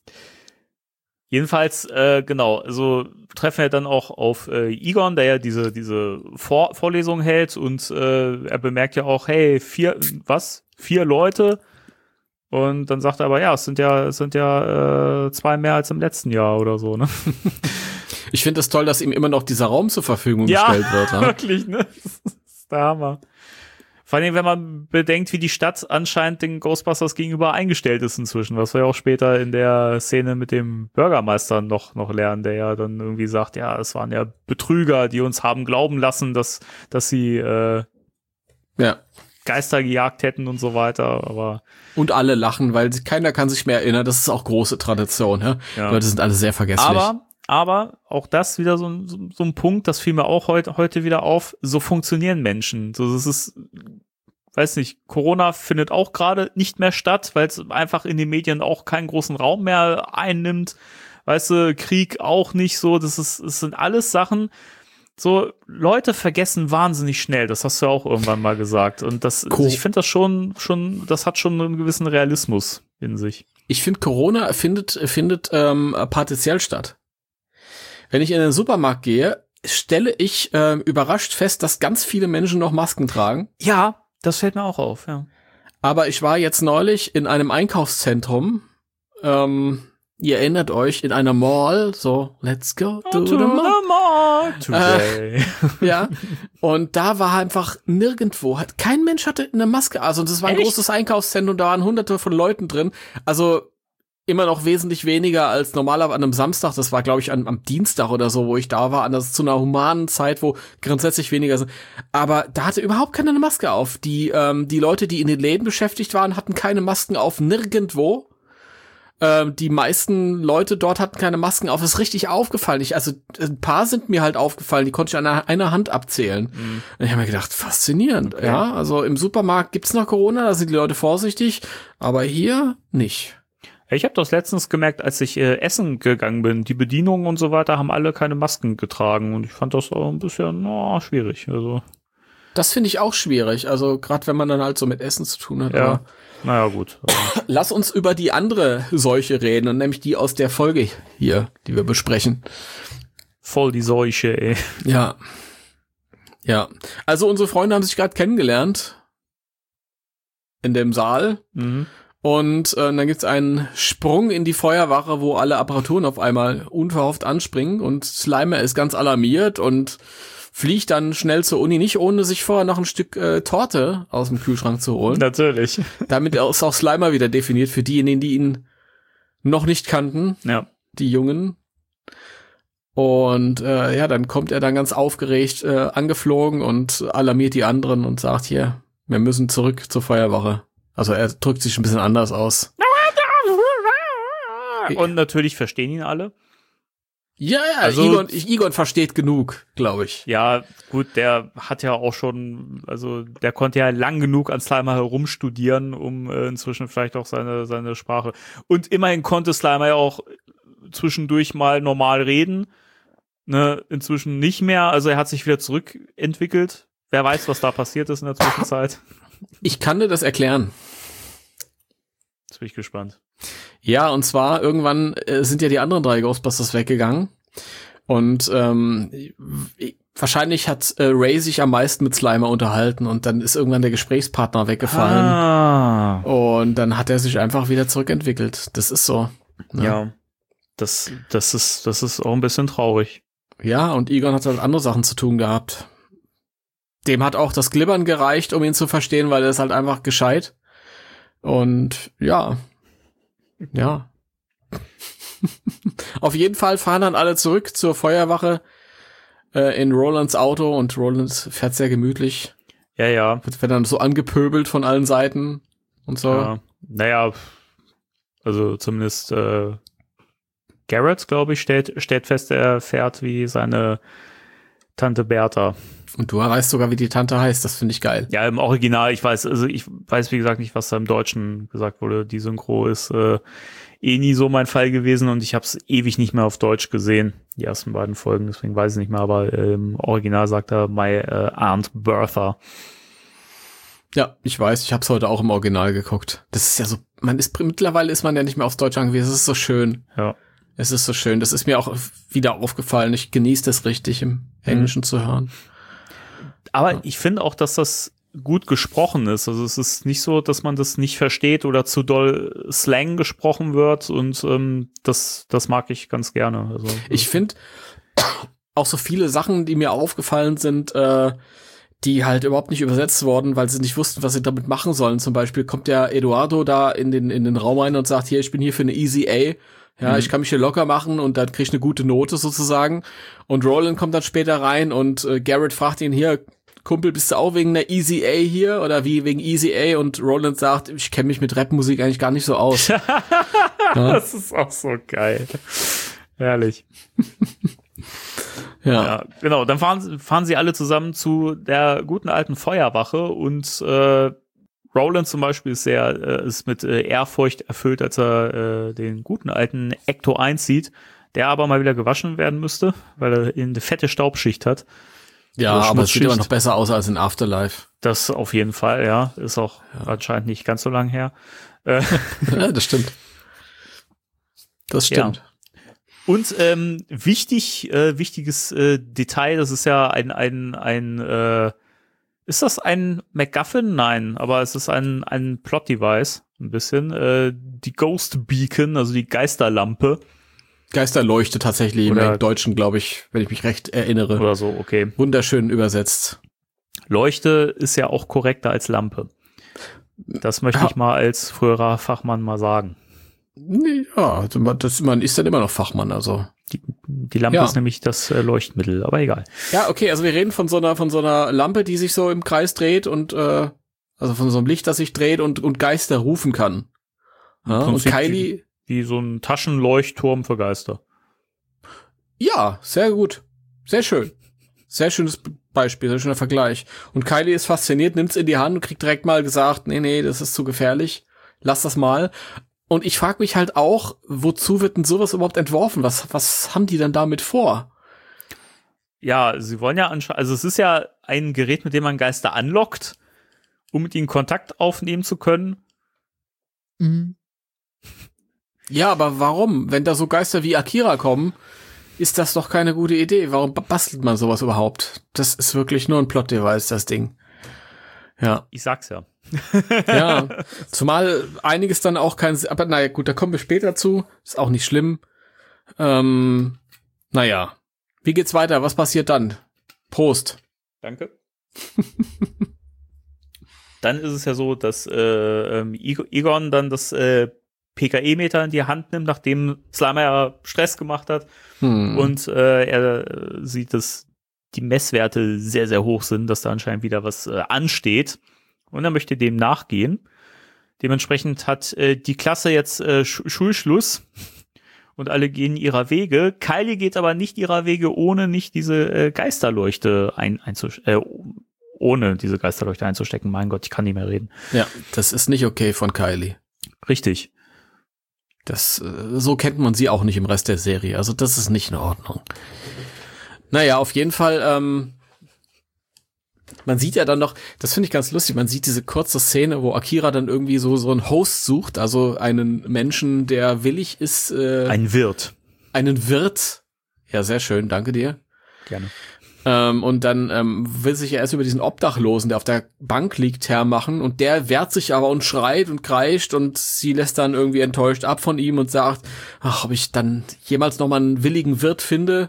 Jedenfalls, äh, genau, also treffen wir dann auch auf äh, Egon, der ja diese diese Vor- Vorlesung hält und äh, er bemerkt ja auch, hey, vier, was? Vier Leute? Und dann sagt er aber, ja, es sind ja, es sind ja äh, zwei mehr als im letzten Jahr oder so, ne? Ich finde es das toll, dass ihm immer noch dieser Raum zur Verfügung ja, gestellt wird. Ja, wirklich, ne? Das ist der Hammer. Vor allem, wenn man bedenkt, wie die Stadt anscheinend den Ghostbusters gegenüber eingestellt ist inzwischen, was wir ja auch später in der Szene mit dem Bürgermeister noch, noch lernen, der ja dann irgendwie sagt, ja, es waren ja Betrüger, die uns haben glauben lassen, dass, dass sie äh, ja. Geister gejagt hätten und so weiter, aber und alle lachen, weil keiner kann sich mehr erinnern. Das ist auch große Tradition, ja. ja. Die Leute sind alle sehr vergesslich. Aber, aber auch das wieder so ein, so, so ein Punkt, das fiel mir auch heute, heute wieder auf. So funktionieren Menschen. So, das ist, weiß nicht, Corona findet auch gerade nicht mehr statt, weil es einfach in den Medien auch keinen großen Raum mehr einnimmt. Weißt du, Krieg auch nicht so. Das ist, das sind alles Sachen. So, Leute vergessen wahnsinnig schnell, das hast du ja auch irgendwann mal gesagt. Und das, cool. Ich finde das schon, schon, das hat schon einen gewissen Realismus in sich. Ich finde, Corona findet, findet ähm, partiell statt. Wenn ich in den Supermarkt gehe, stelle ich ähm, überrascht fest, dass ganz viele Menschen noch Masken tragen. Ja, das fällt mir auch auf, ja. Aber ich war jetzt neulich in einem Einkaufszentrum, ähm, ihr erinnert euch, in einer Mall, so, let's go to, to the mall. The mall today. Äh, ja, und da war einfach nirgendwo, hat, kein Mensch hatte eine Maske, also das war ein Echt? großes Einkaufszentrum, da waren hunderte von Leuten drin, also immer noch wesentlich weniger als normalerweise an einem Samstag, das war glaube ich an, am Dienstag oder so, wo ich da war, anders zu einer humanen Zeit, wo grundsätzlich weniger sind, aber da hatte überhaupt keiner eine Maske auf, die, ähm, die Leute, die in den Läden beschäftigt waren, hatten keine Masken auf, nirgendwo. Ähm, die meisten Leute dort hatten keine Masken auf. Das ist richtig aufgefallen. Ich, also ein paar sind mir halt aufgefallen, die konnte ich an einer, einer Hand abzählen. Mhm. Und ich habe mir gedacht, faszinierend. Okay. Ja, also im Supermarkt gibt's noch Corona, da sind die Leute vorsichtig, aber hier nicht. Ich habe das letztens gemerkt, als ich äh, essen gegangen bin. Die Bedienungen und so weiter haben alle keine Masken getragen und ich fand das auch ein bisschen no, schwierig. Also das finde ich auch schwierig. Also gerade wenn man dann halt so mit Essen zu tun hat. Ja, aber naja gut. Also. Lass uns über die andere Seuche reden und nämlich die aus der Folge hier, die wir besprechen. Voll die Seuche, ey. Ja. Ja. Also unsere Freunde haben sich gerade kennengelernt in dem Saal. Mhm. Und äh, dann gibt's einen Sprung in die Feuerwache, wo alle Apparaturen auf einmal unverhofft anspringen und Slimer ist ganz alarmiert und fliegt dann schnell zur Uni, nicht ohne sich vorher noch ein Stück äh, Torte aus dem Kühlschrank zu holen. Natürlich. Damit ist auch Slimer wieder definiert für diejenigen, die ihn noch nicht kannten, ja. Die Jungen. Und äh, ja, dann kommt er dann ganz aufgeregt äh, angeflogen und alarmiert die anderen und sagt, hier, wir müssen zurück zur Feuerwache. Also er drückt sich ein bisschen anders aus. Und natürlich verstehen ihn alle. Ja, ja, also, Egon, Egon versteht genug, glaube ich. Ja, gut, der hat ja auch schon, also der konnte ja lang genug an Slimer herumstudieren, um äh, inzwischen vielleicht auch seine seine Sprache. Und immerhin konnte Slimer ja auch zwischendurch mal normal reden. Ne, inzwischen nicht mehr, also er hat sich wieder zurückentwickelt. Wer weiß, was da passiert ist in der Zwischenzeit. Ich kann dir das erklären. Jetzt bin ich gespannt. Ja, und zwar irgendwann äh, sind ja die anderen drei Ghostbusters weggegangen und ähm, wahrscheinlich hat äh, Ray sich am meisten mit Slimer unterhalten und dann ist irgendwann der Gesprächspartner weggefallen ah. und dann hat er sich einfach wieder zurückentwickelt. Das ist so. Ne? Ja, das das ist das ist auch ein bisschen traurig. Ja, und Egon hat halt andere Sachen zu tun gehabt. Dem hat auch das Glibbern gereicht, um ihn zu verstehen, weil er ist halt einfach gescheit. Und ja, ja. Auf jeden Fall fahren dann alle zurück zur Feuerwache äh, in Rolands Auto und Roland fährt sehr gemütlich. Ja, ja. Wird, wird dann so angepöbelt von allen Seiten und so. Ja. Naja, also zumindest äh, Garrett, glaube ich, stellt, stellt fest, er fährt wie seine Tante Bertha. Und du weißt sogar, wie die Tante heißt, das finde ich geil. Ja, im Original, ich weiß, also ich weiß, wie gesagt, nicht, was da im Deutschen gesagt wurde. Die Synchro ist äh, eh nie so mein Fall gewesen und ich habe es ewig nicht mehr auf Deutsch gesehen, die ersten beiden Folgen, deswegen weiß ich nicht mehr, aber äh, im Original sagt er my äh, Aunt Bertha. Ja, ich weiß, ich habe es heute auch im Original geguckt. Das ist ja so, man ist mittlerweile ist man ja nicht mehr aufs Deutsch angewiesen, es ist so schön. Ja. Es ist so schön, das ist mir auch wieder aufgefallen, ich genieße das richtig im Englischen mhm. zu hören. Aber ja. ich finde auch, dass das gut gesprochen ist. Also es ist nicht so, dass man das nicht versteht oder zu doll Slang gesprochen wird und ähm, das, das mag ich ganz gerne. Also, ich finde auch so viele Sachen, die mir aufgefallen sind, äh, die halt überhaupt nicht übersetzt wurden, weil sie nicht wussten, was sie damit machen sollen. Zum Beispiel kommt der Eduardo da in den, in den Raum rein und sagt, hier, ich bin hier für eine Easy A. Ja, mhm. ich kann mich hier locker machen und dann krieg ich eine gute Note sozusagen. Und Roland kommt dann später rein und äh, Garrett fragt ihn hier, Kumpel, bist du auch wegen einer Easy A hier oder wie wegen Easy A? Und Roland sagt, ich kenne mich mit Rapmusik eigentlich gar nicht so aus. Ja? Das ist auch so geil. Herrlich. ja. ja. Genau, dann fahren, fahren sie alle zusammen zu der guten alten Feuerwache und äh, Roland zum Beispiel ist sehr, äh, ist mit äh, Ehrfurcht erfüllt, als er äh, den guten alten Ecto eins sieht, der aber mal wieder gewaschen werden müsste, weil er eine fette Staubschicht hat. Ja, aber es sieht immer noch besser aus als in Afterlife. Das auf jeden Fall, ja. Ist auch ja. anscheinend nicht ganz so lang her. Äh, ja, das stimmt. Das stimmt. Ja. Und ähm, wichtig, äh, wichtiges äh, Detail, das ist ja ein, ein, ein äh, ist das ein MacGuffin? Nein, aber es ist ein, ein Plot-Device, ein bisschen. Äh, die Ghost Beacon, also die Geisterlampe. Geisterleuchte tatsächlich oder im Deutschen, glaube ich, wenn ich mich recht erinnere. Oder so, okay. Wunderschön übersetzt. Leuchte ist ja auch korrekter als Lampe. Das möchte ja. ich mal als früherer Fachmann mal sagen. Ja, das, man ist dann immer noch Fachmann, also. Die, die Lampe ja. ist nämlich das äh, Leuchtmittel, aber egal. Ja, okay, also wir reden von so einer von so einer Lampe, die sich so im Kreis dreht und äh, also von so einem Licht, das sich dreht und und Geister rufen kann. Ja, und Kylie wie so ein Taschenleuchtturm für Geister. Ja, sehr gut. Sehr schön. Sehr schönes Beispiel, sehr schöner Vergleich. Und Kylie ist fasziniert, nimmt's in die Hand und kriegt direkt mal gesagt, nee, nee, das ist zu gefährlich. Lass das mal. Und ich frage mich halt auch, wozu wird denn sowas überhaupt entworfen? Was, was haben die denn damit vor? Ja, sie wollen ja anscheinend, also es ist ja ein Gerät, mit dem man Geister anlockt, um mit ihnen Kontakt aufnehmen zu können. Mhm. Ja, aber warum? Wenn da so Geister wie Akira kommen, ist das doch keine gute Idee. Warum bastelt man sowas überhaupt? Das ist wirklich nur ein Plot-Device, das Ding. Ja. Ich sag's ja. Ja, zumal einiges dann auch kein, aber naja, gut, da kommen wir später zu. Ist auch nicht schlimm. Ähm, naja. Wie geht's weiter? Was passiert dann? Prost. Danke. Dann ist es ja so, dass äh, Egon dann das äh, P K E-Meter in die Hand nimmt, nachdem Slimer ja Stress gemacht hat. Hm. Und äh, er sieht, dass die Messwerte sehr, sehr hoch sind, dass da anscheinend wieder was äh, ansteht. Und er möchte dem nachgehen. Dementsprechend hat äh, die Klasse jetzt äh, Sch- Schulschluss und alle gehen ihrer Wege. Kylie geht aber nicht ihrer Wege, ohne nicht diese äh, Geisterleuchte ein, einzustecken. Äh, ohne diese Geisterleuchte einzustecken. Mein Gott, ich kann nicht mehr reden. Ja, das ist nicht okay von Kylie. Richtig. Das, äh, so kennt man sie auch nicht im Rest der Serie. Also das ist nicht in Ordnung. Naja, auf jeden Fall, ähm, man sieht ja dann noch, das finde ich ganz lustig, man sieht diese kurze Szene, wo Akira dann irgendwie so so einen Host sucht, also einen Menschen, der willig ist. Äh, Ein Wirt. Einen Wirt. Ja, sehr schön, danke dir. Gerne. Ähm, und dann ähm, will sich ja erst über diesen Obdachlosen, der auf der Bank liegt, hermachen. Und der wehrt sich aber und schreit und kreischt und sie lässt dann irgendwie enttäuscht ab von ihm und sagt, ach, ob ich dann jemals noch mal einen willigen Wirt finde.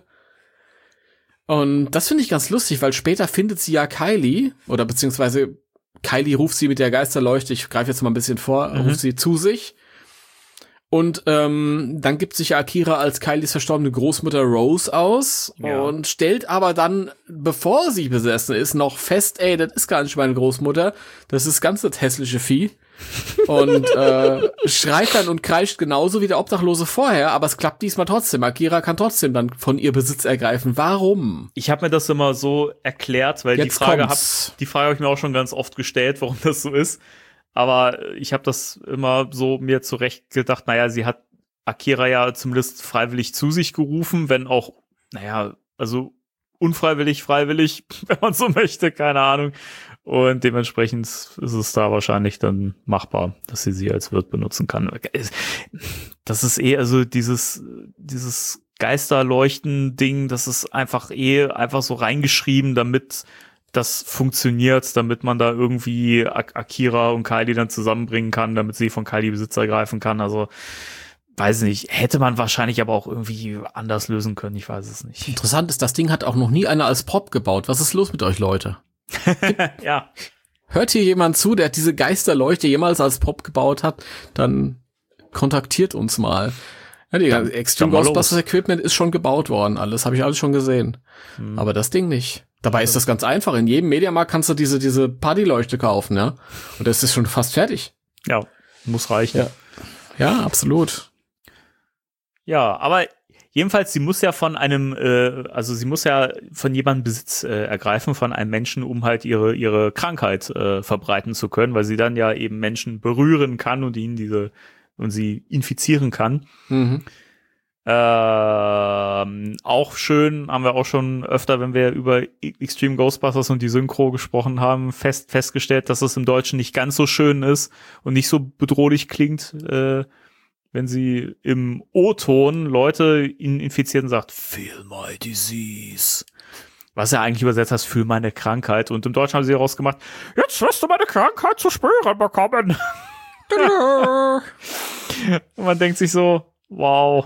Und das finde ich ganz lustig, weil später findet sie ja Kylie, oder beziehungsweise Kylie ruft sie mit der Geisterleuchte, ich greife jetzt mal ein bisschen vor, mhm. ruft sie zu sich. Und ähm, dann gibt sich ja Akira als Kylies verstorbene Großmutter Rose aus ja. und stellt aber dann, bevor sie besessen ist, noch fest, ey, das ist gar nicht meine Großmutter, das ist ganz das hässliche Vieh. Und äh, schreit dann und kreischt genauso wie der Obdachlose vorher, aber es klappt diesmal trotzdem. Akira kann trotzdem dann von ihr Besitz ergreifen. Warum? Ich habe mir das immer so erklärt, weil Jetzt die Frage hab, die Frage habe ich mir auch schon ganz oft gestellt, warum das so ist. Aber ich habe das immer so mir zurecht gedacht, naja, sie hat Akira ja zumindest freiwillig zu sich gerufen, wenn auch, naja, also unfreiwillig, freiwillig, wenn man so möchte, keine Ahnung. Und dementsprechend ist es da wahrscheinlich dann machbar, dass sie sie als Wirt benutzen kann. Das ist eh, also dieses, dieses Geisterleuchten-Ding, das ist einfach eh einfach so reingeschrieben, damit das funktioniert, damit man da irgendwie Akira und Kylie dann zusammenbringen kann, damit sie von Kylie Besitz ergreifen kann. Also, weiß nicht, hätte man wahrscheinlich aber auch irgendwie anders lösen können, ich weiß es nicht. Interessant ist, das Ding hat auch noch nie einer als Prop gebaut. Was ist los mit euch, Leute? Ja. Hört hier jemand zu, der diese Geisterleuchte jemals als Prop gebaut hat, dann kontaktiert uns mal. Ja, die dann, Extreme Ghostbusters Equipment ist schon gebaut worden, alles, habe ich alles schon gesehen. Hm. Aber das Ding nicht. Dabei ist das ganz einfach. In jedem Mediamarkt kannst du diese diese Partyleuchte kaufen, ja? Und das ist schon fast fertig. Ja, muss reichen. Ja, ja, absolut. Ja, aber jedenfalls, sie muss ja von einem, äh, also sie muss ja von jemandem Besitz äh, ergreifen, von einem Menschen, um halt ihre ihre Krankheit äh, verbreiten zu können, weil sie dann ja eben Menschen berühren kann und ihnen diese und sie infizieren kann. Mhm. Ähm, auch schön, haben wir auch schon öfter, wenn wir über Extreme Ghostbusters und die Synchro gesprochen haben, fest festgestellt, dass es im Deutschen nicht ganz so schön ist und nicht so bedrohlich klingt, äh, wenn sie im O-Ton Leute ihn infiziert und sagt, feel my disease. Was er eigentlich übersetzt heißt, fühl meine Krankheit. Und im Deutschen haben sie rausgemacht, jetzt wirst du meine Krankheit zu spüren bekommen. Und man denkt sich so, wow.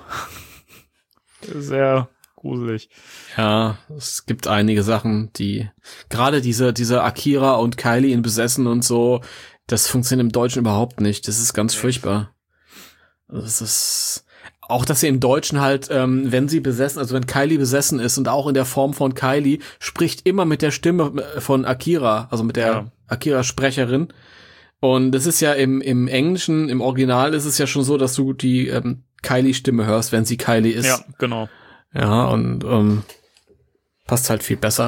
Sehr gruselig. Ja, es gibt einige Sachen, die, gerade diese, diese Akira und Kylie in Besessen und so, das funktioniert im Deutschen überhaupt nicht. Das ist ganz furchtbar. Das ist, auch dass sie im Deutschen halt, ähm, wenn sie besessen, also wenn Kylie besessen ist und auch in der Form von Kylie, spricht immer mit der Stimme von Akira, also mit der ja. Akira-Sprecherin. Und das ist ja im, im Englischen, im Original ist es ja schon so, dass du die, ähm, Kylie-Stimme hörst, wenn sie Kylie ist. Ja, genau. Ja, und ähm, passt halt viel besser.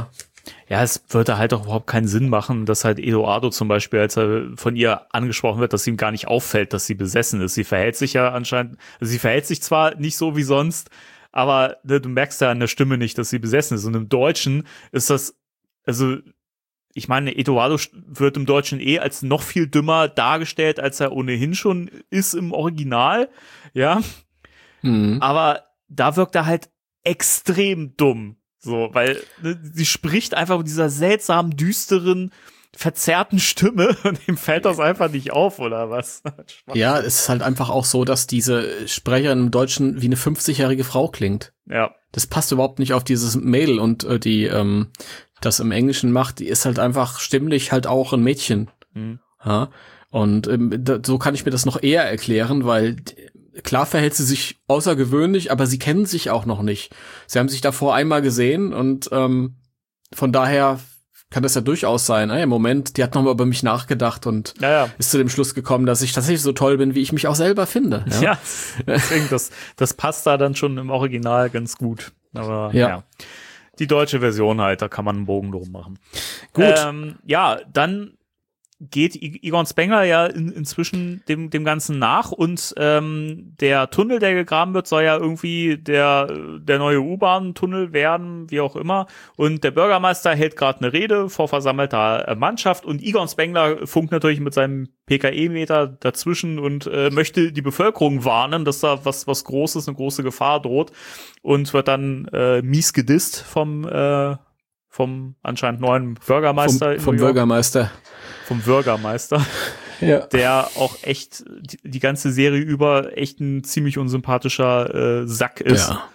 Ja, es würde halt auch überhaupt keinen Sinn machen, dass halt Eduardo zum Beispiel, als er von ihr angesprochen wird, dass ihm gar nicht auffällt, dass sie besessen ist. Sie verhält sich ja anscheinend, also sie verhält sich zwar nicht so wie sonst, aber ne, du merkst ja an der Stimme nicht, dass sie besessen ist. Und im Deutschen ist das, also ich meine, Eduardo wird im Deutschen eh als noch viel dümmer dargestellt, als er ohnehin schon ist im Original, ja. Mhm. Aber da wirkt er halt extrem dumm. So, weil ne, sie spricht einfach mit dieser seltsamen, düsteren, verzerrten Stimme und ihm fällt das einfach nicht auf, oder was? Ja, es ist halt einfach auch so, dass diese Sprecherin im Deutschen wie eine fünfzigjährige Frau klingt. Ja. Das passt überhaupt nicht auf dieses Mädel und äh, die ähm, das im Englischen macht, die ist halt einfach stimmlich halt auch ein Mädchen. Mhm. Ja, und ähm, da, so kann ich mir das noch eher erklären, weil klar verhält sie sich außergewöhnlich, aber sie kennen sich auch noch nicht. Sie haben sich davor einmal gesehen und ähm, von daher kann das ja durchaus sein. Hey, im Moment, die hat nochmal über mich nachgedacht und ja, ja. ist zu dem Schluss gekommen, dass ich tatsächlich so toll bin, wie ich mich auch selber finde. Ja, ja deswegen, das, das passt da dann schon im Original ganz gut. Aber ja. ja. Die deutsche Version halt, da kann man einen Bogen drum machen. Gut. Ähm, ja, dann geht Egon Spengler ja in, inzwischen dem, dem Ganzen nach und ähm, der Tunnel, der gegraben wird, soll ja irgendwie der, der neue U-Bahn-Tunnel werden, wie auch immer. Und der Bürgermeister hält gerade eine Rede vor versammelter Mannschaft und Egon Spengler funkt natürlich mit seinem P K E-Meter dazwischen und äh, möchte die Bevölkerung warnen, dass da was, was Großes, eine große Gefahr droht und wird dann äh, mies gedisst vom, äh, vom anscheinend neuen Bürgermeister. Vom, vom Bürgermeister. Vom Bürgermeister, ja. Der auch echt die, die ganze Serie über echt ein ziemlich unsympathischer äh, Sack ist. Ja.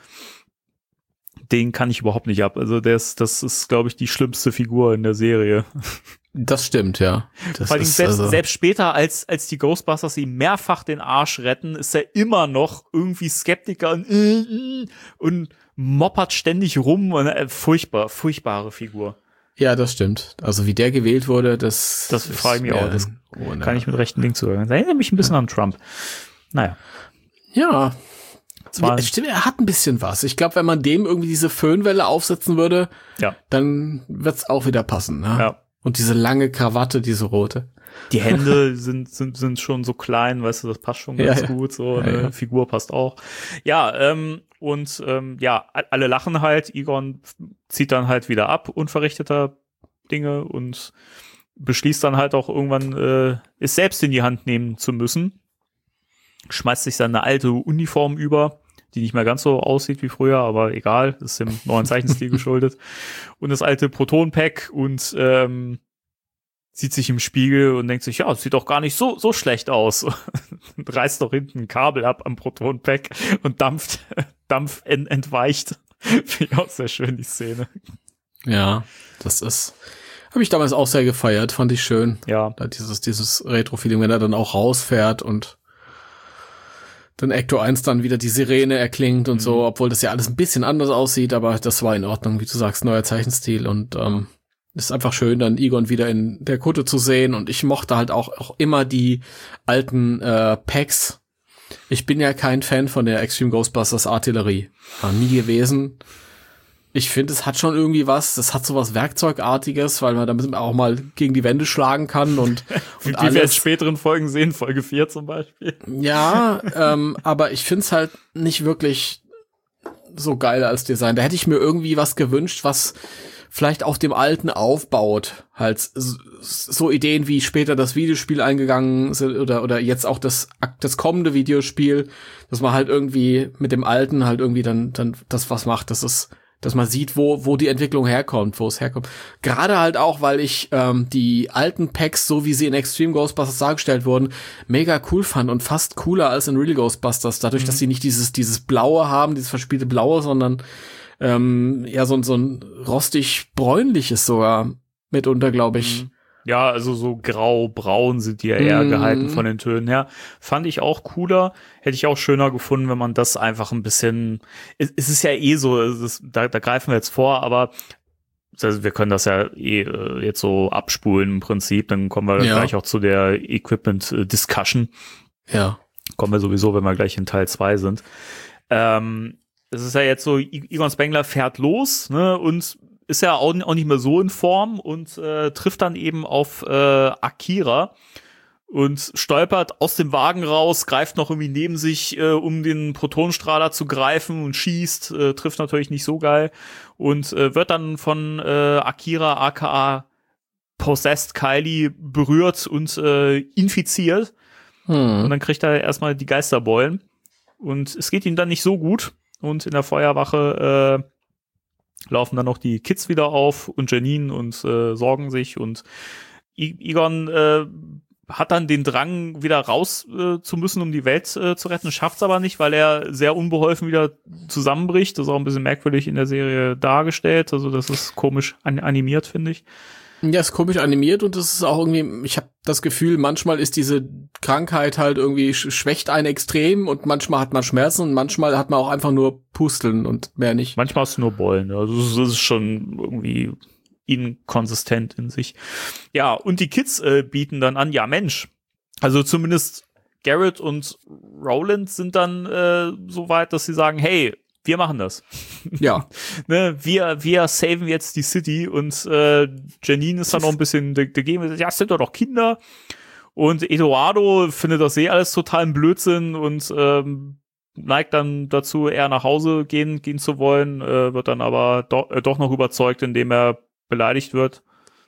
Den kann ich überhaupt nicht ab. Also der ist, das ist, glaube ich, die schlimmste Figur in der Serie. Das stimmt, ja. Das Vor allem ist selbst, also selbst später, als als die Ghostbusters ihm mehrfach den Arsch retten, ist er immer noch irgendwie Skeptiker und, äh, und moppert ständig rum. Und, äh, furchtbar, furchtbare Figur. Ja, das stimmt. Also wie der gewählt wurde, das Das frage ich mich auch. Das kann ich mit rechten Ding zuhören. Das erinnert mich ein bisschen ja. an Trump. Naja. Ja. Zwar stimmt, er hat ein bisschen was. Ich glaube, wenn man dem irgendwie diese Föhnwelle aufsetzen würde, ja. dann wird's auch wieder passen. Ne? Ja. Und diese lange Krawatte, diese rote. Die Hände sind sind sind schon so klein, weißt du, das passt schon ganz ja, gut. So, eine ja, ja. Figur passt auch. Ja, ähm, und ähm, ja, alle lachen halt. Egon zieht dann halt wieder ab, unverrichteter Dinge und beschließt dann halt auch irgendwann, äh, es selbst in die Hand nehmen zu müssen. Schmeißt sich seine alte Uniform über, die nicht mehr ganz so aussieht wie früher, aber egal, ist dem neuen Zeichenstil geschuldet. Und das alte Proton-Pack und ähm, sieht sich im Spiegel und denkt sich, ja, es sieht doch gar nicht so so schlecht aus. Und reißt doch hinten ein Kabel ab am Proton-Pack und dampft, Dampf ent- entweicht. Finde ich auch sehr schön, die Szene. Ja, das ist, habe ich damals auch sehr gefeiert, fand ich schön. Ja. Da dieses, dieses Retro-Feeling, wenn er dann auch rausfährt und dann Ecto eins dann wieder die Sirene erklingt und mhm. so, obwohl das ja alles ein bisschen anders aussieht, aber das war in Ordnung, wie du sagst, neuer Zeichenstil und ähm, ist einfach schön, dann Egon wieder in der Kutte zu sehen und ich mochte halt auch, auch immer die alten äh, Packs. Ich bin ja kein Fan von der Extreme Ghostbusters Artillerie. War nie gewesen. Ich finde, es hat schon irgendwie was, das hat so was Werkzeugartiges, weil man damit auch mal gegen die Wände schlagen kann und, und wie alles. wir in späteren Folgen sehen, Folge vier zum Beispiel. Ja, ähm, aber ich finde es halt nicht wirklich so geil als Design. Da hätte ich mir irgendwie was gewünscht, was vielleicht auf dem Alten aufbaut. Halt so Ideen, wie später das Videospiel eingegangen sind oder oder jetzt auch das das kommende Videospiel, dass man halt irgendwie mit dem Alten halt irgendwie dann dann das was macht. Das ist, dass man sieht, wo wo die Entwicklung herkommt, wo es herkommt. Gerade halt auch, weil ich ähm, die alten Packs, so wie sie in Extreme Ghostbusters dargestellt wurden, mega cool fand und fast cooler als in Real Ghostbusters. Dadurch, mhm. dass sie nicht dieses dieses Blaue haben, dieses verspielte Blaue, sondern ähm, ja so, so ein rostig-bräunliches sogar mitunter, glaube ich. Mhm. Ja, also so grau-braun sind die ja eher mm. gehalten von den Tönen her. Fand ich auch cooler. Hätte ich auch schöner gefunden, wenn man das einfach ein bisschen, es, es ist ja eh so, es ist, da, da greifen wir jetzt vor, aber also wir können das ja eh äh, jetzt so abspulen im Prinzip. Dann kommen wir ja. gleich auch zu der Equipment-Discussion. Ja. Kommen wir sowieso, wenn wir gleich in Teil zwei sind. Ähm, es ist ja jetzt so, Egon Spengler fährt los, ne, und ist er auch, auch nicht mehr so in Form und äh, trifft dann eben auf äh, Akira und stolpert aus dem Wagen raus, greift noch irgendwie neben sich, äh, um den Protonenstrahler zu greifen und schießt, äh, trifft natürlich nicht so geil und äh, wird dann von äh, Akira aka Possessed Kylie berührt und äh, infiziert. Hm. Und dann kriegt er erstmal die Geisterbeulen. Und es geht ihm dann nicht so gut. Und in der Feuerwache äh, laufen dann noch die Kids wieder auf und Janine und äh, sorgen sich. Und I- Egon äh, hat dann den Drang, wieder raus äh, zu müssen, um die Welt äh, zu retten, schafft's aber nicht, weil er sehr unbeholfen wieder zusammenbricht. Das ist auch ein bisschen merkwürdig in der Serie dargestellt. Also das ist komisch an- animiert, finde ich. Ja, ist komisch animiert und das ist auch irgendwie, ich habe das Gefühl, manchmal ist diese Krankheit halt irgendwie, schwächt einen extrem und manchmal hat man Schmerzen und manchmal hat man auch einfach nur Pusteln und mehr nicht. Manchmal hast du nur Beulen. Also das ist schon irgendwie inkonsistent in sich. Ja, und die Kids äh, bieten dann an, ja Mensch, also zumindest Garrett und Roland sind dann äh, so weit, dass sie sagen, hey, wir machen das. Ja. ne, wir, wir saven jetzt die City und äh, Janine ist dann noch ein bisschen dagegen, ja, es sind doch noch Kinder. Und Eduardo findet das eh alles total ein Blödsinn und ähm, neigt dann dazu, eher nach Hause gehen, gehen zu wollen, äh, wird dann aber do- äh, doch noch überzeugt, indem er beleidigt wird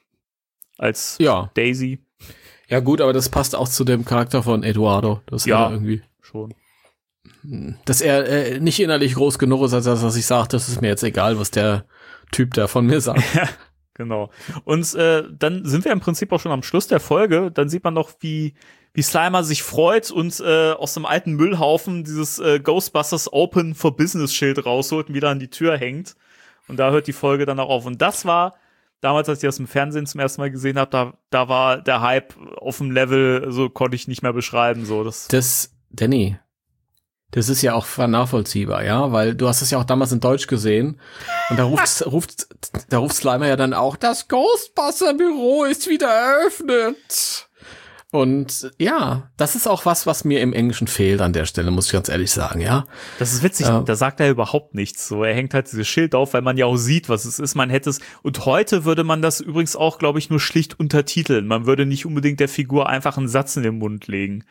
als ja. Daisy. Ja gut, aber das passt auch zu dem Charakter von Eduardo. Das ja, er irgendwie schon. Dass er äh, nicht innerlich groß genug ist, als das, was ich sage, das ist mir jetzt egal, was der Typ da von mir sagt. Genau. Und äh, dann sind wir im Prinzip auch schon am Schluss der Folge. Dann sieht man noch, wie wie Slimer sich freut und äh, aus dem alten Müllhaufen dieses äh, Ghostbusters Open for Business Schild rausholt und wieder an die Tür hängt. Und da hört die Folge dann auch auf. Und das war damals, als ich das im Fernsehen zum ersten Mal gesehen habe, da da war der Hype auf dem Level, so konnte ich nicht mehr beschreiben. So das. Das, Danny. Das ist ja auch nachvollziehbar, ja, weil du hast es ja auch damals in Deutsch gesehen und da ruft, ruft, da ruft Slimer ja dann auch, das Ghostbuster-Büro ist wieder eröffnet. Und ja, das ist auch was, was mir im Englischen fehlt an der Stelle, muss ich ganz ehrlich sagen, ja. Das ist witzig, äh, da sagt er überhaupt nichts. So, er hängt halt dieses Schild auf, weil man ja auch sieht, was es ist. Man hätte es, und heute würde man das übrigens auch, glaube ich, nur schlicht untertiteln. Man würde nicht unbedingt der Figur einfach einen Satz in den Mund legen.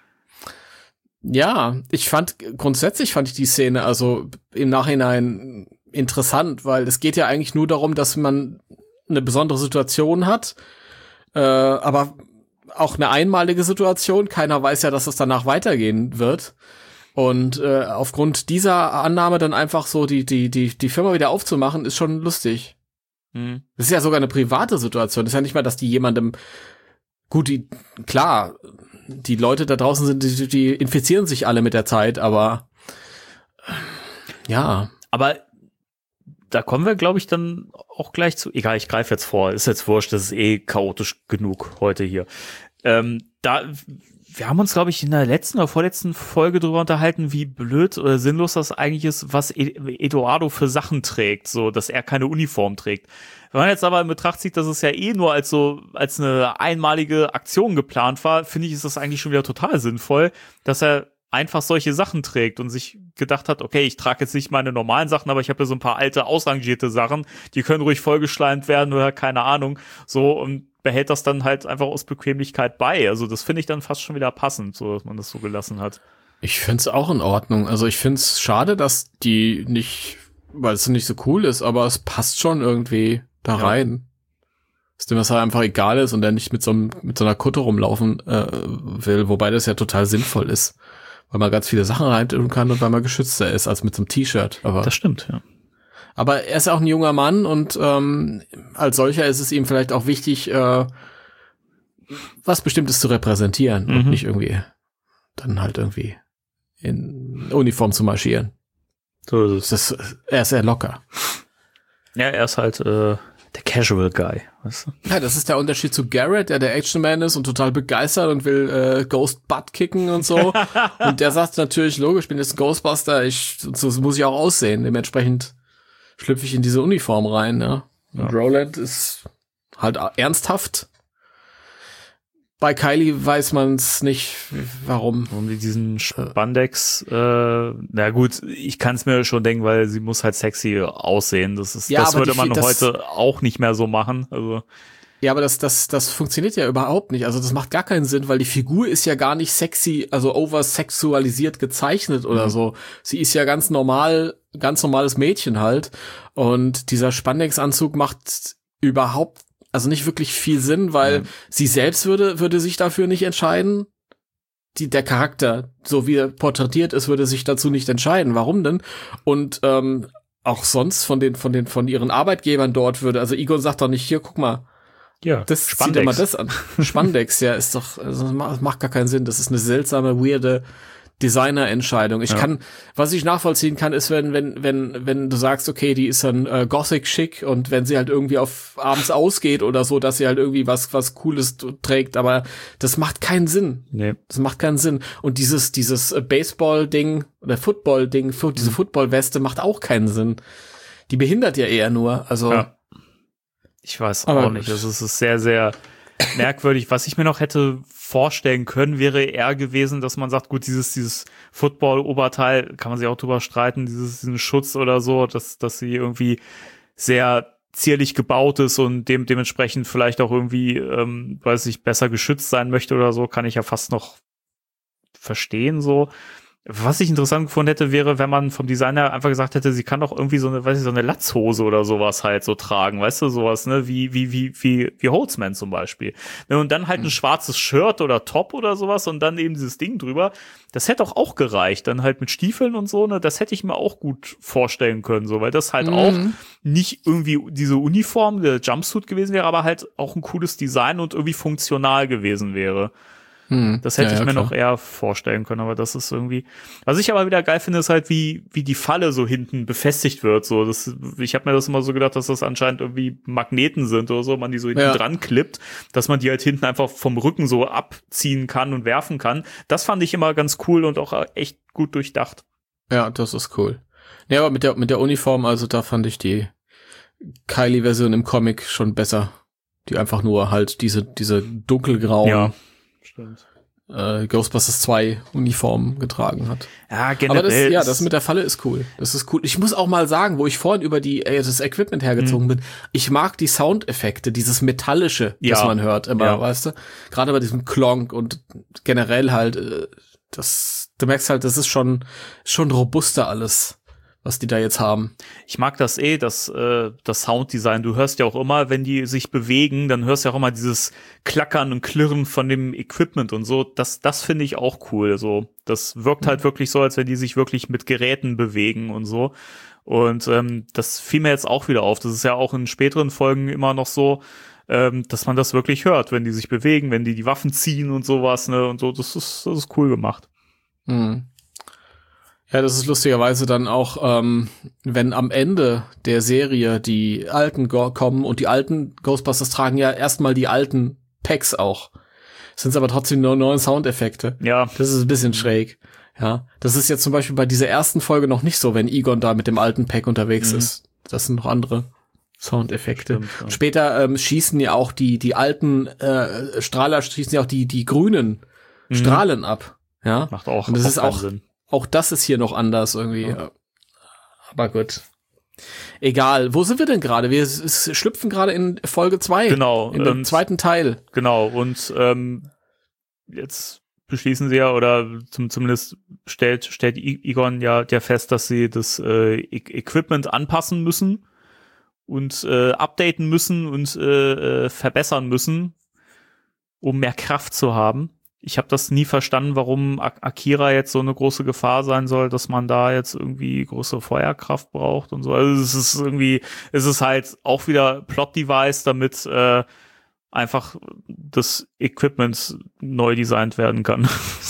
Ja, ich fand, grundsätzlich fand ich die Szene also im Nachhinein interessant, weil es geht ja eigentlich nur darum, dass man eine besondere Situation hat, äh, aber auch eine einmalige Situation. Keiner weiß ja, dass es danach weitergehen wird. Und äh, aufgrund dieser Annahme dann einfach so die die die die Firma wieder aufzumachen, ist schon lustig. Mhm. Das ist ja sogar eine private Situation. Das ist ja nicht mal, dass die jemandem gut, die klar, die Leute da draußen sind, die, die infizieren sich alle mit der Zeit, aber ja. Aber da kommen wir, glaube ich, dann auch gleich zu. Egal, ich greife jetzt vor. Ist jetzt wurscht, das ist eh chaotisch genug heute hier. Ähm, da, wir haben uns, glaube ich, in der letzten oder vorletzten Folge drüber unterhalten, wie blöd oder sinnlos das eigentlich ist, was Eduardo für Sachen trägt, so, dass er keine Uniform trägt. Wenn man jetzt aber in Betracht zieht, dass es ja eh nur als so, als eine einmalige Aktion geplant war, finde ich, ist das eigentlich schon wieder total sinnvoll, dass er einfach solche Sachen trägt und sich gedacht hat, okay, ich trage jetzt nicht meine normalen Sachen, aber ich habe ja so ein paar alte, ausrangierte Sachen, die können ruhig vollgeschleimt werden oder keine Ahnung, so, und behält das dann halt einfach aus Bequemlichkeit bei. Also das finde ich dann fast schon wieder passend, so dass man das so gelassen hat. Ich finde es auch in Ordnung. Also ich finde es schade, dass die nicht, weil es nicht so cool ist, aber es passt schon irgendwie da ja. rein. Dass dem das halt einfach egal ist und er nicht mit so, einem, mit so einer Kutte rumlaufen äh, will, wobei das ja total sinnvoll ist. Weil man ganz viele Sachen reintun kann und weil man geschützter ist als mit so einem T-Shirt. Aber das stimmt, ja. Aber er ist auch ein junger Mann und ähm, als solcher ist es ihm vielleicht auch wichtig, äh, was Bestimmtes zu repräsentieren mhm. und nicht irgendwie dann halt irgendwie in Uniform zu marschieren. So ist es. Das ist, er ist sehr locker. Ja, er ist halt äh, der Casual Guy, weißt du? Ja, das ist der Unterschied zu Garrett, der der Action Man ist und total begeistert und will äh, Ghost Butt kicken und so. Und der sagt natürlich, logisch, ich bin jetzt ein Ghostbuster, ich, so muss ich auch aussehen. Dementsprechend schlüpfe ich in diese Uniform rein, ne? Und ja. Roland ist halt ernsthaft. bei Kylie weiß man es nicht, warum. Um diesen Spandex, äh, na gut, ich kann es mir schon denken, weil sie muss halt sexy aussehen. Das ist, ja, das würde man das, heute auch nicht mehr so machen. Also ja, aber das, das, das funktioniert ja überhaupt nicht. Also das macht gar keinen Sinn, weil die Figur ist ja gar nicht sexy, also oversexualisiert gezeichnet oder mhm. so. Sie ist ja ganz normal, ganz normales Mädchen halt. Und dieser Spandex-Anzug macht überhaupt also nicht wirklich viel Sinn, weil ja. sie selbst würde würde sich dafür nicht entscheiden. Die der Charakter, so wie er porträtiert ist, würde sich dazu nicht entscheiden. Warum denn? Und ähm, auch sonst von den von den von ihren Arbeitgebern dort würde, also Egon sagt doch nicht, hier, guck mal, ja, das zieht immer das an. Spandex, ja, ist doch, also das macht gar keinen Sinn. Das ist eine seltsame, weirde Designerentscheidung. Ich ja. kann, was ich nachvollziehen kann, ist, wenn, wenn, wenn, wenn du sagst, okay, die ist dann äh, Gothic schick und wenn sie halt irgendwie auf abends ausgeht oder so, dass sie halt irgendwie was, was Cooles trägt, aber das macht keinen Sinn. Nee. Das macht keinen Sinn. Und dieses, dieses Baseball-Ding oder Football-Ding, diese mhm. Football-Weste macht auch keinen Sinn. Die behindert ja eher nur, also. Ja. Ich weiß aber auch nicht. Also es ist sehr, sehr merkwürdig. Was ich mir noch hätte vorstellen können, wäre eher gewesen, dass man sagt, gut, dieses, dieses Football-Oberteil, kann man sich auch drüber streiten, dieses, diesen Schutz oder so, dass, dass sie irgendwie sehr zierlich gebaut ist und dem, dementsprechend vielleicht auch irgendwie, ähm, weiß ich, besser geschützt sein möchte oder so, kann ich ja fast noch verstehen, so. Was ich interessant gefunden hätte, wäre, wenn man vom Designer einfach gesagt hätte, sie kann doch irgendwie so eine, weiß ich, so eine Latzhose oder sowas halt so tragen, weißt du, sowas, ne, wie, wie, wie, wie, wie Holtzman zum Beispiel. Und dann halt ein mhm. schwarzes Shirt oder Top oder sowas und dann eben dieses Ding drüber. Das hätte auch auch gereicht. Dann halt mit Stiefeln und so, ne, das hätte ich mir auch gut vorstellen können, so, weil das halt mhm. auch nicht irgendwie diese Uniform, der Jumpsuit gewesen wäre, aber halt auch ein cooles Design und irgendwie funktional gewesen wäre. Das hätte ja, ich ja, mir klar. noch eher vorstellen können, aber das ist irgendwie. Was ich aber wieder geil finde, ist halt, wie wie die Falle so hinten befestigt wird. So, das, ich habe mir das immer so gedacht, dass das anscheinend irgendwie Magneten sind oder so, man die so hinten ja. dran klippt, dass man die halt hinten einfach vom Rücken so abziehen kann und werfen kann. Das fand ich immer ganz cool und auch echt gut durchdacht. Ja, das ist cool. Ja, aber mit der mit der Uniform, also da fand ich die Kylie-Version im Comic schon besser. Die einfach nur halt diese diese dunkelgrauen. Ja. Stimmt. Äh, Ghostbusters zwei Uniform getragen hat. Ja, generell. Aber das, ja, das mit der Falle ist cool. Das ist cool. Ich muss auch mal sagen, wo ich vorhin über die äh, das Equipment hergezogen mhm. bin, ich mag die Soundeffekte, dieses Metallische, ja. das man hört immer, ja. weißt du? Gerade bei diesem Klonk und generell halt, äh, das, du merkst halt, das ist schon schon robuster alles, was die da jetzt haben. Ich mag das eh, das, äh, das Sounddesign. Du hörst ja auch immer, wenn die sich bewegen, dann hörst du ja auch immer dieses Klackern und Klirren von dem Equipment und so. Das, das finde ich auch cool. So, das wirkt halt wirklich so, als wenn die sich wirklich mit Geräten bewegen und so. Und ähm, das fiel mir jetzt auch wieder auf. Das ist ja auch in späteren Folgen immer noch so, ähm, dass man das wirklich hört, wenn die sich bewegen, wenn die die Waffen ziehen und sowas, ne, und so. Das ist, das ist cool gemacht. Mhm. Ja, das ist lustigerweise dann auch, ähm, wenn am Ende der Serie die alten Go- kommen und die alten Ghostbusters tragen ja erstmal die alten Packs auch. Sind aber trotzdem nur neue Soundeffekte. Ja. Das ist ein bisschen schräg. Ja. Das ist jetzt zum Beispiel bei dieser ersten Folge noch nicht so, wenn Egon da mit dem alten Pack unterwegs mhm. ist. Das sind noch andere Soundeffekte. Stimmt, ja. Später ähm, schießen ja auch die, die alten äh, Strahler schießen ja auch die, die grünen mhm. Strahlen ab. Ja. Macht auch, und das auch ist auch Sinn. Auch das ist hier noch anders irgendwie. Ja. Aber gut. Egal. Wo sind wir denn gerade? Wir s- schlüpfen gerade in Folge zwei. Genau. In dem ähm, zweiten Teil. Genau. Und ähm, jetzt beschließen sie ja, oder zum, zumindest stellt, stellt Egon ja, ja fest, dass sie das äh, e- Equipment anpassen müssen und äh, updaten müssen und äh, äh, verbessern müssen, um mehr Kraft zu haben. Ich habe das nie verstanden, warum Akira jetzt so eine große Gefahr sein soll, dass man da jetzt irgendwie große Feuerkraft braucht und so. Also es ist irgendwie, es ist halt auch wieder Plot-Device, damit äh, einfach das Equipment neu designt werden kann.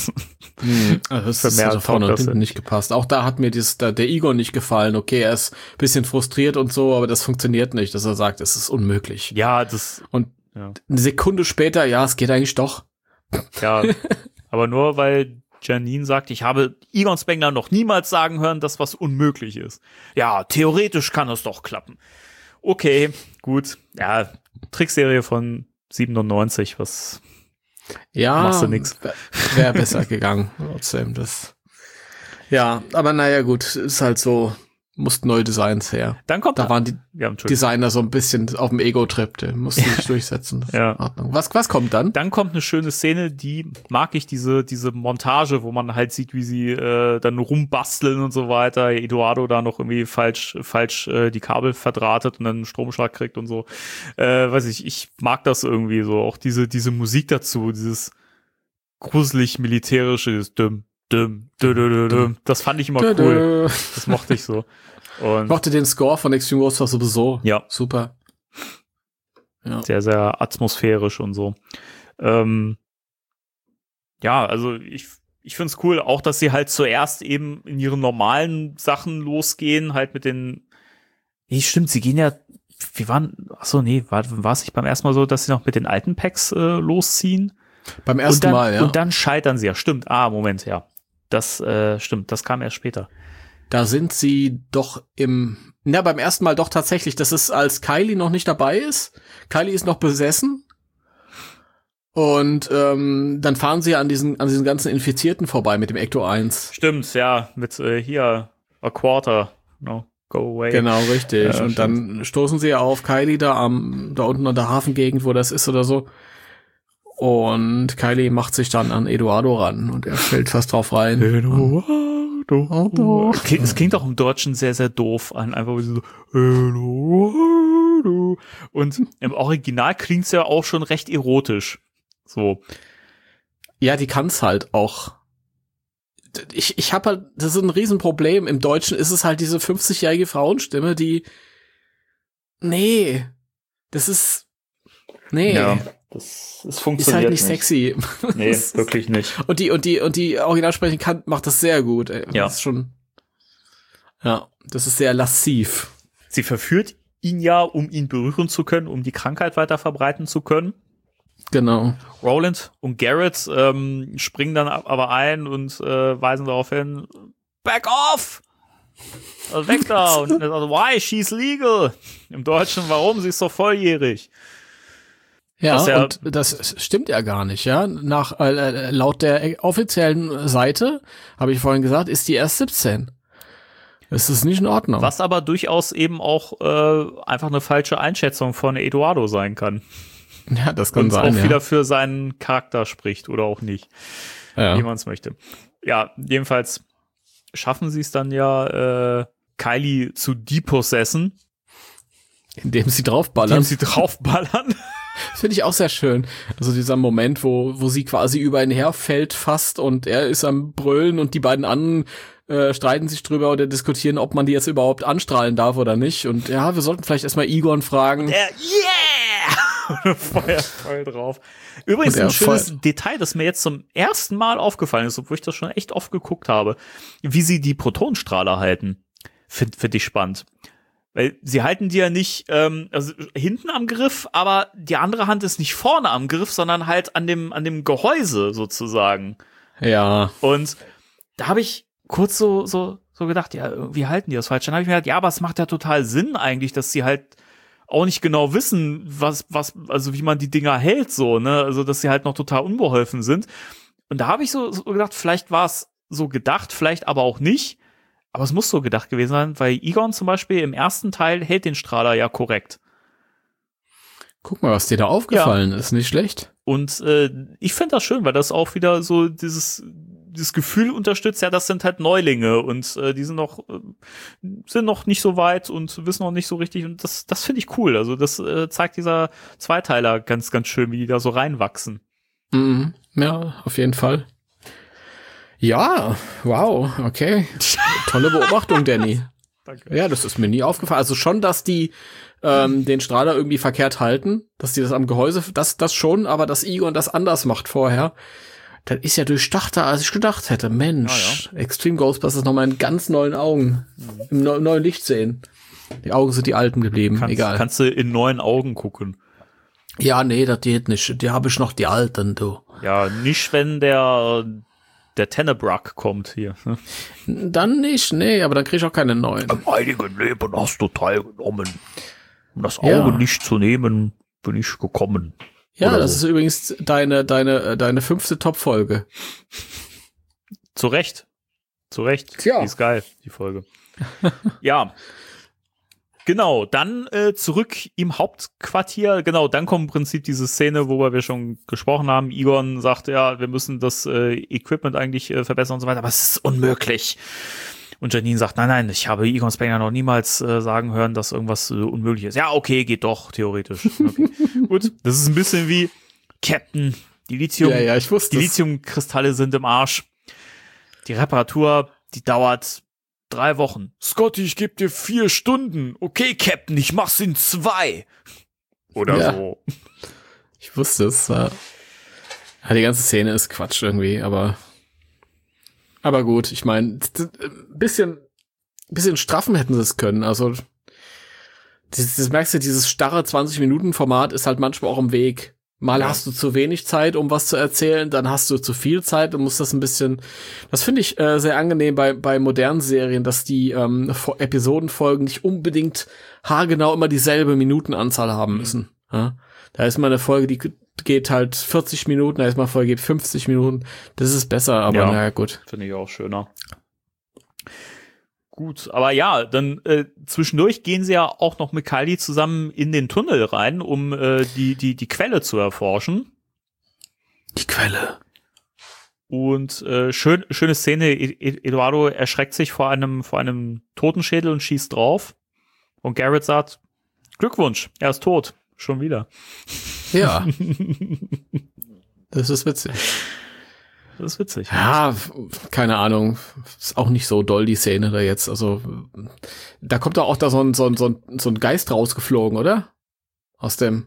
Hm, also das ist also vorne und hinten nicht gepasst. Auch da hat mir das, da, der Egon nicht gefallen. Okay, er ist ein bisschen frustriert und so, aber das funktioniert nicht, dass er sagt, es ist unmöglich. Ja, das... Und ja. eine Sekunde später, ja, es geht eigentlich doch. Ja, aber nur weil Janine sagt, ich habe Egon Spengler noch niemals sagen hören, dass was unmöglich ist. Ja, theoretisch kann es doch klappen. Okay, gut. Ja, Trickserie von siebenundneunzig, was Ja, machst du nix. Wäre besser gegangen. Trotzdem, das. Ja, aber naja, gut, ist halt so, mussten neue Designs her. Dann kommt da waren die ja, Designer so ein bisschen auf dem Ego-Trip, die mussten sich durchsetzen. Ja. In Ordnung. Was, was kommt dann? Dann kommt eine schöne Szene, die mag ich, diese diese Montage, wo man halt sieht, wie sie äh, dann rumbasteln und so weiter. Eduardo da noch irgendwie falsch falsch äh, die Kabel verdrahtet und dann einen Stromschlag kriegt und so. Äh, weiß ich, ich mag das irgendwie so. Auch diese diese Musik dazu, dieses gruselig militärische, dieses Düm, Düm, düm, düm, düm. Das fand ich immer cool. Das mochte ich so. Und ich mochte den Score von Extreme Ghostbusters sowieso. Ja. Super. Ja. Sehr, sehr atmosphärisch und so. Ähm, ja, also ich, ich find's cool, auch, dass sie halt zuerst eben in ihren normalen Sachen losgehen, halt mit den, nee, stimmt, sie gehen ja, wie waren, achso, nee, war, war es nicht beim ersten Mal so, dass sie noch mit den alten Packs äh, losziehen? Beim ersten und dann, Mal, ja. Und dann scheitern sie ja, stimmt, ah, Moment, ja. Das äh, stimmt, das kam erst später. Da sind sie doch im, na, beim ersten Mal doch tatsächlich, das ist, als Kylie noch nicht dabei ist. Kylie ist noch besessen. Und ähm, dann fahren sie an diesen, an diesen ganzen Infizierten vorbei mit dem Ecto eins. Stimmt, ja, mit äh, hier, a quarter, no, go away. Genau, richtig. Ja, und stimmt. dann stoßen sie ja auf Kylie da am, da unten an der Hafengegend, wo das ist oder so. Und Kylie macht sich dann an Eduardo ran und er fällt fast drauf rein. Eduardo. Es klingt auch im Deutschen sehr, sehr doof an. Einfach so, Eduardo. Und im Original klingt's ja auch schon recht erotisch. So. Ja, die kann's halt auch. Ich, ich habe halt, das ist ein Riesenproblem. Im Deutschen ist es halt diese fünfzigjährige Frauenstimme, die, nee, das ist, nee. Ja. Das, das funktioniert ist halt nicht, nicht sexy. Nee, wirklich nicht. Und die, und die, und die Originalsprecherin kann, macht das sehr gut, ey. Ja. Das ist schon, ja, das ist sehr lassiv. Sie verführt ihn ja, um ihn berühren zu können, um die Krankheit weiter verbreiten zu können. Genau. Roland und Garrett ähm, springen dann aber ein und äh, weisen darauf hin, back off! Also weg da! Und er sagt, why? She's legal! Im Deutschen, warum? Sie ist doch volljährig. Ja, ja, und das stimmt ja gar nicht, ja. Nach äh, laut der offiziellen Seite, habe ich vorhin gesagt, ist die erst siebzehn. Das ist nicht in Ordnung. Was aber durchaus eben auch äh, einfach eine falsche Einschätzung von Eduardo sein kann. Ja, das kann und sein, auch ja. wieder für seinen Charakter spricht oder auch nicht, ja. wie man es möchte. Ja, jedenfalls schaffen sie es dann ja, äh, Kylie zu depossessen. Indem sie draufballern. Indem sie draufballern. Finde ich auch sehr schön. Also dieser Moment, wo wo sie quasi über ihn herfällt fast und er ist am Brüllen und die beiden anderen äh, streiten sich drüber oder diskutieren, ob man die jetzt überhaupt anstrahlen darf oder nicht. Und ja, wir sollten vielleicht erstmal Egon fragen. Der, yeah! Feuer voll drauf. Übrigens ein schönes Detail, das mir jetzt zum ersten Mal aufgefallen ist, obwohl ich das schon echt oft geguckt habe, wie sie die Protonenstrahler halten. Finde find ich spannend. Weil sie halten die ja nicht ähm, also hinten am Griff, aber die andere Hand ist nicht vorne am Griff, sondern halt an dem an dem Gehäuse sozusagen. Ja. Und da habe ich kurz so so so gedacht, ja, wie halten die das falsch? Dann habe ich mir gedacht, ja, aber es macht ja total Sinn eigentlich, dass sie halt auch nicht genau wissen, was was also wie man die Dinger hält so, ne? Also dass sie halt noch total unbeholfen sind. Und da habe ich so, so gedacht, vielleicht war es so gedacht, vielleicht aber auch nicht. Aber es muss so gedacht gewesen sein, weil Egon zum Beispiel im ersten Teil hält den Strahler ja korrekt. Guck mal, was dir da aufgefallen ja. ist. Nicht schlecht. Und äh, ich finde das schön, weil das auch wieder so dieses, dieses Gefühl unterstützt, ja, das sind halt Neulinge und äh, die sind noch äh, sind noch nicht so weit und wissen noch nicht so richtig. Und das, das finde ich cool. Also das äh, zeigt dieser Zweiteiler ganz, ganz schön, wie die da so reinwachsen. Mhm. Ja, auf jeden Fall. Ja, wow, okay. Tolle Beobachtung, Danny. Danke. Ja, das ist mir nie aufgefallen. Also schon, dass die ähm, den Strahler irgendwie verkehrt halten, dass die das am Gehäuse, das das schon, aber dass Egon das anders macht vorher, das ist ja durchdachter, als ich gedacht hätte. Mensch, ja, ja. Extreme Ghostbusters nochmal in ganz neuen Augen, mhm. im ne- neuen Licht sehen. Die Augen sind die alten geblieben, kannst, egal. Kannst du in neuen Augen gucken. Ja, nee, das geht nicht. Die habe ich noch, die alten, du. Ja, nicht, wenn der der Tennebruck kommt hier. Dann nicht, nee, aber dann krieg ich auch keine neuen. Im einigen Leben hast du teilgenommen. Um das Auge Ja. nicht zu nehmen, bin ich gekommen. Ja, Oder das so. ist übrigens deine, deine, deine fünfte Top-Folge. Zu Recht. Zu Recht. Tja. Die ist geil, die Folge. Ja. Genau, dann äh, zurück im Hauptquartier. Genau, dann kommt im Prinzip diese Szene, worüber wir schon gesprochen haben. Egon sagt, ja, wir müssen das äh, Equipment eigentlich äh, verbessern und so weiter, aber es ist unmöglich. Und Janine sagt, nein, nein, ich habe Egon Spengler noch niemals äh, sagen hören, dass irgendwas äh, unmöglich ist. Ja, okay, geht doch, theoretisch. Okay. Gut, das ist ein bisschen wie Captain, die Lithium, Ja, ja, ich wusste die es. Lithiumkristalle sind im Arsch. Die Reparatur, die dauert drei Wochen. Scotty, ich gebe dir vier Stunden. Okay, Captain, ich mach's in zwei. Oder Ja. so. Ich wusste es. Ja. Ja, die ganze Szene ist Quatsch irgendwie, aber aber gut, ich meine, ein bisschen bisschen straffen hätten sie es können. Also das, das merkst du, dieses starre zwanzig-Minuten-Format ist halt manchmal auch im Weg. Mal Ja. hast du zu wenig Zeit, um was zu erzählen, dann hast du zu viel Zeit und musst das ein bisschen. Das finde ich äh, sehr angenehm bei bei modernen Serien, dass die ähm, Fo- Episodenfolgen nicht unbedingt haargenau immer dieselbe Minutenanzahl haben müssen. Ja? Da ist mal eine Folge, die g- geht halt vierzig Minuten, da ist mal eine Folge, die geht fünfzig Minuten. Das ist besser, aber Ja. naja, gut. Finde ich auch schöner. Gut, aber ja, dann äh, zwischendurch gehen sie ja auch noch mit Kylie zusammen in den Tunnel rein, um äh, die, die, die Quelle zu erforschen. Die Quelle. Und äh, schön, schöne Szene, E- E- Eduardo erschreckt sich vor einem, vor einem Totenschädel und schießt drauf. Und Garrett sagt, Glückwunsch, er ist tot. Schon wieder. Ja. Das ist witzig. Das ist witzig. Ja, f- keine Ahnung. Ist auch nicht so doll, die Szene da jetzt. Also, da kommt doch auch da so ein, so ein, so ein, so ein Geist rausgeflogen, oder? Aus dem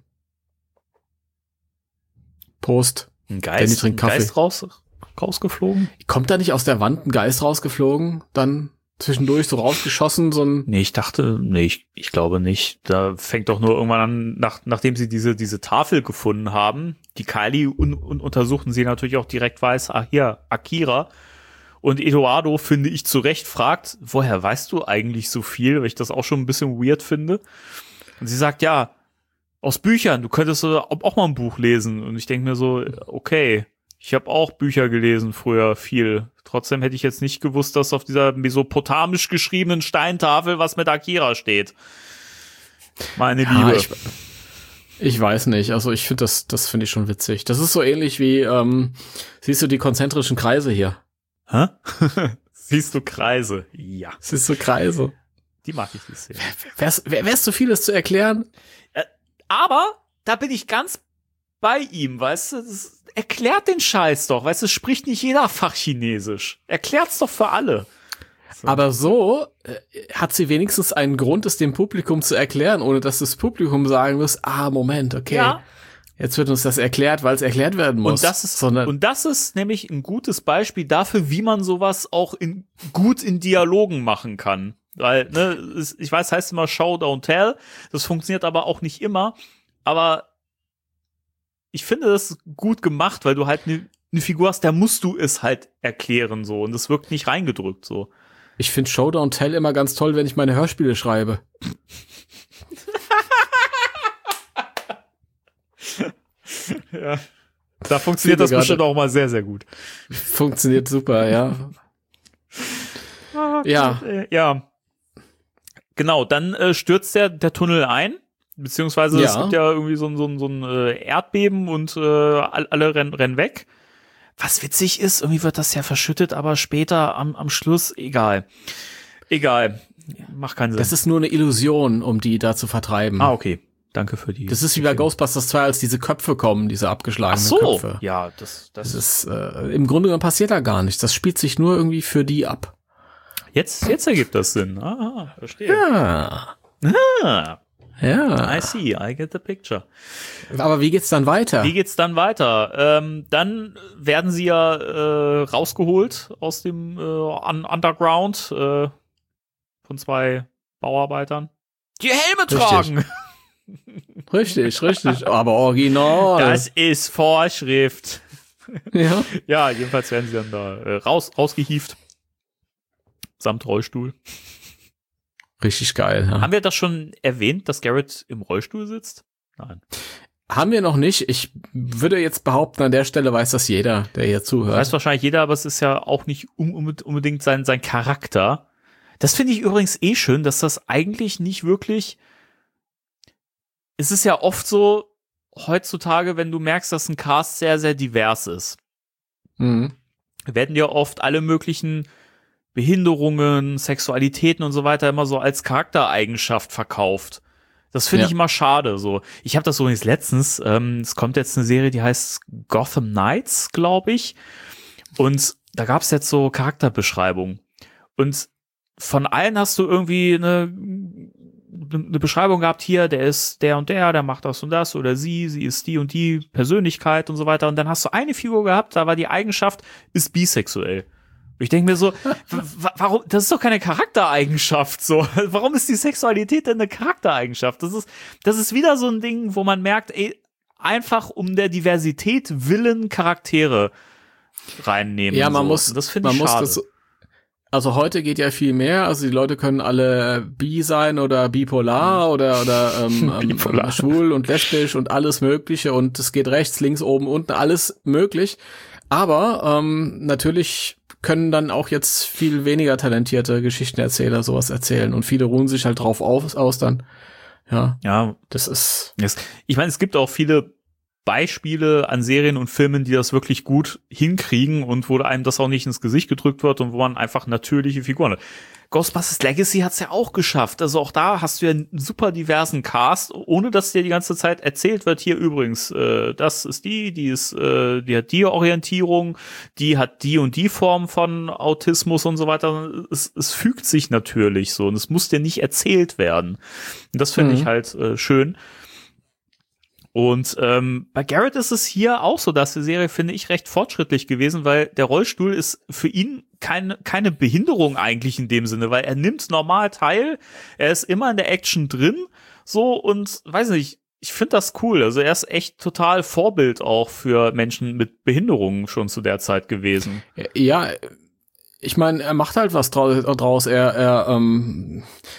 Post. Ein Danny Geist, ein trinkt Kaffee. Geist raus, rausgeflogen? Kommt da nicht aus der Wand ein Geist rausgeflogen? Dann zwischendurch so rausgeschossen, so ein. Nee, ich dachte, nee, ich, ich glaube nicht. Da fängt doch nur irgendwann an, nach, nachdem sie diese, diese Tafel gefunden haben, die Kylie un, un, untersuchten sie natürlich auch direkt weiß, ah hier, Akira. Und Eduardo, finde ich, zu Recht fragt, woher weißt du eigentlich so viel, weil ich das auch schon ein bisschen weird finde. Und sie sagt, ja, aus Büchern, du könntest äh, auch mal ein Buch lesen. Und ich denke mir so, okay, ich habe auch Bücher gelesen früher, viel. Trotzdem hätte ich jetzt nicht gewusst, dass auf dieser mesopotamisch geschriebenen Steintafel was mit Akira steht. Meine Ja, Liebe. ich, ich weiß nicht. Also ich finde das, das finde ich schon witzig. Das ist so ähnlich wie, ähm, siehst du die konzentrischen Kreise hier? Hä? Siehst du Kreise? Ja, Siehst du Kreise? die mag ich, die Szene. Wär's, wär, wär's zu vieles zu erklären? Aber da bin ich ganz bei ihm, weißt du, das erklärt den Scheiß doch, weißt du, es spricht nicht jeder Fachchinesisch. Erklärt's doch für alle. So. Aber so äh, hat sie wenigstens einen Grund, es dem Publikum zu erklären, ohne dass das Publikum sagen muss, ah, Moment, okay. Ja. Jetzt wird uns das erklärt, weil es erklärt werden muss. Und das ist, Sondern, und das ist nämlich ein gutes Beispiel dafür, wie man sowas auch in, gut in Dialogen machen kann. Weil, ne, es, ich weiß, heißt immer Show, don't tell. Das funktioniert aber auch nicht immer. Aber ich finde das gut gemacht, weil du halt eine ne Figur hast, da musst du es halt erklären so. Und es wirkt nicht reingedrückt so. ich finde Show Don't Tell immer ganz toll, wenn ich meine Hörspiele schreibe. Ja. Da funktioniert das gerade- bestimmt auch mal sehr, sehr gut. Funktioniert super, ja. Ja. Äh, Ja. Genau, dann äh, stürzt der, der Tunnel ein. Beziehungsweise es Ja. gibt ja irgendwie so ein, so ein, so ein äh, Erdbeben und äh, all- alle rennen, rennen weg. Was witzig ist, irgendwie wird das ja verschüttet, aber später am, am Schluss, egal. Egal. Macht keinen Sinn. Das ist nur eine Illusion, um die da zu vertreiben. ah, okay. Danke für die. Das ist wie bei Ghostbusters zwei, als diese Köpfe kommen, diese Ach abgeschlagenen so. Köpfe. Ja, das, das, Das ist, äh, im Grunde genommen passiert da gar nichts. Das spielt sich nur irgendwie für die ab. jetzt, jetzt ergibt das Sinn. Ah, verstehe. Ja. Ah, Ja. I see, I get the picture. Aber wie geht's dann weiter? Wie geht's dann weiter? Ähm, dann werden sie ja äh, rausgeholt aus dem äh, un Underground äh, von zwei Bauarbeitern. Die Helme Richtig. tragen! Richtig, richtig. Aber original. Das ist Vorschrift. ja. Ja, jedenfalls werden sie dann da äh, raus, rausgehieft. Samt Rollstuhl. Richtig geil. Ja. Haben wir das schon erwähnt, dass Garrett im Rollstuhl sitzt? Nein. haben wir noch nicht. Ich würde jetzt behaupten, an der Stelle weiß das jeder, der hier zuhört. Weiß wahrscheinlich jeder, aber es ist ja auch nicht um, um, unbedingt sein, sein Charakter. Das finde ich übrigens eh schön, dass das eigentlich nicht wirklich, es ist ja oft so, heutzutage, wenn du merkst, dass ein Cast sehr, sehr divers ist, mhm. werden ja oft alle möglichen Behinderungen, Sexualitäten und so weiter immer so als Charaktereigenschaft verkauft. Das finde ja. ich immer schade. So, ich habe das übrigens letztens. Ähm, es kommt jetzt eine Serie, die heißt Gotham Knights, glaube ich. Und da gab es jetzt so Charakterbeschreibungen. Und von allen hast du irgendwie eine, eine Beschreibung gehabt. Hier, der ist der und der, der macht das und das. Oder sie, sie ist die und die Persönlichkeit und so weiter. Und dann hast du eine Figur gehabt, da war die Eigenschaft, ist bisexuell. Ich denke mir so, w- warum, das ist doch keine Charaktereigenschaft, so. Warum ist die Sexualität denn eine Charaktereigenschaft? Das ist, das ist wieder so ein Ding, wo man merkt, ey, einfach um der Diversität willen Charaktere reinnehmen. Ja, man so. muss, das finde ich man schade. Muss das, also heute geht ja viel mehr, also die Leute können alle bi sein oder bipolar oder, oder, ähm, bipolar. Ähm, schwul und lesbisch und alles Mögliche und es geht rechts, links, oben, unten, alles möglich. Aber, ähm, natürlich können dann auch jetzt viel weniger talentierte Geschichtenerzähler sowas erzählen und viele ruhen sich halt drauf aus, aus dann. Ja, ja, das ist. Das, ich meine, es gibt auch viele Beispiele an Serien und Filmen, die das wirklich gut hinkriegen und wo einem das auch nicht ins Gesicht gedrückt wird und wo man einfach natürliche Figuren hat. Ghostbusters Legacy hat's ja auch geschafft. Also auch da hast du ja einen super diversen Cast, ohne dass dir die ganze Zeit erzählt wird, hier übrigens, äh, das ist die, die ist, äh, die hat die Orientierung, die hat die und die Form von Autismus und so weiter. Es, es fügt sich natürlich so und es muss dir nicht erzählt werden. Und das finde mhm. ich halt äh, schön. Und ähm, bei Garrett ist es hier auch so, dass die Serie, finde ich, recht fortschrittlich gewesen, weil der Rollstuhl ist für ihn keine, keine Behinderung eigentlich in dem Sinne, weil er nimmt normal teil, er ist immer in der Action drin, so und weiß nicht, ich finde das cool. Also er ist echt total Vorbild auch für Menschen mit Behinderungen schon zu der Zeit gewesen. Ja, ich meine, er macht halt was draus. Er, er, ähm,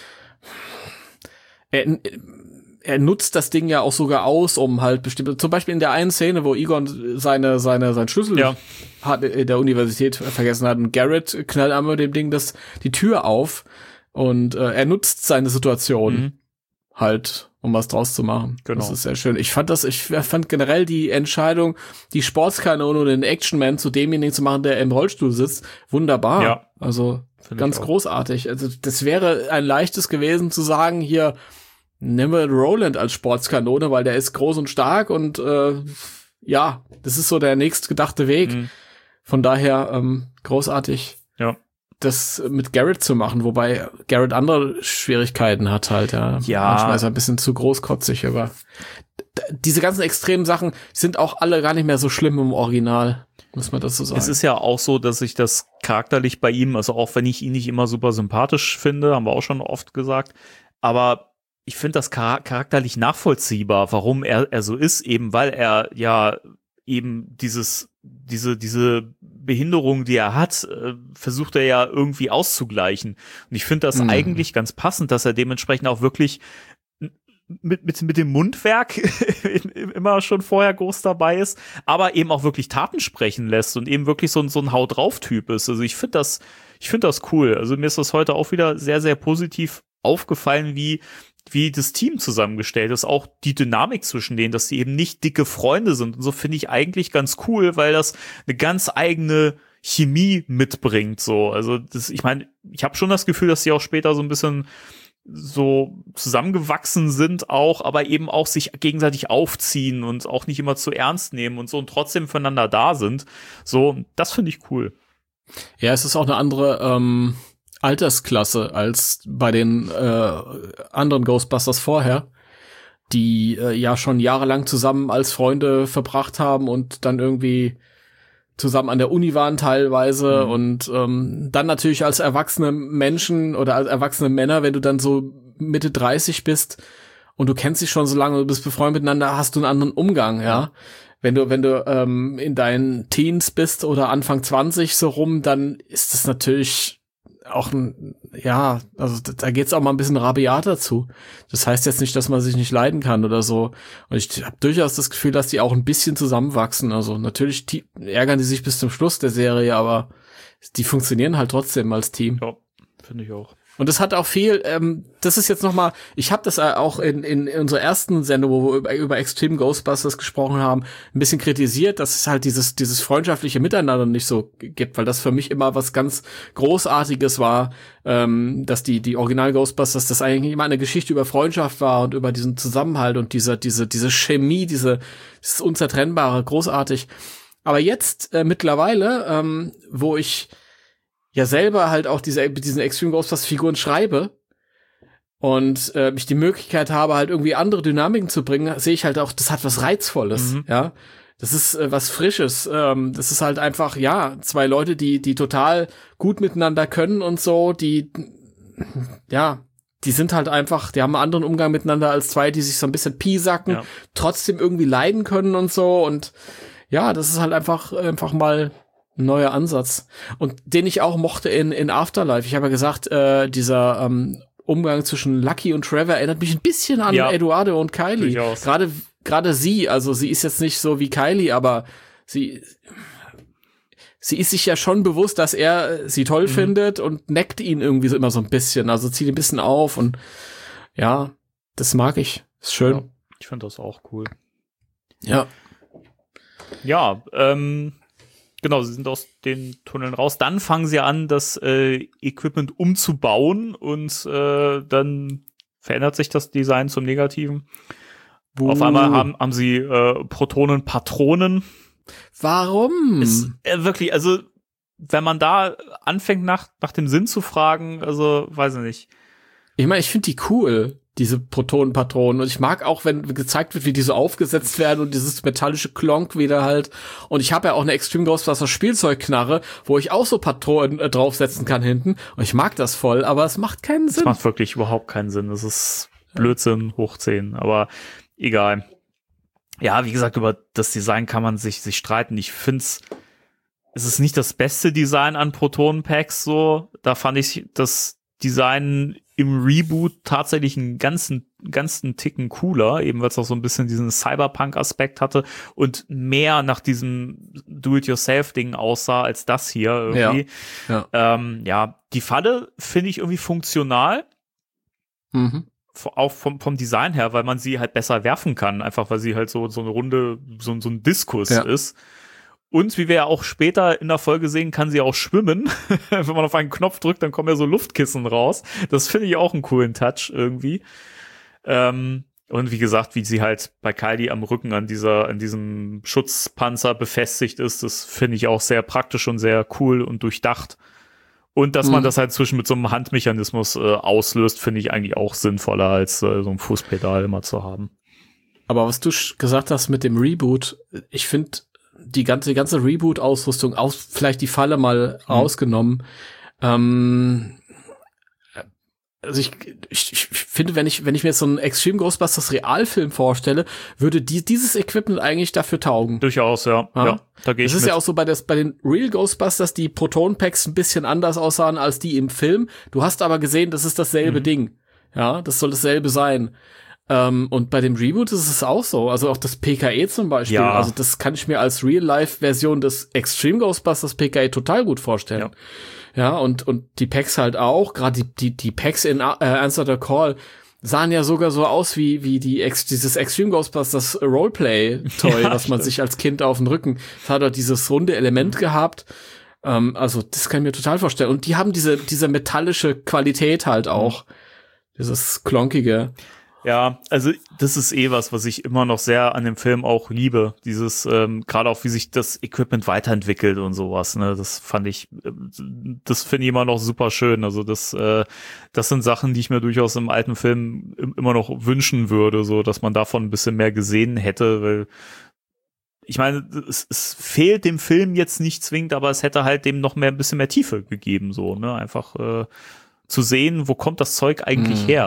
er Er nutzt das Ding ja auch sogar aus, um halt bestimmte, zum Beispiel in der einen Szene, wo Egon seine, seine, sein Schlüssel ja. hat, in der Universität vergessen hat und Garrett knallt einmal dem Ding das, die Tür auf und äh, er nutzt seine Situation mhm. halt, um was draus zu machen. Genau. Das ist sehr schön. Ich fand das, ich fand generell die Entscheidung, die Sportskanone und den Actionman zu demjenigen zu machen, der im Rollstuhl sitzt, wunderbar. Ja. Also Find ganz großartig. Also das wäre ein leichtes gewesen zu sagen, hier, nehmen wir Roland als Sportskanone, weil der ist groß und stark und äh, ja, das ist so der nächstgedachte Weg. Mhm. Von daher ähm, großartig, ja. das mit Garrett zu machen, wobei Garrett andere Schwierigkeiten hat halt. Ja, ja. Manchmal ist er ein bisschen zu großkotzig, aber d- diese ganzen extremen Sachen sind auch alle gar nicht mehr so schlimm im Original, muss man das so sagen. Es ist ja auch so, dass ich das charakterlich bei ihm, also auch wenn ich ihn nicht immer super sympathisch finde, haben wir auch schon oft gesagt, aber ich finde das char- charakterlich nachvollziehbar, warum er, er so ist, eben weil er ja eben dieses, diese, diese Behinderung, die er hat, äh, versucht er ja irgendwie auszugleichen. Und ich finde das mhm. eigentlich ganz passend, dass er dementsprechend auch wirklich mit, mit, mit dem Mundwerk immer schon vorher groß dabei ist, aber eben auch wirklich Taten sprechen lässt und eben wirklich so ein, so ein Haut-drauf-Typ ist. Also ich finde das, ich finde das cool. Also mir ist das heute auch wieder sehr, sehr positiv aufgefallen, wie wie das Team zusammengestellt ist, auch die Dynamik zwischen denen, dass sie eben nicht dicke Freunde sind. Und so finde ich eigentlich ganz cool, weil das eine ganz eigene Chemie mitbringt. So, also das, ich meine, ich habe schon das Gefühl, dass sie auch später so ein bisschen so zusammengewachsen sind auch, aber eben auch sich gegenseitig aufziehen und auch nicht immer zu ernst nehmen und so und trotzdem füreinander da sind. So, das finde ich cool. Ja, es ist auch eine andere ähm Altersklasse als bei den äh, anderen Ghostbusters vorher, die äh, ja schon jahrelang zusammen als Freunde verbracht haben und dann irgendwie zusammen an der Uni waren teilweise mhm. und ähm, dann natürlich als erwachsene Menschen oder als erwachsene Männer, wenn du dann so Mitte dreißig bist und du kennst dich schon so lange, du bist befreundet miteinander, hast du einen anderen Umgang, ja. ja. Wenn du, wenn du ähm, in deinen Teens bist oder Anfang zwanzig so rum, dann ist das natürlich auch ein, ja, also da geht's auch mal ein bisschen rabiater zu. Das heißt jetzt nicht, dass man sich nicht leiden kann oder so. Und ich habe durchaus das Gefühl, dass die auch ein bisschen zusammenwachsen. Also natürlich die, ärgern die sich bis zum Schluss der Serie, aber die funktionieren halt trotzdem als Team. Ja, finde ich auch. Und es hat auch viel, ähm, das ist jetzt nochmal, ich habe das auch in, in, in unserer ersten Sendung, wo wir über, über Extreme Ghostbusters gesprochen haben, ein bisschen kritisiert, dass es halt dieses dieses freundschaftliche Miteinander nicht so gibt, weil das für mich immer was ganz Großartiges war, ähm, dass die die Original Ghostbusters, das eigentlich immer eine Geschichte über Freundschaft war und über diesen Zusammenhalt und diese diese diese Chemie, diese das Unzertrennbare, großartig. Aber jetzt äh, mittlerweile, ähm, wo ich ja selber halt auch diese diesen Extreme Ghostbusters Figuren schreibe und äh, ich die Möglichkeit habe, halt irgendwie andere Dynamiken zu bringen, sehe ich halt auch, das hat was Reizvolles, mhm. ja. Das ist äh, was Frisches. Ähm, das ist halt einfach, ja, zwei Leute, die die total gut miteinander können und so, die, ja, die sind halt einfach, die haben einen anderen Umgang miteinander als zwei, die sich so ein bisschen piesacken, ja. trotzdem irgendwie leiden können und so. Und ja, das ist halt einfach einfach mal ein neuer Ansatz. Und den ich auch mochte in in Afterlife. Ich habe ja gesagt, äh, dieser ähm, Umgang zwischen Lucky und Trevor erinnert mich ein bisschen an ja. Eduardo und Kylie. Gerade gerade sie, also sie ist jetzt nicht so wie Kylie, aber sie sie ist sich ja schon bewusst, dass er sie toll mhm. findet und neckt ihn irgendwie so immer so ein bisschen. Also zieht ein bisschen auf und ja, das mag ich. Ist schön. Ja, ich finde das auch cool. Ja. Ja, ähm genau, sie sind aus den Tunneln raus. Dann fangen sie an, das äh, Equipment umzubauen und äh, dann verändert sich das Design zum Negativen. Uh. Auf einmal haben, haben sie äh, Protonen-Patronen. Warum? Ist, äh, wirklich, also wenn man da anfängt nach, nach dem Sinn zu fragen, also weiß ich nicht. Ich meine, ich finde die cool, diese Protonenpatronen. Und ich mag auch, wenn gezeigt wird, wie die so aufgesetzt werden und dieses metallische Klonk wieder halt. Und ich habe ja auch eine Extreme Ghostbusters Spielzeugknarre, wo ich auch so Patronen äh, draufsetzen kann hinten. Und ich mag das voll, aber es macht keinen Sinn. Es macht wirklich überhaupt keinen Sinn. Das ist Blödsinn hoch zehn, aber egal. Ja, wie gesagt, über das Design kann man sich, sich streiten. Ich find's, es ist nicht das beste Design an Protonenpacks so. Da fand ich das Design im Reboot tatsächlich einen ganzen, ganzen Ticken cooler, eben weil es auch so ein bisschen diesen Cyberpunk-Aspekt hatte und mehr nach diesem Do-it-yourself-Ding aussah als das hier irgendwie. Ja, ja. Ähm, ja die Falle finde ich irgendwie funktional. Mhm. Auch vom, vom Design her, weil man sie halt besser werfen kann, einfach weil sie halt so, so eine Runde, so, so ein Diskus ja. ist. Und wie wir ja auch später in der Folge sehen, kann sie auch schwimmen. Wenn man auf einen Knopf drückt, dann kommen ja so Luftkissen raus. Das finde ich auch einen coolen Touch irgendwie. Ähm, und wie gesagt, wie sie halt bei Kylie am Rücken an dieser, an diesem Schutzpanzer befestigt ist, das finde ich auch sehr praktisch und sehr cool und durchdacht. Und dass mhm. man das halt zwischen mit so einem Handmechanismus äh, auslöst, finde ich eigentlich auch sinnvoller, als äh, so ein Fußpedal immer zu haben. Aber was du gesagt hast mit dem Reboot, ich finde, die ganze, die ganze Reboot-Ausrüstung, aus, vielleicht die Falle mal mhm. ausgenommen. Ähm, also ich, ich, ich finde, wenn ich, wenn ich mir jetzt so einen Extreme Ghostbusters Realfilm vorstelle, würde die, dieses Equipment eigentlich dafür taugen. Durchaus, ja. ja. ja da gehe ich Das ist mit. ja auch so bei, des, bei den Real Ghostbusters, die Proton-Packs ein bisschen anders aussahen als die im Film. Du hast aber gesehen, das ist dasselbe mhm. Ding. Ja, das soll dasselbe sein. Um, und bei dem Reboot ist es auch so, also auch das P K E zum Beispiel, ja. also das kann ich mir als Real-Life-Version des Extreme Ghostbusters P K E total gut vorstellen. Ja, ja und und die Packs halt auch, gerade die die die Packs in äh, Answer the Call sahen ja sogar so aus wie wie die Ex dieses Extreme Ghostbusters Roleplay-Toy, ja, was man stimmt. sich als Kind auf den Rücken, das hat doch dieses runde Element gehabt. Um, also das kann ich mir total vorstellen. Und die haben diese diese metallische Qualität halt auch, mhm. dieses klonkige. Ja, also das ist eh was, was ich immer noch sehr an dem Film auch liebe. Dieses, ähm, gerade auch wie sich das Equipment weiterentwickelt und sowas, ne, das fand ich, das finde ich immer noch super schön. Also das, äh, das sind Sachen, die ich mir durchaus im alten Film immer noch wünschen würde, so, dass man davon ein bisschen mehr gesehen hätte, weil ich meine, es, es fehlt dem Film jetzt nicht zwingend, aber es hätte halt dem noch mehr, ein bisschen mehr Tiefe gegeben, so, ne, einfach, äh, zu sehen, wo kommt das Zeug eigentlich mhm. her?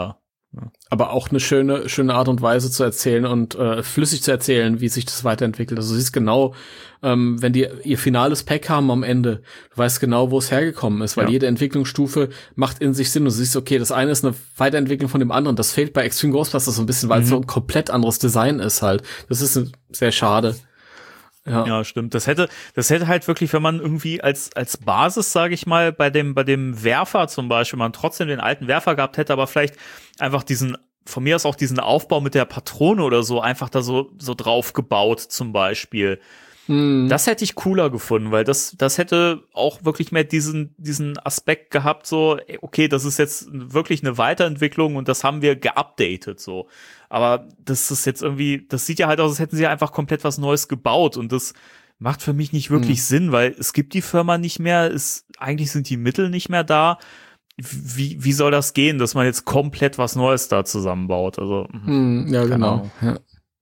Ja. Aber auch eine schöne, schöne Art und Weise zu erzählen und äh, flüssig zu erzählen, wie sich das weiterentwickelt. Also du siehst genau, ähm, wenn die ihr finales Pack haben am Ende, du weißt genau, wo es hergekommen ist, weil ja. jede Entwicklungsstufe macht in sich Sinn. Du siehst, okay, das eine ist eine Weiterentwicklung von dem anderen. Das fehlt bei Extreme Ghostbusters so ein bisschen, weil mhm. es so ein komplett anderes Design ist halt. Das ist sehr schade. Ja. ja, stimmt. Das hätte, das hätte halt wirklich, wenn man irgendwie als als Basis, sage ich mal, bei dem bei dem Werfer zum Beispiel, man trotzdem den alten Werfer gehabt hätte, aber vielleicht einfach diesen, von mir aus auch diesen Aufbau mit der Patrone oder so, einfach da so so drauf gebaut zum Beispiel. Mhm. Das hätte ich cooler gefunden, weil das das hätte auch wirklich mehr diesen diesen Aspekt gehabt, so okay, das ist jetzt wirklich eine Weiterentwicklung und das haben wir geupdatet so. Aber das ist jetzt irgendwie, das sieht ja halt aus, als hätten sie einfach komplett was Neues gebaut und das macht für mich nicht wirklich hm. Sinn, weil es gibt die Firma nicht mehr, es, eigentlich sind die Mittel nicht mehr da. Wie, wie soll das gehen, dass man jetzt komplett was Neues da zusammenbaut? Also, hm, ja, genau. Ja.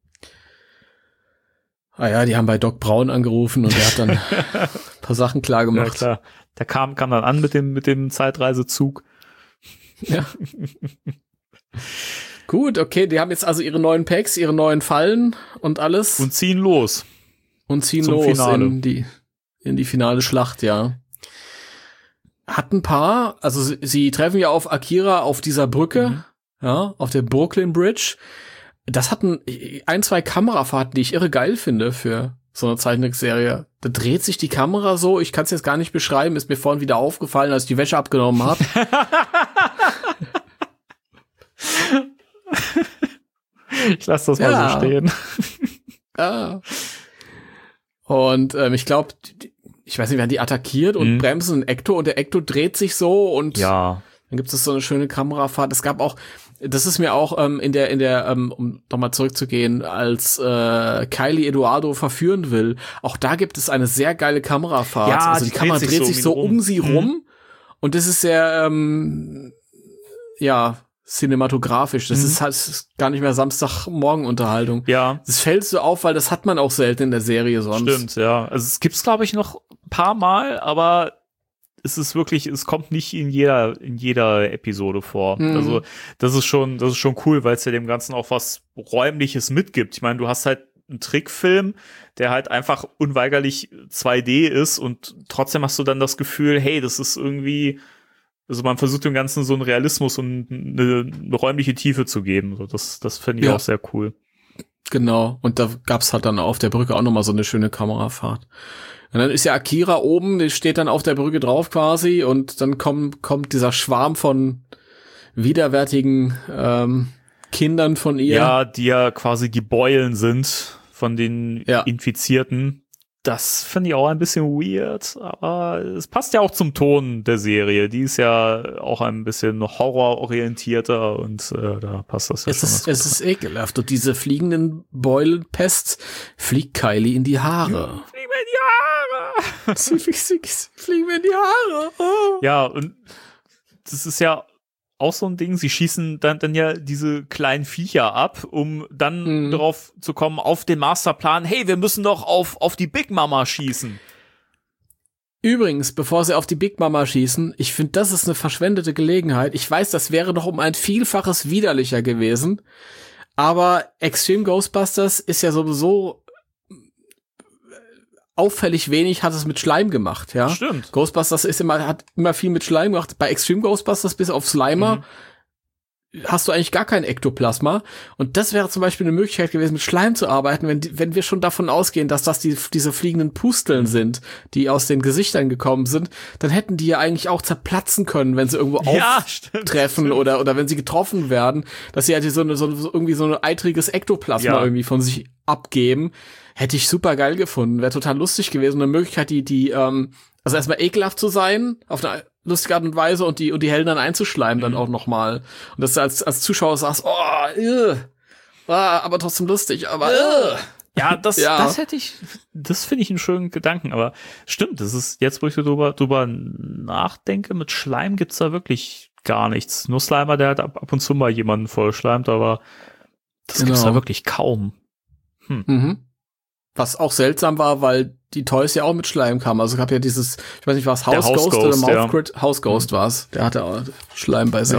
Ah ja, die haben bei Doc Brown angerufen und er hat dann ein paar Sachen klar gemacht. Ja, klar. Der kam, kam dann an mit dem, mit dem Zeitreisezug. Ja. Gut, okay, die haben jetzt also ihre neuen Packs, ihre neuen Fallen und alles. Und ziehen los. Und ziehen Zum los Finale. in die in die finale Schlacht, ja. Hat ein paar, also sie, sie treffen ja auf Akira auf dieser Brücke, mhm. ja, auf der Brooklyn Bridge. Das hatten ein, zwei Kamerafahrten, die ich irre geil finde für so eine Zeichentrickserie. Da dreht sich die Kamera so, ich kann es jetzt gar nicht beschreiben, ist mir vorhin wieder aufgefallen, als ich die Wäsche abgenommen habe. Ich lasse das ja. mal so stehen. Ja. Und ähm, ich glaube, ich weiß nicht, werden die attackiert und mhm. bremsen einen Ecto und der Ecto dreht sich so und ja. dann gibt es so eine schöne Kamerafahrt. Es gab auch, das ist mir auch ähm, in der, in der, ähm, um nochmal zurückzugehen, als äh, Kylie Eduardo verführen will, auch da gibt es eine sehr geile Kamerafahrt. Ja, also die, die Kamera dreht sich so, so um sie rum mhm. und das ist sehr, ähm, ja, cinematografisch. Das mhm. ist halt das ist gar nicht mehr Samstagmorgen-Unterhaltung. Ja. Das fällt so auf, weil das hat man auch selten in der Serie sonst. Stimmt, ja. Also es gibt's, glaube ich, noch ein paar Mal, aber es ist wirklich, es kommt nicht in jeder, in jeder Episode vor. Mhm. Also das ist schon, das ist schon cool, weil es ja dem Ganzen auch was Räumliches mitgibt. Ich meine, du hast halt einen Trickfilm, der halt einfach unweigerlich zwei D ist und trotzdem hast du dann das Gefühl, hey, das ist irgendwie, also man versucht dem Ganzen so einen Realismus und eine, eine räumliche Tiefe zu geben. So, das, das finde ich ja. auch sehr cool. Genau. Und da gab's halt dann auf der Brücke auch nochmal so eine schöne Kamerafahrt. Und dann ist ja Akira oben, die steht dann auf der Brücke drauf quasi und dann kommt, kommt dieser Schwarm von widerwärtigen ähm, Kindern von ihr. Ja, die ja quasi die Beulen sind von den ja. Infizierten. Das finde ich auch ein bisschen weird, aber es passt ja auch zum Ton der Serie. Die ist ja auch ein bisschen horrororientierter und äh, da passt das ja es schon. Ist, es ist ekelhaft und diese fliegenden Beulenpests fliegt Kylie in die Haare. Fliegen mir in die Haare! sie, sie, sie, sie fliegen mir in die Haare! Oh. Ja, und das ist ja auch so ein Ding, sie schießen dann, dann ja diese kleinen Viecher ab, um dann mhm. darauf zu kommen, auf den Masterplan, hey, wir müssen doch auf, auf die Big Mama schießen. Übrigens, bevor sie auf die Big Mama schießen, ich finde, das ist eine verschwendete Gelegenheit. Ich weiß, das wäre noch um ein Vielfaches widerlicher gewesen, aber Extreme Ghostbusters ist ja sowieso auffällig wenig hat es mit Schleim gemacht, ja. Stimmt. Ghostbusters ist immer, hat immer viel mit Schleim gemacht. Bei Extreme Ghostbusters bis auf Slimer mhm. hast du eigentlich gar kein Ektoplasma. Und das wäre zum Beispiel eine Möglichkeit gewesen, mit Schleim zu arbeiten, wenn, die, wenn wir schon davon ausgehen, dass das die, diese fliegenden Pusteln sind, die aus den Gesichtern gekommen sind, dann hätten die ja eigentlich auch zerplatzen können, wenn sie irgendwo ja, auftreffen stimmt, oder, oder wenn sie getroffen werden, dass sie halt so, eine, so, so irgendwie so ein eitriges Ektoplasma ja. irgendwie von sich abgeben. Hätte ich super geil gefunden, wäre total lustig gewesen. Eine Möglichkeit, die, die, ähm, also erstmal ekelhaft zu sein, auf eine lustige Art und Weise und die, und die Helden dann einzuschleimen mhm. dann auch nochmal. Und dass du als, als Zuschauer sagst, oh, uh, ah, aber trotzdem lustig, aber, uh. Ja, das, ja. das hätte ich, das finde ich einen schönen Gedanken, aber stimmt, das ist jetzt, wo ich drüber, drüber nachdenke, mit Schleim gibt's da wirklich gar nichts. Nur Slimer, der hat ab, ab und zu mal jemanden vollschleimt, aber das genau. gibt's da wirklich kaum. Hm. Mhm. Was auch seltsam war, weil die Toys ja auch mit Schleim kamen. Also es gab ja dieses, ich weiß nicht, war es House Ghost oder Mouth Ghost? Ja. House Ghost war es. Der hatte auch Schleim bei sich.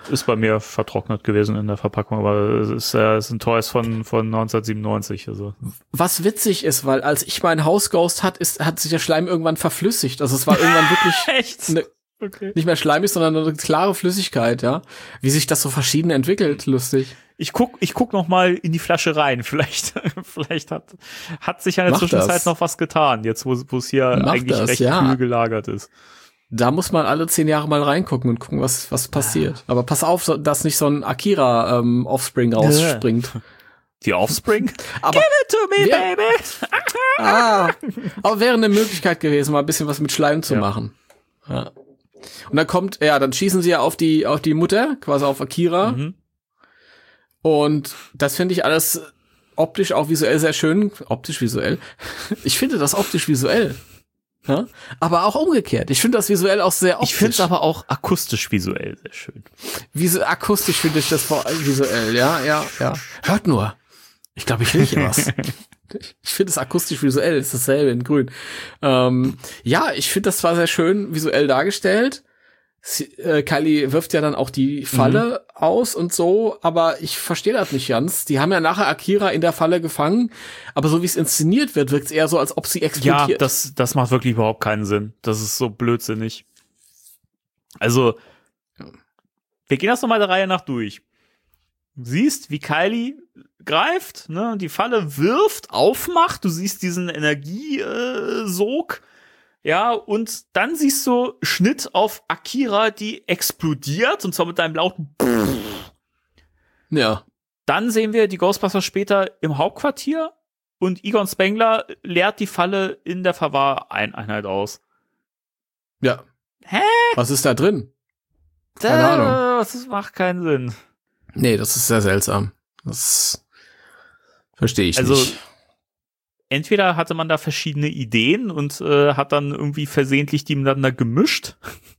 ist bei mir vertrocknet gewesen in der Verpackung, aber es ist, äh, es ist ein Toys von, von neunzehnhundertsiebenundneunzig. Also. Was witzig ist, weil als ich mein Hausghost hat, ist, hat sich der Schleim irgendwann verflüssigt. Also es war irgendwann wirklich Echt? Ne, okay. Nicht mehr schleimig, sondern eine klare Flüssigkeit, ja. Wie sich das so verschieden entwickelt, lustig. Ich guck, ich guck noch mal in die Flasche rein. Vielleicht, vielleicht hat, hat sich ja in der Mach Zwischenzeit das. noch was getan, jetzt wo, wo es hier Mach eigentlich das, recht ja. kühl gelagert ist. Da muss man alle zehn Jahre mal reingucken und gucken, was, was passiert. Aber pass auf, so, dass nicht so ein Akira, ähm, Offspring rausspringt. Die Offspring? Aber Give it to me, Ja. baby! Ah, aber wäre eine Möglichkeit gewesen, mal ein bisschen was mit Schleim zu Ja. machen. Ja. Und dann kommt, ja, dann schießen sie ja auf die, auf die Mutter, quasi auf Akira. Mhm. Und das finde ich alles optisch auch visuell sehr schön. Optisch visuell. Ich finde das optisch visuell. Ja? Aber auch umgekehrt. Ich finde das visuell auch sehr optisch. Ich finde es aber auch akustisch visuell sehr schön. Visu akustisch finde ich das vor allem visuell. Ja, ja, ja. Hört nur. Ich glaube, ich rieche was. Ich finde es akustisch visuell. Es ist dasselbe in grün. Ähm, ja, ich finde das zwar sehr schön visuell dargestellt. Sie, äh, Kylie wirft ja dann auch die Falle mhm. aus und so, aber ich verstehe das nicht ganz. Die haben ja nachher Akira in der Falle gefangen, aber so wie es inszeniert wird, wirkt es eher so, als ob sie explodiert. Ja, das, das macht wirklich überhaupt keinen Sinn. Das ist so blödsinnig. Also, wir gehen das nochmal der Reihe nach durch. Du siehst, wie Kylie greift, ne, die Falle wirft, aufmacht, du siehst diesen Energiesog, ja, und dann siehst du Schnitt auf Akira, die explodiert, und zwar mit einem lauten Ja. Dann sehen wir die Ghostbusters später im Hauptquartier und Egon Spengler leert die Falle in der Verwahreinheit aus. Ja. Hä? Was ist da drin? Keine Ahnung. Das macht keinen Sinn. Nee, das ist sehr seltsam. Das verstehe ich also, nicht. Entweder hatte man da verschiedene Ideen und äh, hat dann irgendwie versehentlich die miteinander gemischt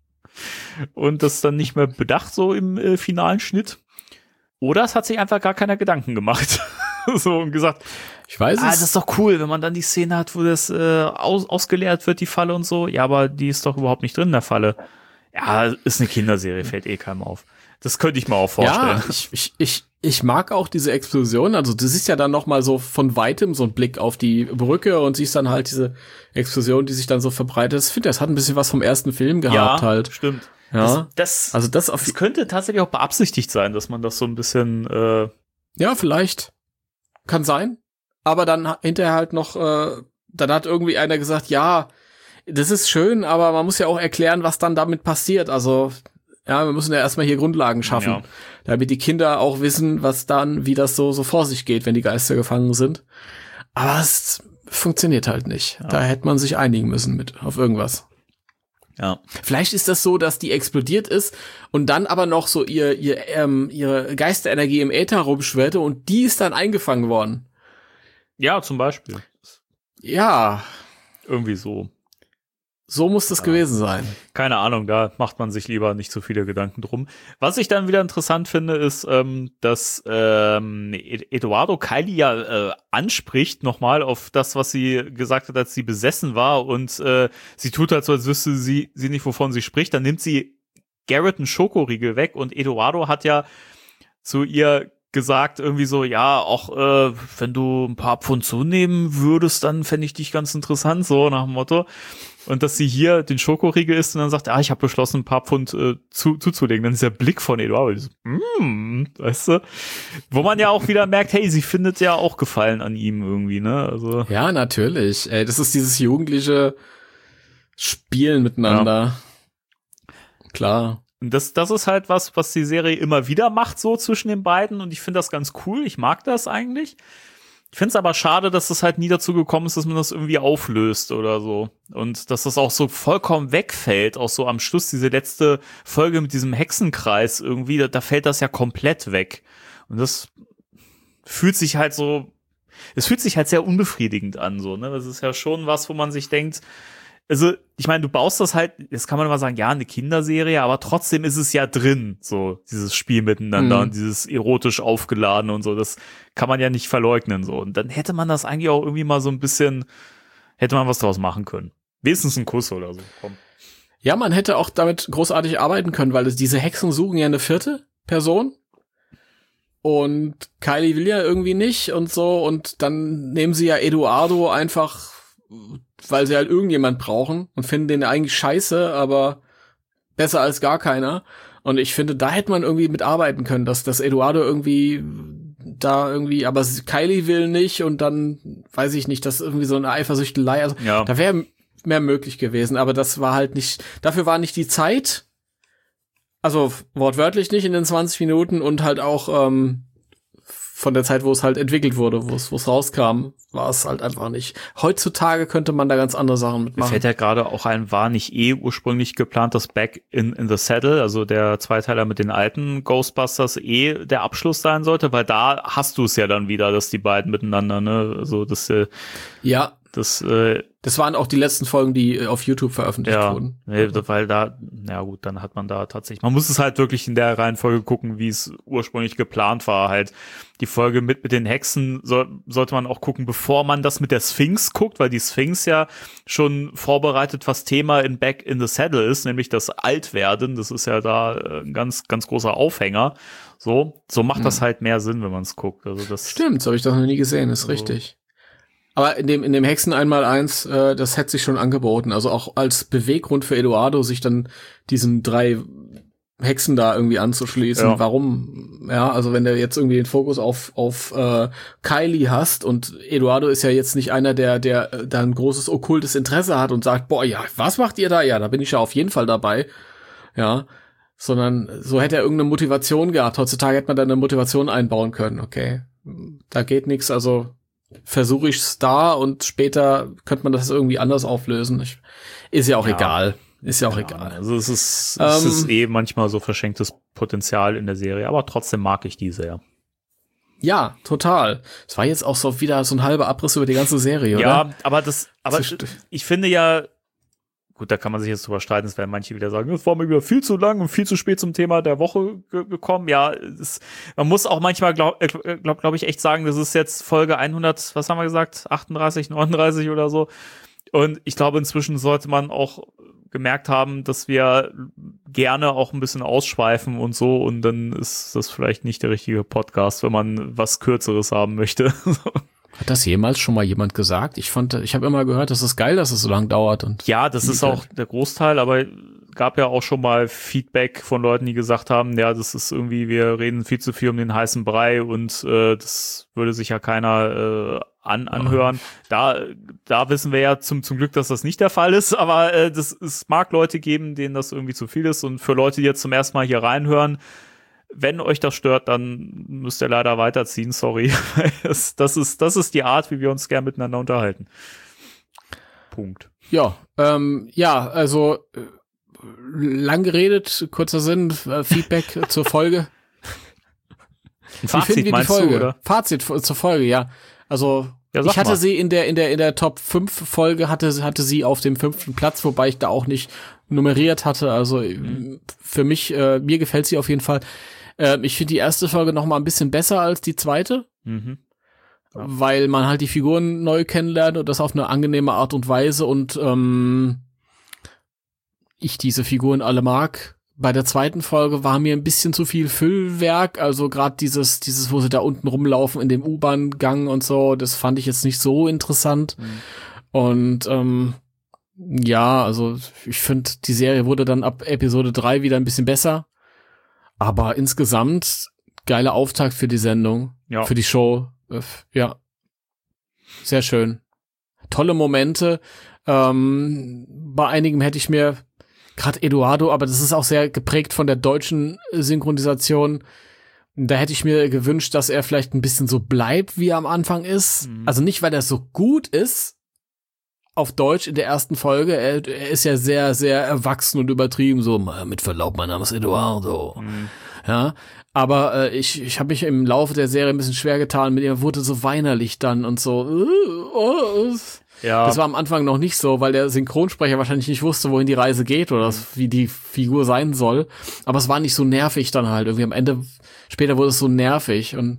und das dann nicht mehr bedacht so im äh, finalen Schnitt. Oder es hat sich einfach gar keiner Gedanken gemacht. So und gesagt, ich weiß ah, es. das ist doch cool, wenn man dann die Szene hat, wo das äh, aus, ausgeleert wird, die Falle und so. Ja, aber die ist doch überhaupt nicht drin in der Falle. Ja, ist eine Kinderserie, fällt eh keinem auf. Das könnte ich mir auch vorstellen. Ja, ich, ich, ich, ich mag auch diese Explosion. Also du siehst ja dann noch mal so von Weitem so einen Blick auf die Brücke und siehst dann halt diese Explosion, die sich dann so verbreitet. Ich finde, das hat ein bisschen was vom ersten Film gehabt ja, halt. Stimmt. Ja, das, das, also das, auf das könnte tatsächlich auch beabsichtigt sein, dass man das so ein bisschen äh ja, vielleicht. Kann sein. Aber dann hinterher halt noch, äh, dann hat irgendwie einer gesagt, ja, das ist schön, aber man muss ja auch erklären, was dann damit passiert. Also, ja, wir müssen ja erstmal hier Grundlagen schaffen, ja. damit die Kinder auch wissen, was dann, wie das so, so vor sich geht, wenn die Geister gefangen sind. Aber es funktioniert halt nicht. Ja. Da hätte man sich einigen müssen mit, auf irgendwas. Ja. Vielleicht ist das so, dass die explodiert ist und dann aber noch so ihr, ihr, ähm, ihre Geisterenergie im Äther rumschwirrte und die ist dann eingefangen worden. Ja, zum Beispiel. Ja. Irgendwie so. So muss das ja. gewesen sein. Keine Ahnung, da macht man sich lieber nicht so viele Gedanken drum. Was ich dann wieder interessant finde, ist, ähm, dass ähm, Eduardo Kylie ja äh, anspricht nochmal auf das, was sie gesagt hat, als sie besessen war und äh, sie tut halt so, als wüsste sie, sie nicht, wovon sie spricht. Dann nimmt sie Garrett einen Schokoriegel weg und Eduardo hat ja zu ihr gesagt irgendwie so, ja, auch äh, wenn du ein paar Pfund zunehmen würdest, dann fände ich dich ganz interessant, so nach dem Motto. Und dass sie hier den Schokoriegel isst und dann sagt, ah, ich habe beschlossen, ein paar Pfund äh, zu, zuzulegen. Dann ist der Blick von Eduardo, so, mm, weißt du? Wo man ja auch wieder merkt, hey, sie findet ja auch Gefallen an ihm irgendwie, ne? Also ja, natürlich. Ey, das ist dieses jugendliche Spielen miteinander. Ja. Klar. Und das, das ist halt was, was die Serie immer wieder macht, so zwischen den beiden. Und ich finde das ganz cool. Ich mag das eigentlich. Ich finde es aber schade, dass es halt nie dazu gekommen ist, dass man das irgendwie auflöst oder so. Und dass das auch so vollkommen wegfällt. Auch so am Schluss, diese letzte Folge mit diesem Hexenkreis irgendwie, da, da fällt das ja komplett weg. Und das fühlt sich halt so, es fühlt sich halt sehr unbefriedigend an, so, ne? Das ist ja schon was, wo man sich denkt, also, ich meine, du baust das halt, jetzt kann man immer sagen, ja, eine Kinderserie, aber trotzdem ist es ja drin, so, dieses Spiel miteinander mhm. und dieses erotisch aufgeladen und so, das kann man ja nicht verleugnen, so. Und dann hätte man das eigentlich auch irgendwie mal so ein bisschen, hätte man was draus machen können. Wenigstens ein Kuss oder so, komm. Ja, man hätte auch damit großartig arbeiten können, weil es, diese Hexen suchen ja eine vierte. Person. Und Kylie will ja irgendwie nicht und so. Und dann nehmen sie ja Eduardo einfach, weil sie halt irgendjemand brauchen und finden den eigentlich scheiße, aber besser als gar keiner. Und ich finde, da hätte man irgendwie mitarbeiten können, dass, dass Eduardo irgendwie da irgendwie, aber Kylie will nicht und dann, weiß ich nicht, das ist irgendwie so eine Eifersüchtelei. Also, ja. Da wäre mehr möglich gewesen, aber das war halt nicht, dafür war nicht die Zeit, also wortwörtlich nicht in den zwanzig Minuten und halt auch ähm, von der Zeit, wo es halt entwickelt wurde, wo es wo es rauskam, war es halt einfach nicht. Heutzutage könnte man da ganz andere Sachen mitmachen. Mir fällt ja gerade auch ein, war nicht eh ursprünglich geplant, dass Back in, in the Saddle, also der Zweiteiler mit den alten Ghostbusters, eh der Abschluss sein sollte, weil da hast du es ja dann wieder, dass die beiden miteinander, ne, also das, äh, ja, das, äh, das waren auch die letzten Folgen, die auf YouTube veröffentlicht ja, wurden. Nee, weil da, na gut, dann hat man da tatsächlich, man muss es halt wirklich in der Reihenfolge gucken, wie es ursprünglich geplant war. Halt die Folge mit mit den Hexen soll, sollte man auch gucken, bevor man das mit der Sphinx guckt, weil die Sphinx ja schon vorbereitet, was Thema in Back in the Saddle ist, nämlich das Altwerden. Das ist ja da ein ganz, ganz großer Aufhänger. So, so macht hm. das halt mehr Sinn, wenn man es guckt. Also das stimmt, das habe ich doch noch nie gesehen, ist also richtig. Aber in dem, in dem Hexen einmal eins, äh, das hätte sich schon angeboten. Also auch als Beweggrund für Eduardo, sich dann diesen drei Hexen da irgendwie anzuschließen. Ja. Warum? Ja, also wenn du jetzt irgendwie den Fokus auf, auf äh, Kylie hast und Eduardo ist ja jetzt nicht einer, der, der äh, da ein großes okkultes Interesse hat und sagt, boah, ja, was macht ihr da? Ja, da bin ich ja auf jeden Fall dabei. Ja, sondern so hätte er irgendeine Motivation gehabt. Heutzutage hätte man da eine Motivation einbauen können. Okay, da geht nichts, also versuche ich's da und später könnte man das irgendwie anders auflösen. Ich, ist ja auch ja. egal. Ist ja auch ja, egal. Also es ist, ähm, es ist eh manchmal so verschenktes Potenzial in der Serie, aber trotzdem mag ich die sehr. Ja, total. Es war jetzt auch so wieder so ein halber Abriss über die ganze Serie, oder? Ja, aber das, aber ich finde ja, gut, da kann man sich jetzt drüber streiten, es werden manche wieder sagen, es war mir wieder viel zu lang und viel zu spät zum Thema der Woche ge- gekommen. Ja, es, man muss auch manchmal, glaube glaub, glaub ich, echt sagen, das ist jetzt Folge hundert, was haben wir gesagt, achtunddreißig, neununddreißig oder so. Und ich glaube, inzwischen sollte man auch gemerkt haben, dass wir gerne auch ein bisschen ausschweifen und so, und dann ist das vielleicht nicht der richtige Podcast, wenn man was Kürzeres haben möchte. Hat das jemals schon mal jemand gesagt? Ich fand, ich habe immer gehört, das ist geil, dass es so lang dauert. Und ja, das ist auch der Großteil, aber gab ja auch schon mal Feedback von Leuten, die gesagt haben, ja, das ist irgendwie, wir reden viel zu viel um den heißen Brei und äh, das würde sich ja keiner äh, an, anhören. Oh. Da, da wissen wir ja zum, zum Glück, dass das nicht der Fall ist, aber äh, das, es mag Leute geben, denen das irgendwie zu viel ist, und für Leute, die jetzt zum ersten Mal hier reinhören, wenn euch das stört, dann müsst ihr leider weiterziehen, sorry. das, das ist, das ist die Art, wie wir uns gern miteinander unterhalten. Punkt. Ja, ähm, ja, also äh, lang geredet, kurzer Sinn, äh, Feedback zur Folge. Ein Fazit meinst Folge? du, oder? Fazit zur Folge, ja. Also ja, ich hatte mal. sie in der in der in der Top fünf Folge hatte hatte sie auf dem fünften Platz, wobei ich da auch nicht nummeriert hatte. Also mhm. für mich äh, mir gefällt sie auf jeden Fall. Äh, ich finde die erste Folge noch mal ein bisschen besser als die zweite, mhm. ja. weil man halt die Figuren neu kennenlernt und das auf eine angenehme Art und Weise, und ähm, ich diese Figuren alle mag. Bei der zweiten Folge war mir ein bisschen zu viel Füllwerk, also gerade dieses, dieses, wo sie da unten rumlaufen in dem U-Bahn-Gang und so, das fand ich jetzt nicht so interessant. Mhm. Und ähm, ja, also ich finde, die Serie wurde dann ab Episode drei wieder ein bisschen besser. Aber insgesamt geiler Auftakt für die Sendung, ja. für die Show. Äh, ja, sehr schön. Tolle Momente. Ähm, bei einigen hätte ich mir gerade Eduardo, aber das ist auch sehr geprägt von der deutschen Synchronisation. Da hätte ich mir gewünscht, dass er vielleicht ein bisschen so bleibt, wie er am Anfang ist. Mhm. Also nicht, weil er so gut ist auf Deutsch in der ersten Folge. Er, er ist ja sehr, sehr erwachsen und übertrieben. So, mit Verlaub, mein Name ist Eduardo. Mhm. Ja, aber äh, ich, ich habe mich im Laufe der Serie ein bisschen schwer getan. Mit ihm wurde so weinerlich dann und so. Uh, oh, Ja. Das war am Anfang noch nicht so, weil der Synchronsprecher wahrscheinlich nicht wusste, wohin die Reise geht oder mhm. wie die Figur sein soll. Aber es war nicht so nervig dann halt. Irgendwie am Ende, später wurde es so nervig. Und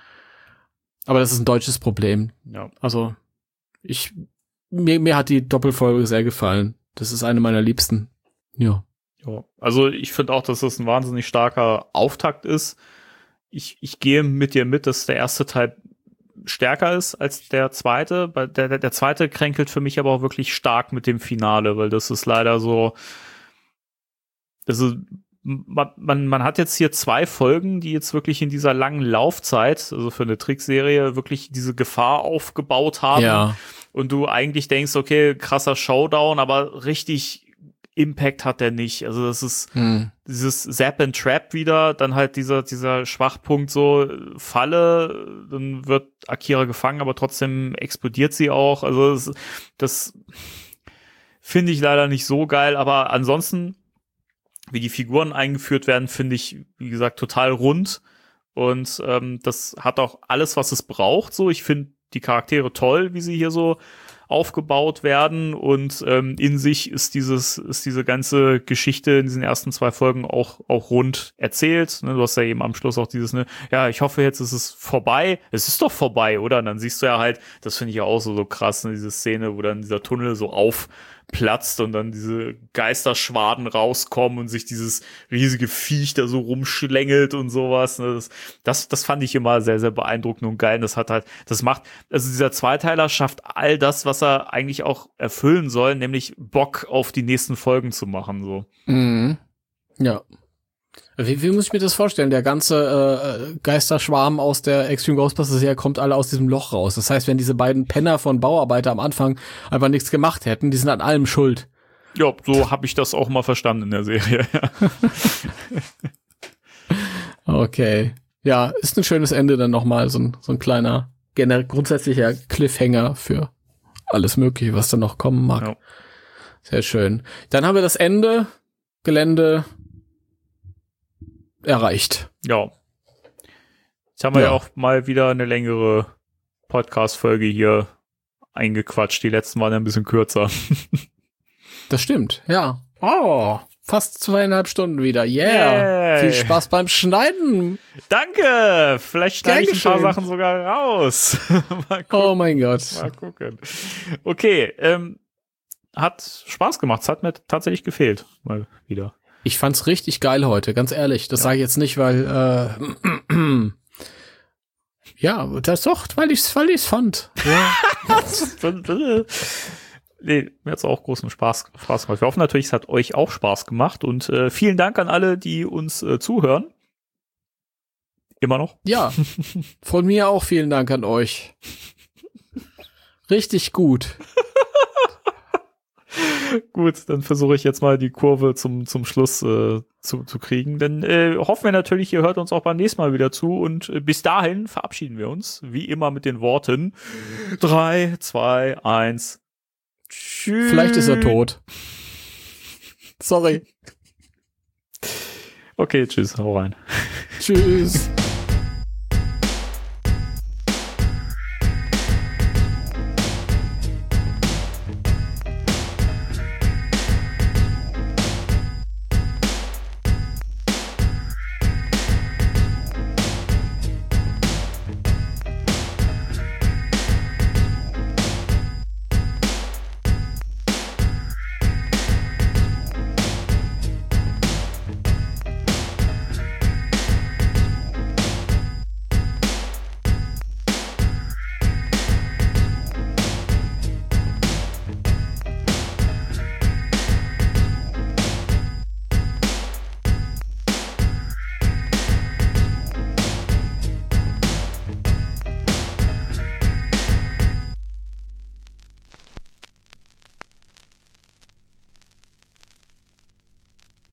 aber das ist ein deutsches Problem. Ja. Also ich mir, mir hat die Doppelfolge sehr gefallen. Das ist eine meiner liebsten. Ja. Ja, also ich finde auch, dass das ein wahnsinnig starker Auftakt ist. Ich, ich gehe mit dir mit, dass der erste Teil stärker ist als der zweite. Der, der, der zweite kränkelt für mich aber auch wirklich stark mit dem Finale, weil das ist leider so, also man, man, man hat jetzt hier zwei Folgen, die jetzt wirklich in dieser langen Laufzeit, also für eine Trickserie, wirklich diese Gefahr aufgebaut haben. Ja. Und du eigentlich denkst, okay, krasser Showdown, aber richtig Impact hat der nicht. Also das ist hm. dieses Zap and Trap wieder, dann halt dieser dieser Schwachpunkt so, Falle, dann wird Akira gefangen, aber trotzdem explodiert sie auch. Also das, das finde ich leider nicht so geil, aber ansonsten, wie die Figuren eingeführt werden, finde ich, wie gesagt, total rund. Und ähm, das hat auch alles, was es braucht. So, ich finde die Charaktere toll, wie sie hier so aufgebaut werden, und ähm, in sich ist dieses ist diese ganze Geschichte in diesen ersten zwei Folgen auch auch rund erzählt. Ne, du hast ja eben am Schluss auch dieses, ne, ja, ich hoffe, jetzt ist es vorbei. Es ist doch vorbei, oder? Und dann siehst du ja halt, das finde ich ja auch so so krass, ne, diese Szene, wo dann dieser Tunnel so aufplatzt und dann diese Geisterschwaden rauskommen und sich dieses riesige Viech da so rumschlängelt und sowas. Ne, das, das das fand ich immer sehr sehr beeindruckend und geil. Und das hat halt, das macht, also dieser Zweiteiler schafft all das, was er eigentlich auch erfüllen soll, nämlich Bock auf die nächsten Folgen zu machen, so. Mhm. Ja. Wie, wie muss ich mir das vorstellen? Der ganze äh, Geisterschwarm aus der Extreme Ghostbusters Serie kommt alle aus diesem Loch raus. Das heißt, wenn diese beiden Penner von Bauarbeiter am Anfang einfach nichts gemacht hätten, die sind an allem schuld. Ja, so habe ich das auch mal verstanden in der Serie. Okay. Ja, ist ein schönes Ende dann nochmal, so ein, so ein kleiner generell grundsätzlicher Cliffhanger für alles Mögliche, was da noch kommen mag. Ja. Sehr schön. Dann haben wir das Ende, Gelände erreicht. Ja. Jetzt haben wir ja, ja auch mal wieder eine längere Podcast-Folge hier eingequatscht. Die letzten waren ja ein bisschen kürzer. Das stimmt, ja. Oh, fast zweieinhalb Stunden wieder. Yeah. Yay. Viel Spaß beim Schneiden. Danke. Vielleicht schneide ich ein paar Sachen sogar raus. Mal oh mein Gott. Mal gucken. Okay, ähm, hat Spaß gemacht. Es hat mir tatsächlich gefehlt. Mal wieder. Ich fand's richtig geil heute, ganz ehrlich. Das ja. sage ich jetzt nicht, weil äh, ja, das doch, weil ich's, weil ich's fand. Ja. Nee, mir hat's auch großen Spaß, Spaß gemacht. Wir hoffen natürlich, es hat euch auch Spaß gemacht, und äh, vielen Dank an alle, die uns äh, zuhören. Immer noch. Ja, von mir auch vielen Dank an euch. Richtig gut. Gut, dann versuche ich jetzt mal die Kurve zum zum Schluss äh, zu zu kriegen. Dann äh, hoffen wir natürlich, ihr hört uns auch beim nächsten Mal wieder zu, und äh, bis dahin verabschieden wir uns, wie immer mit den Worten drei, zwei, eins. Tschüss. Vielleicht ist er tot. Sorry. Okay, tschüss, hau rein. Tschüss.